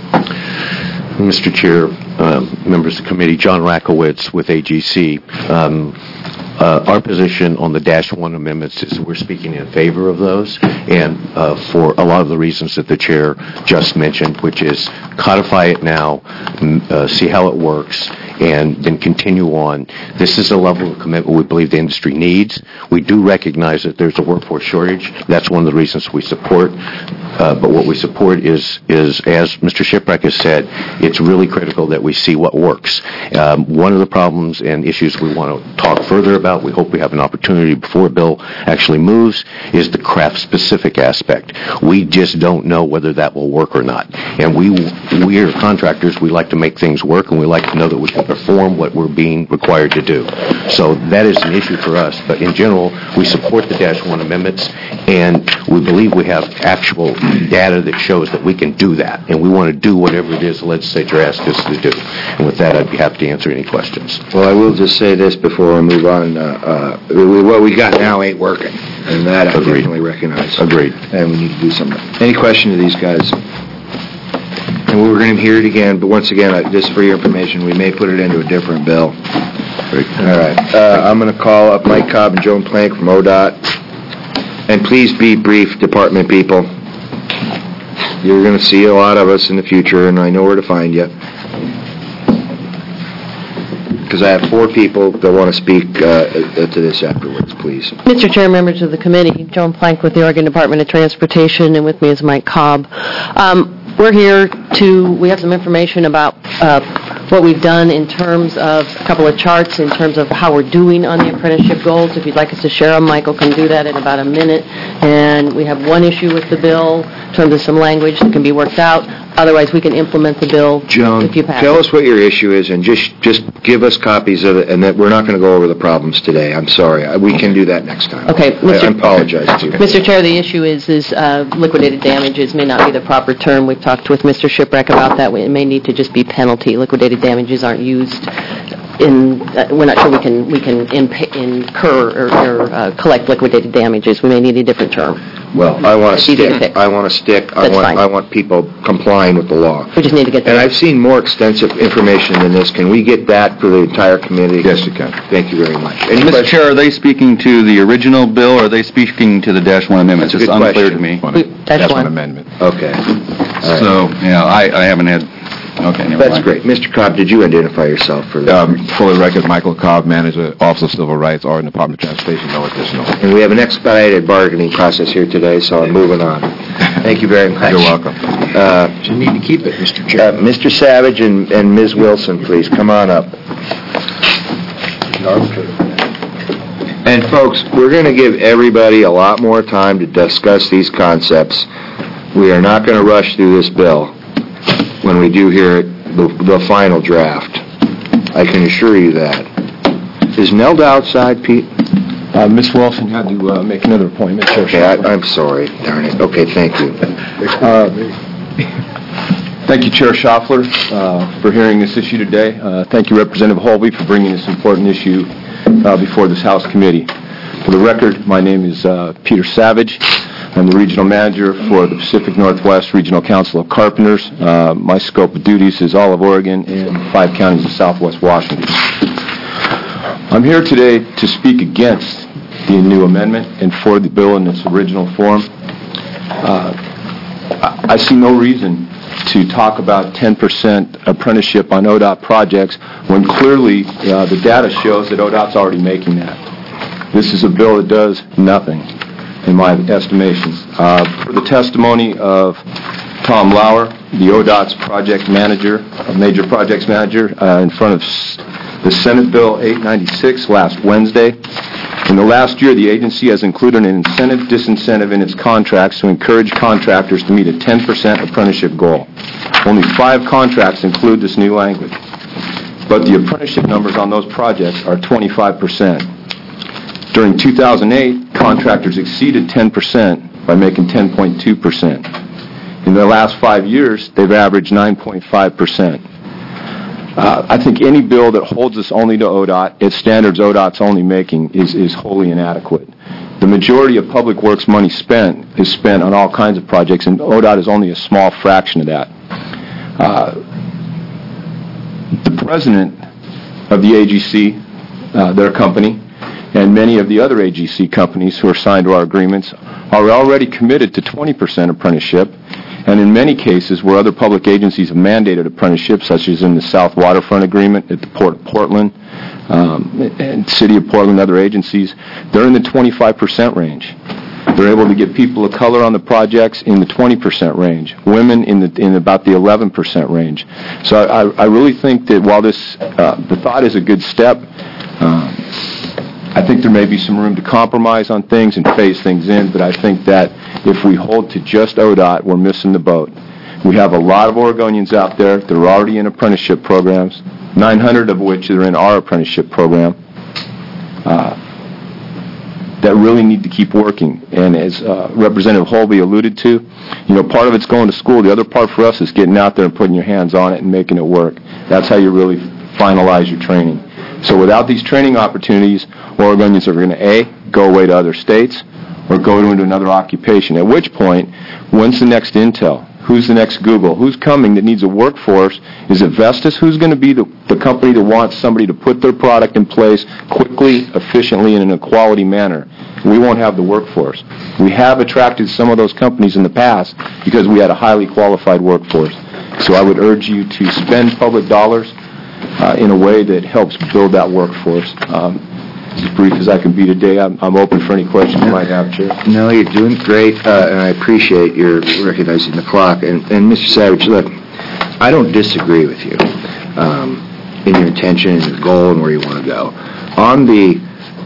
Mister Chair, um, members of the committee, John Rakowitz with A G C. Um, uh, our position on the dash one amendments is we're speaking in favor of those, and uh, for a lot of the reasons that the chair just mentioned, which is codify it now, m- uh, see how it works, and then continue on. This is a level of commitment we believe the industry needs. We do recognize that there's a workforce shortage. That's one of the reasons we support. Uh, but what we support is, is, as Mister Shiprack has said, it's really critical that we see what works. Um, one of the problems and issues we want to talk further about, we hope we have an opportunity before a bill actually moves, is the craft-specific aspect. We just don't know whether that will work or not. And we, we are contractors, we like to make things work, and we like to know that we can perform what we're being required to do. So that is an issue for us. But in general, we support the dash one amendments, and we believe we have actual data that shows that we can do that, and we want to do whatever it is the legislature asks us to do. And with that, I'd be happy to answer any questions. Well, I will just say this before we move on. Uh, uh, we- what we got now ain't working, and that I Agreed. definitely recognize. Agreed. And we need to do something. Any question to these guys? And we were going to hear it again, but once again, uh, just for your information, we may put it into a different bill. All right. Uh, I'm going to call up Mike Cobb and Joan Plank from O D O T. And please be brief, department people. You're going to see a lot of us in the future, and I know where to find you. Because I have four people that want to speak uh, to this afterwards, please. Mister Chair, members of the committee, Joan Plank with the Oregon Department of Transportation, and with me is Mike Cobb. Um, we're here to, we have some information about uh, what we've done in terms of a couple of charts in terms of how we're doing on the apprenticeship goals. If you'd like us to share them, Michael can do that in about a minute. And we have one issue with the bill in terms of some language that can be worked out. Otherwise, we can implement the bill Joan, if you pass tell it. us what your issue is, and just just give us copies of it, and that we're not going to go over the problems today. I'm sorry. I- We can do that next time. Okay, I Mister I apologize to you. Mister Chair, the issue is, is uh, liquidated damages may not be the proper term. We've talked with Mister Shiprack about that. It may need to just be penalty. Liquidated damages aren't used in, uh, we're not sure we can, we can imp- incur or, or uh, collect liquidated damages. We may need a different term. Well, I want to It's easy to stick. fix. I want to stick. I That's want. fine. I want people complying with the law. We just need to get And that. I've seen more extensive information than this. Can we get that for the entire committee? Yes, you can. Thank you very much. Any Mister questions? Chair, are they speaking to the original bill, or are they speaking to the dash one amendments? That's a It's good unclear to question. me. Dash one. amendment. Okay. So, yeah, I, I haven't had, okay, never That's mind. great. Mister Cobb, did you identify yourself for the... Um, For the record, Michael Cobb, Manager, Office of Civil Rights, Oregon Department of Transportation, no additional. And we have an expedited bargaining process here today, so I'm moving on. Thank you very much. You're welcome. Uh, You need to keep it, Mister Chair. Mister Savage and and Miz Wilson, please, come on up. And folks, we're going to give everybody a lot more time to discuss these concepts. We are not going to rush through this bill when we do hear the, the final draft. I can assure you that. Is Nelda outside, Pete? Uh, Miz Wilson had to uh, make another appointment, Chair Okay, I, I'm sorry. Darn it. Okay, thank you. Uh, Thank you, Chair Schaffler, uh, for hearing this issue today. Uh, Thank you, Representative Holby, for bringing this important issue uh, before this House committee. For the record, my name is uh, Peter Savage. I'm the Regional Manager for the Pacific Northwest Regional Council of Carpenters. Uh, My scope of duties is all of Oregon and five counties of Southwest Washington. I'm here today to speak against the new amendment and for the bill in its original form. Uh, I I see no reason to talk about ten percent apprenticeship on O D O T projects when clearly uh, the data shows that O D O T's already making that. This is a bill that does nothing, in my estimations. Uh, For the testimony of Tom Lauer, the O D O T's project manager, a major projects manager, uh, in front of s- the Senate Bill eight ninety-six last Wednesday, In the last year, the agency has included an incentive-disincentive in its contracts to encourage contractors to meet a ten percent apprenticeship goal. Only five contracts include this new language, but the apprenticeship numbers on those projects are twenty-five percent. During two thousand eight, contractors exceeded ten percent by making ten point two percent. In the last five years, they've averaged nine point five percent. Uh, I think any bill that holds us only to O D O T, its standards O D O T's only making, is, is wholly inadequate. The majority of public works money spent is spent on all kinds of projects, and O D O T is only a small fraction of that. Uh, the president of the A G C, uh, their company, and many of the other A G C companies who are signed to our agreements are already committed to twenty percent apprenticeship, and in many cases where other public agencies have mandated apprenticeship, such as in the South Waterfront Agreement at the Port of Portland, um, and City of Portland and other agencies, they're in the twenty-five percent range. They're able to get people of color on the projects in the twenty percent range, women in the in about the eleven percent range. So I, I really think that while this uh, the thought is a good step, um, I think there may be some room to compromise on things and phase things in, but I think that if we hold to just O D O T, we're missing the boat. We have a lot of Oregonians out there that are already in apprenticeship programs, nine hundred of which are in our apprenticeship program, uh, that really need to keep working. And as uh, Representative Holby alluded to, you know, part of it's going to school. The other part for us is getting out there and putting your hands on it and making it work. That's how you really finalize your training. So without these training opportunities, Oregonians are going to, A, go away to other states, or go into another occupation, at which point, when's the next Intel? Who's the next Google? Who's coming that needs a workforce? Is it Vestas? Who's going to be the, the company that wants somebody to put their product in place quickly, efficiently, and in a quality manner? We won't have the workforce. We have attracted some of those companies in the past because we had a highly qualified workforce. So I would urge you to spend public dollars uh, in a way that helps build that workforce. Um, As brief as I can be today, I'm, I'm open for any questions you might have, Chair. No, you're doing great, uh, and I appreciate your recognizing the clock. And, and Mister Savage, look, I don't disagree with you um, in your intention and your goal and where you want to go. On the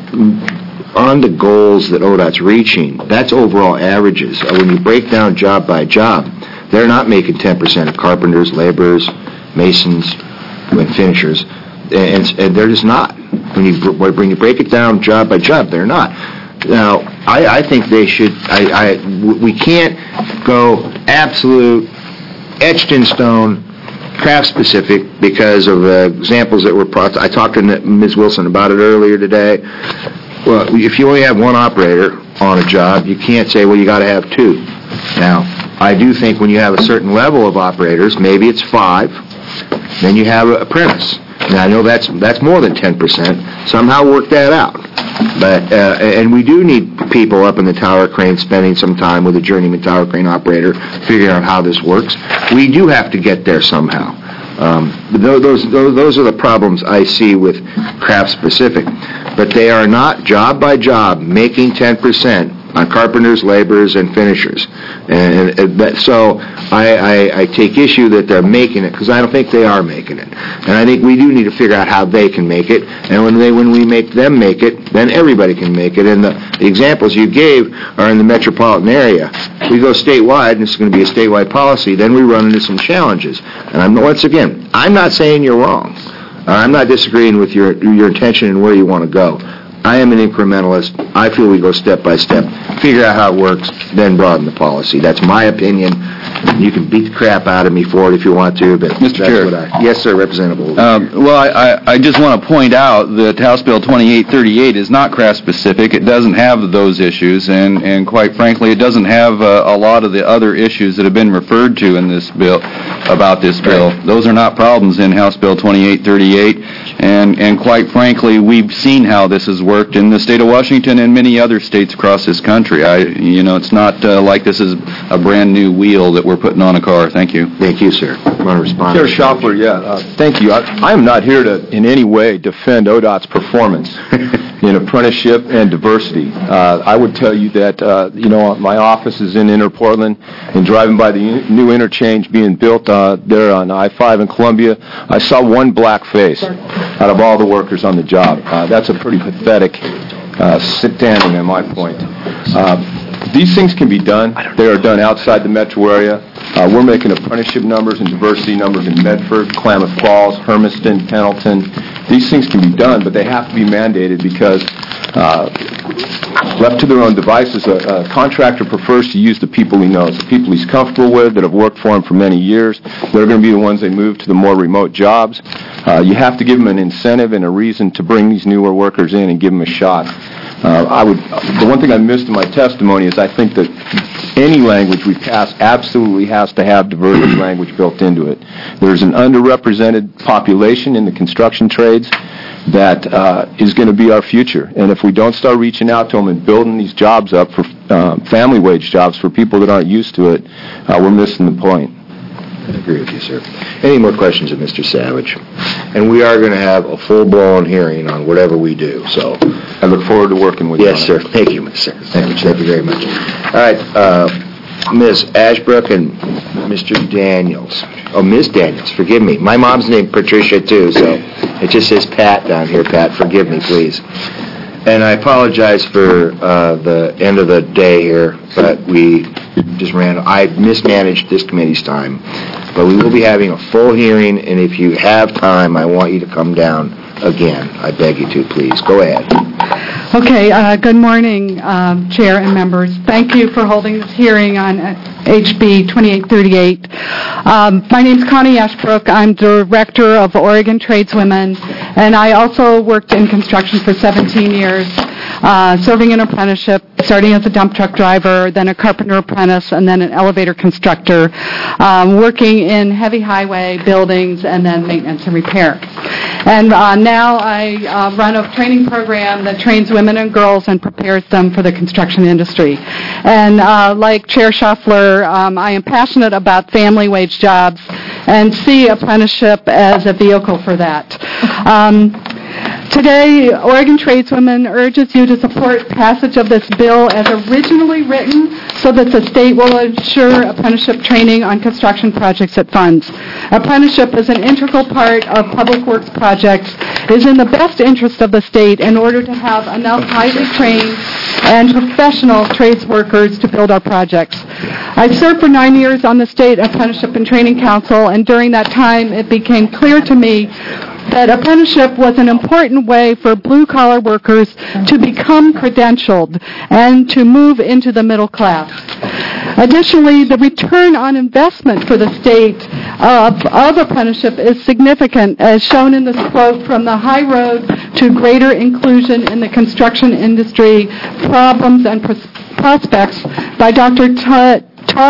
on the goals that O D O T's reaching, that's overall averages. Uh, when you break down job by job, they're not making ten percent of carpenters, laborers, masons, and finishers, and, and they're just not. When you when you break it down job by job, they're not. Now, I, I think they should. I, I we can't go absolute, etched in stone, craft specific because of uh, examples that were brought. I talked to Miz Wilson about it earlier today. Well, if you only have one operator on a job, you can't say, well, you got to have two. Now, I do think when you have a certain level of operators, maybe it's five, then you have an apprentice. Now, I know that's that's more than ten percent. Somehow work that out. But uh, and we do need people up in the tower crane spending some time with a journeyman tower crane operator figuring out how this works. We do have to get there somehow. Um, those, those those are the problems I see with craft specific. But they are not job by job making ten percent on carpenters, laborers, and finishers. And, and that, so I, I, I take issue that they're making it because I don't think they are making it. And I think we do need to figure out how they can make it. And when they when we make them make it, then everybody can make it. And the, the examples you gave are in the metropolitan area. We go statewide, and this is going to be a statewide policy, then we run into some challenges. And I'm once again, I'm not saying you're wrong. Uh, I'm not disagreeing with your your intention and where you want to go. I am an incrementalist. I feel we go step by step, figure out how it works, then broaden the policy. That's my opinion. You can beat the crap out of me for it if you want to, but Mister that's Chair. what I... Yes, sir, Representative. Um, well, I, I, I just want to point out that House Bill twenty-eight thirty-eight is not craft-specific. It doesn't have those issues, and, and quite frankly, it doesn't have uh, a lot of the other issues that have been referred to in this bill, about this bill. Those are not problems in House Bill twenty-eight thirty-eight, and, and quite frankly, we've seen how this has worked in the state of Washington and many other states across this country. I, you know, it's not uh, like this is a brand-new wheel that we're putting on a car. Thank you. Thank you, sir. Want to respond? Chair Schaffler, yeah, uh, thank you. I, I am not here to in any way defend O D O T's performance in apprenticeship and diversity. Uh, I would tell you that, uh, you know, my office is in Inner Portland, and driving by the in- new interchange being built uh, there on I five in Columbia, I saw one black face out of all the workers on the job. Uh, that's a pretty pathetic uh, standing on my point. Uh, These things can be done. They are done outside the metro area. Uh, We're making apprenticeship numbers and diversity numbers in Medford, Klamath Falls, Hermiston, Pendleton. These things can be done, but they have to be mandated because uh, left to their own devices, a, a contractor prefers to use the people he knows, the people he's comfortable with, that have worked for him for many years. They're going to be the ones they move to the more remote jobs. Uh, you have to give them an incentive and a reason to bring these newer workers in and give them a shot. Uh, I would. The one thing I missed in my testimony is I think that any language we pass absolutely has to have diversity language built into it. There's an underrepresented population in the construction trades that uh, is going to be our future. And if we don't start reaching out to them and building these jobs up for uh, family wage jobs for people that aren't used to it, uh, we're missing the point. I agree with you, sir. Any more questions of Mister Savage? And we are going to have a full-blown hearing on whatever we do, so. I look forward to working with you. Yes, sir. Thank you, Mister Savage. Thank you very much. All right, uh, Miz Ashbrook and Mister Daniels. Oh, Miz Daniels, forgive me. My mom's named Patricia, too, so it just says Pat down here. Pat, forgive me, please. And I apologize for uh, the end of the day here, but we just ran, I mismanaged this committee's time. But we will be having a full hearing, and if you have time, I want you to come down again. I beg you to, please. Go ahead. Okay, uh, good morning, um, Chair and members. Thank you for holding this hearing on uh, H B twenty-eight thirty-eight. Um, my name is Connie Ashbrook. I'm Director of Oregon Tradeswomen, and I also worked in construction for seventeen years, uh, serving an apprenticeship, starting as a dump truck driver, then a carpenter apprentice, and then an elevator constructor, um, working in heavy highway buildings and then maintenance and repair. And uh, now I uh, run a training program that trains women and girls and prepares them for the construction industry. And uh, like Chair Schaffler, um, I am passionate about family wage jobs and see apprenticeship as a vehicle for that. Um, Today, Oregon Tradeswomen urges you to support passage of this bill as originally written so that the state will ensure apprenticeship training on construction projects it funds. Apprenticeship is an integral part of public works projects. It is in the best interest of the state in order to have enough highly trained and professional trades workers to build our projects. I served for nine years on the State Apprenticeship and Training Council, and during that time it became clear to me that apprenticeship was an important way for blue-collar workers to become credentialed and to move into the middle class. Additionally, the return on investment for the state of, of apprenticeship is significant, as shown in this quote from the High Road to Greater Inclusion in the Construction Industry, Problems and Pros- Prospects by Doctor Todd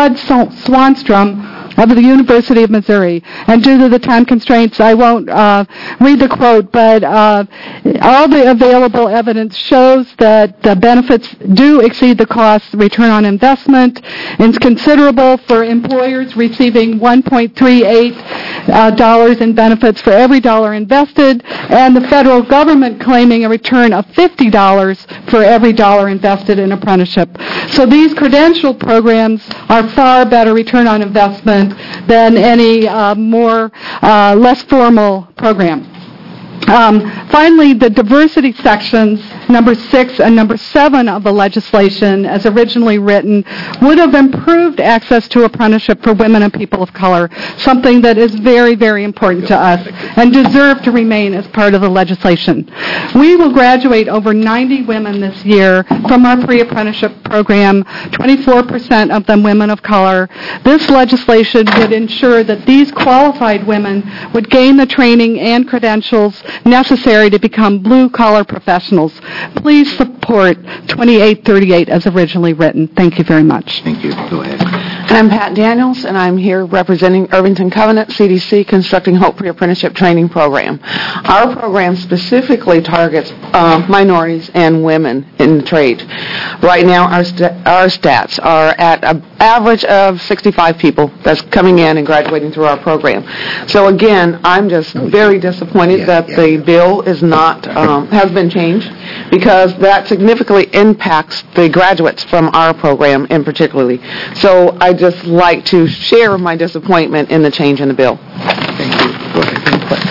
Swanstrom of the University of Missouri. And due to the time constraints, I won't uh, read the quote, but uh, all the available evidence shows that the benefits do exceed the cost. Return on investment is considerable, for employers receiving one point three eight uh, dollars in benefits for every dollar invested, and the federal government claiming a return of fifty dollars for every dollar invested in apprenticeship. So these credential programs are far better return on investment than any uh, more, uh, less formal program. Um, finally, the diversity sections, number six and number seven of the legislation, as originally written, would have improved access to apprenticeship for women and people of color, something that is very, very important to us and deserve to remain as part of the legislation. We will graduate over ninety women this year from our pre-apprenticeship program, twenty-four percent of them women of color. This legislation would ensure that these qualified women would gain the training and credentials necessary to become blue-collar professionals. Please support twenty-eight thirty-eight as originally written. Thank you very much. Thank you. Go ahead. I'm Pat Daniels, and I'm here representing Irvington Covenant C D C Constructing Hope Pre-Apprenticeship Training Program. Our program specifically targets uh, minorities and women in the trade. Right now, our, st- our stats are at an average of sixty-five people that's coming in and graduating through our program. So again, I'm just very disappointed Yeah, that yeah, the yeah. bill is not um, has been changed, because that significantly impacts the graduates from our program in particularly. So I just like to share my disappointment in the change in the bill. Thank you. Go ahead.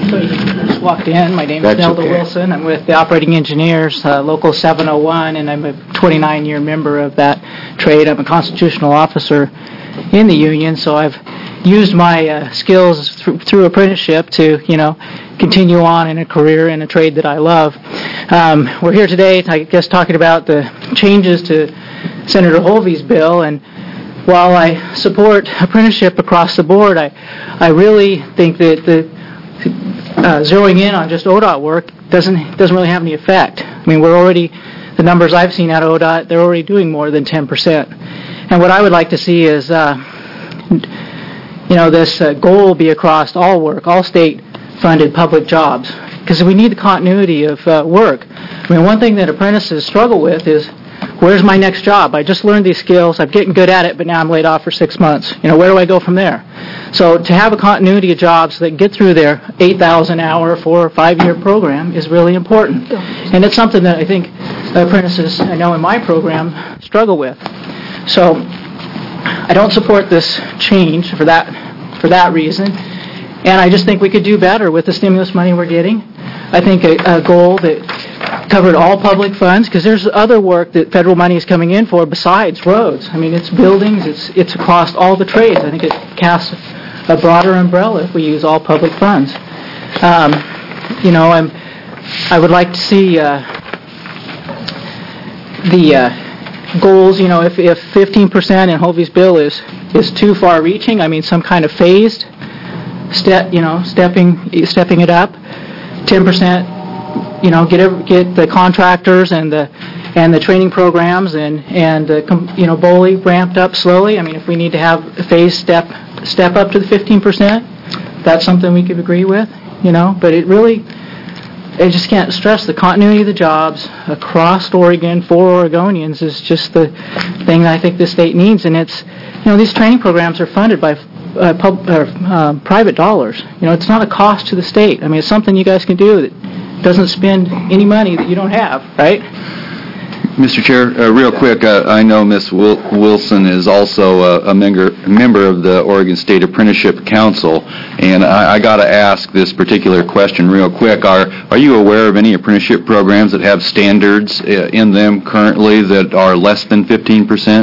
Just walked in. My name is That's Nelda okay. Wilson. I'm with the operating engineers, uh, Local seven oh one, and I'm a twenty-nine year member of that trade. I'm a constitutional officer in the union, so I've used my uh, skills through, through apprenticeship to, you know, continue on in a career in a trade that I love. Um, we're here today, I guess, talking about the changes to Senator Holvey's bill, and while I support apprenticeship across the board, I, I really think that the uh, zeroing in on just O D O T work doesn't doesn't really have any effect. I mean, we're already, the numbers I've seen out of O D O T, they're already doing more than ten percent. And what I would like to see is, uh, you know, this uh, goal be across all work, all state-funded public jobs, because we need the continuity of uh, work. I mean, one thing that apprentices struggle with is, where's my next job? I just learned these skills, I'm getting good at it, but now I'm laid off for six months. You know, where do I go from there? So to have a continuity of jobs that get through their eight thousand hour, four or five year program is really important. And it's something that I think apprentices, I know in my program, struggle with. So I don't support this change for that, for that reason. And I just think we could do better with the stimulus money we're getting. I think a, a goal that covered all public funds, because there's other work that federal money is coming in for besides roads. I mean, it's buildings, it's it's across all the trades. I think it casts a broader umbrella if we use all public funds. Um, you know, I'm, I would like to see uh, the uh, goals, you know, if, if fifteen percent in Hovey's bill is, is too far reaching, I mean, some kind of phased step, you know, stepping stepping it up. ten percent, you know, get every, get the contractors and the and the training programs and and the com, you know B O L I ramped up slowly. I mean, if we need to have a phase step step up to the fifteen percent, that's something we could agree with, you know. But it really, I just can't stress the continuity of the jobs across Oregon for Oregonians is just the thing that I think the state needs. And it's, you know, these training programs are funded by Uh, pub, or, uh, private dollars. You know, it's not a cost to the state. I mean, it's something you guys can do that doesn't spend any money that you don't have, right? Mister Chair, uh, real quick, uh, I know Miz Wil- Wilson is also a, a member, member of the Oregon State Apprenticeship Council, and I, I got to ask this particular question real quick. Are are you aware of any apprenticeship programs that have standards uh, in them currently that are less than fifteen percent?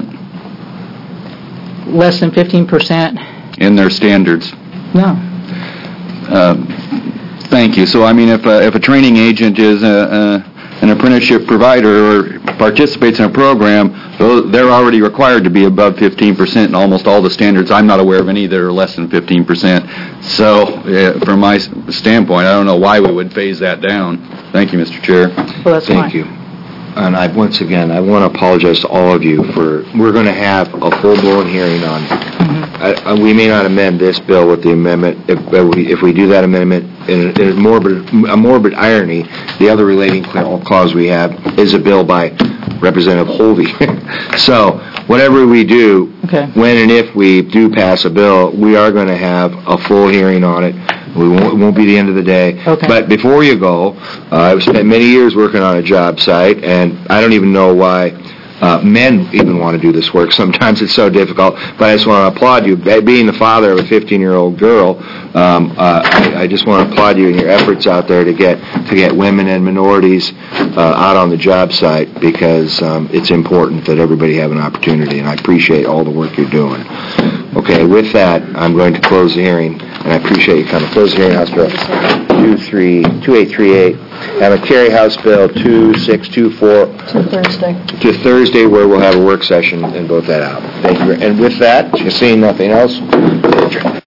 Less than fifteen percent? In their standards? No. Uh, thank you. So, I mean, if a, if a training agent is a, a, an apprenticeship provider or participates in a program, they're already required to be above fifteen percent in almost all the standards. I'm not aware of any that are less than fifteen percent. So, uh, from my standpoint, I don't know why we would phase that down. Thank you, Mister Chair. Well, that's Thank fine. you. And I, once again, I want to apologize to all of you for, we're going to have a full-blown hearing on, I, I, we may not amend this bill with the amendment, if, uh, we, if we do that amendment, in a, in a morbid, a morbid irony, the other relating clause we have is a bill by Representative Hovey. So, whatever we do, okay. when and if we do pass a bill, we are going to have a full hearing on it. We won't, it won't be the end of the day. Okay. But before you go, uh, I've spent many years working on a job site, and I don't even know why uh, men even want to do this work. Sometimes it's so difficult. But I just want to applaud you. Being the father of a fifteen-year-old girl, um, uh, I, I just want to applaud you in your efforts out there to get to get women and minorities uh, out on the job site, because um, it's important that everybody have an opportunity, and I appreciate all the work you're doing. Okay, with that, I'm going to close the hearing, and I appreciate you coming. Close the hearing, House Bill two eight three eight, and a carry House Bill two six two four To Thursday. to Thursday, where we'll have a work session and vote that out. Thank you. And with that, seeing nothing else, adjourn.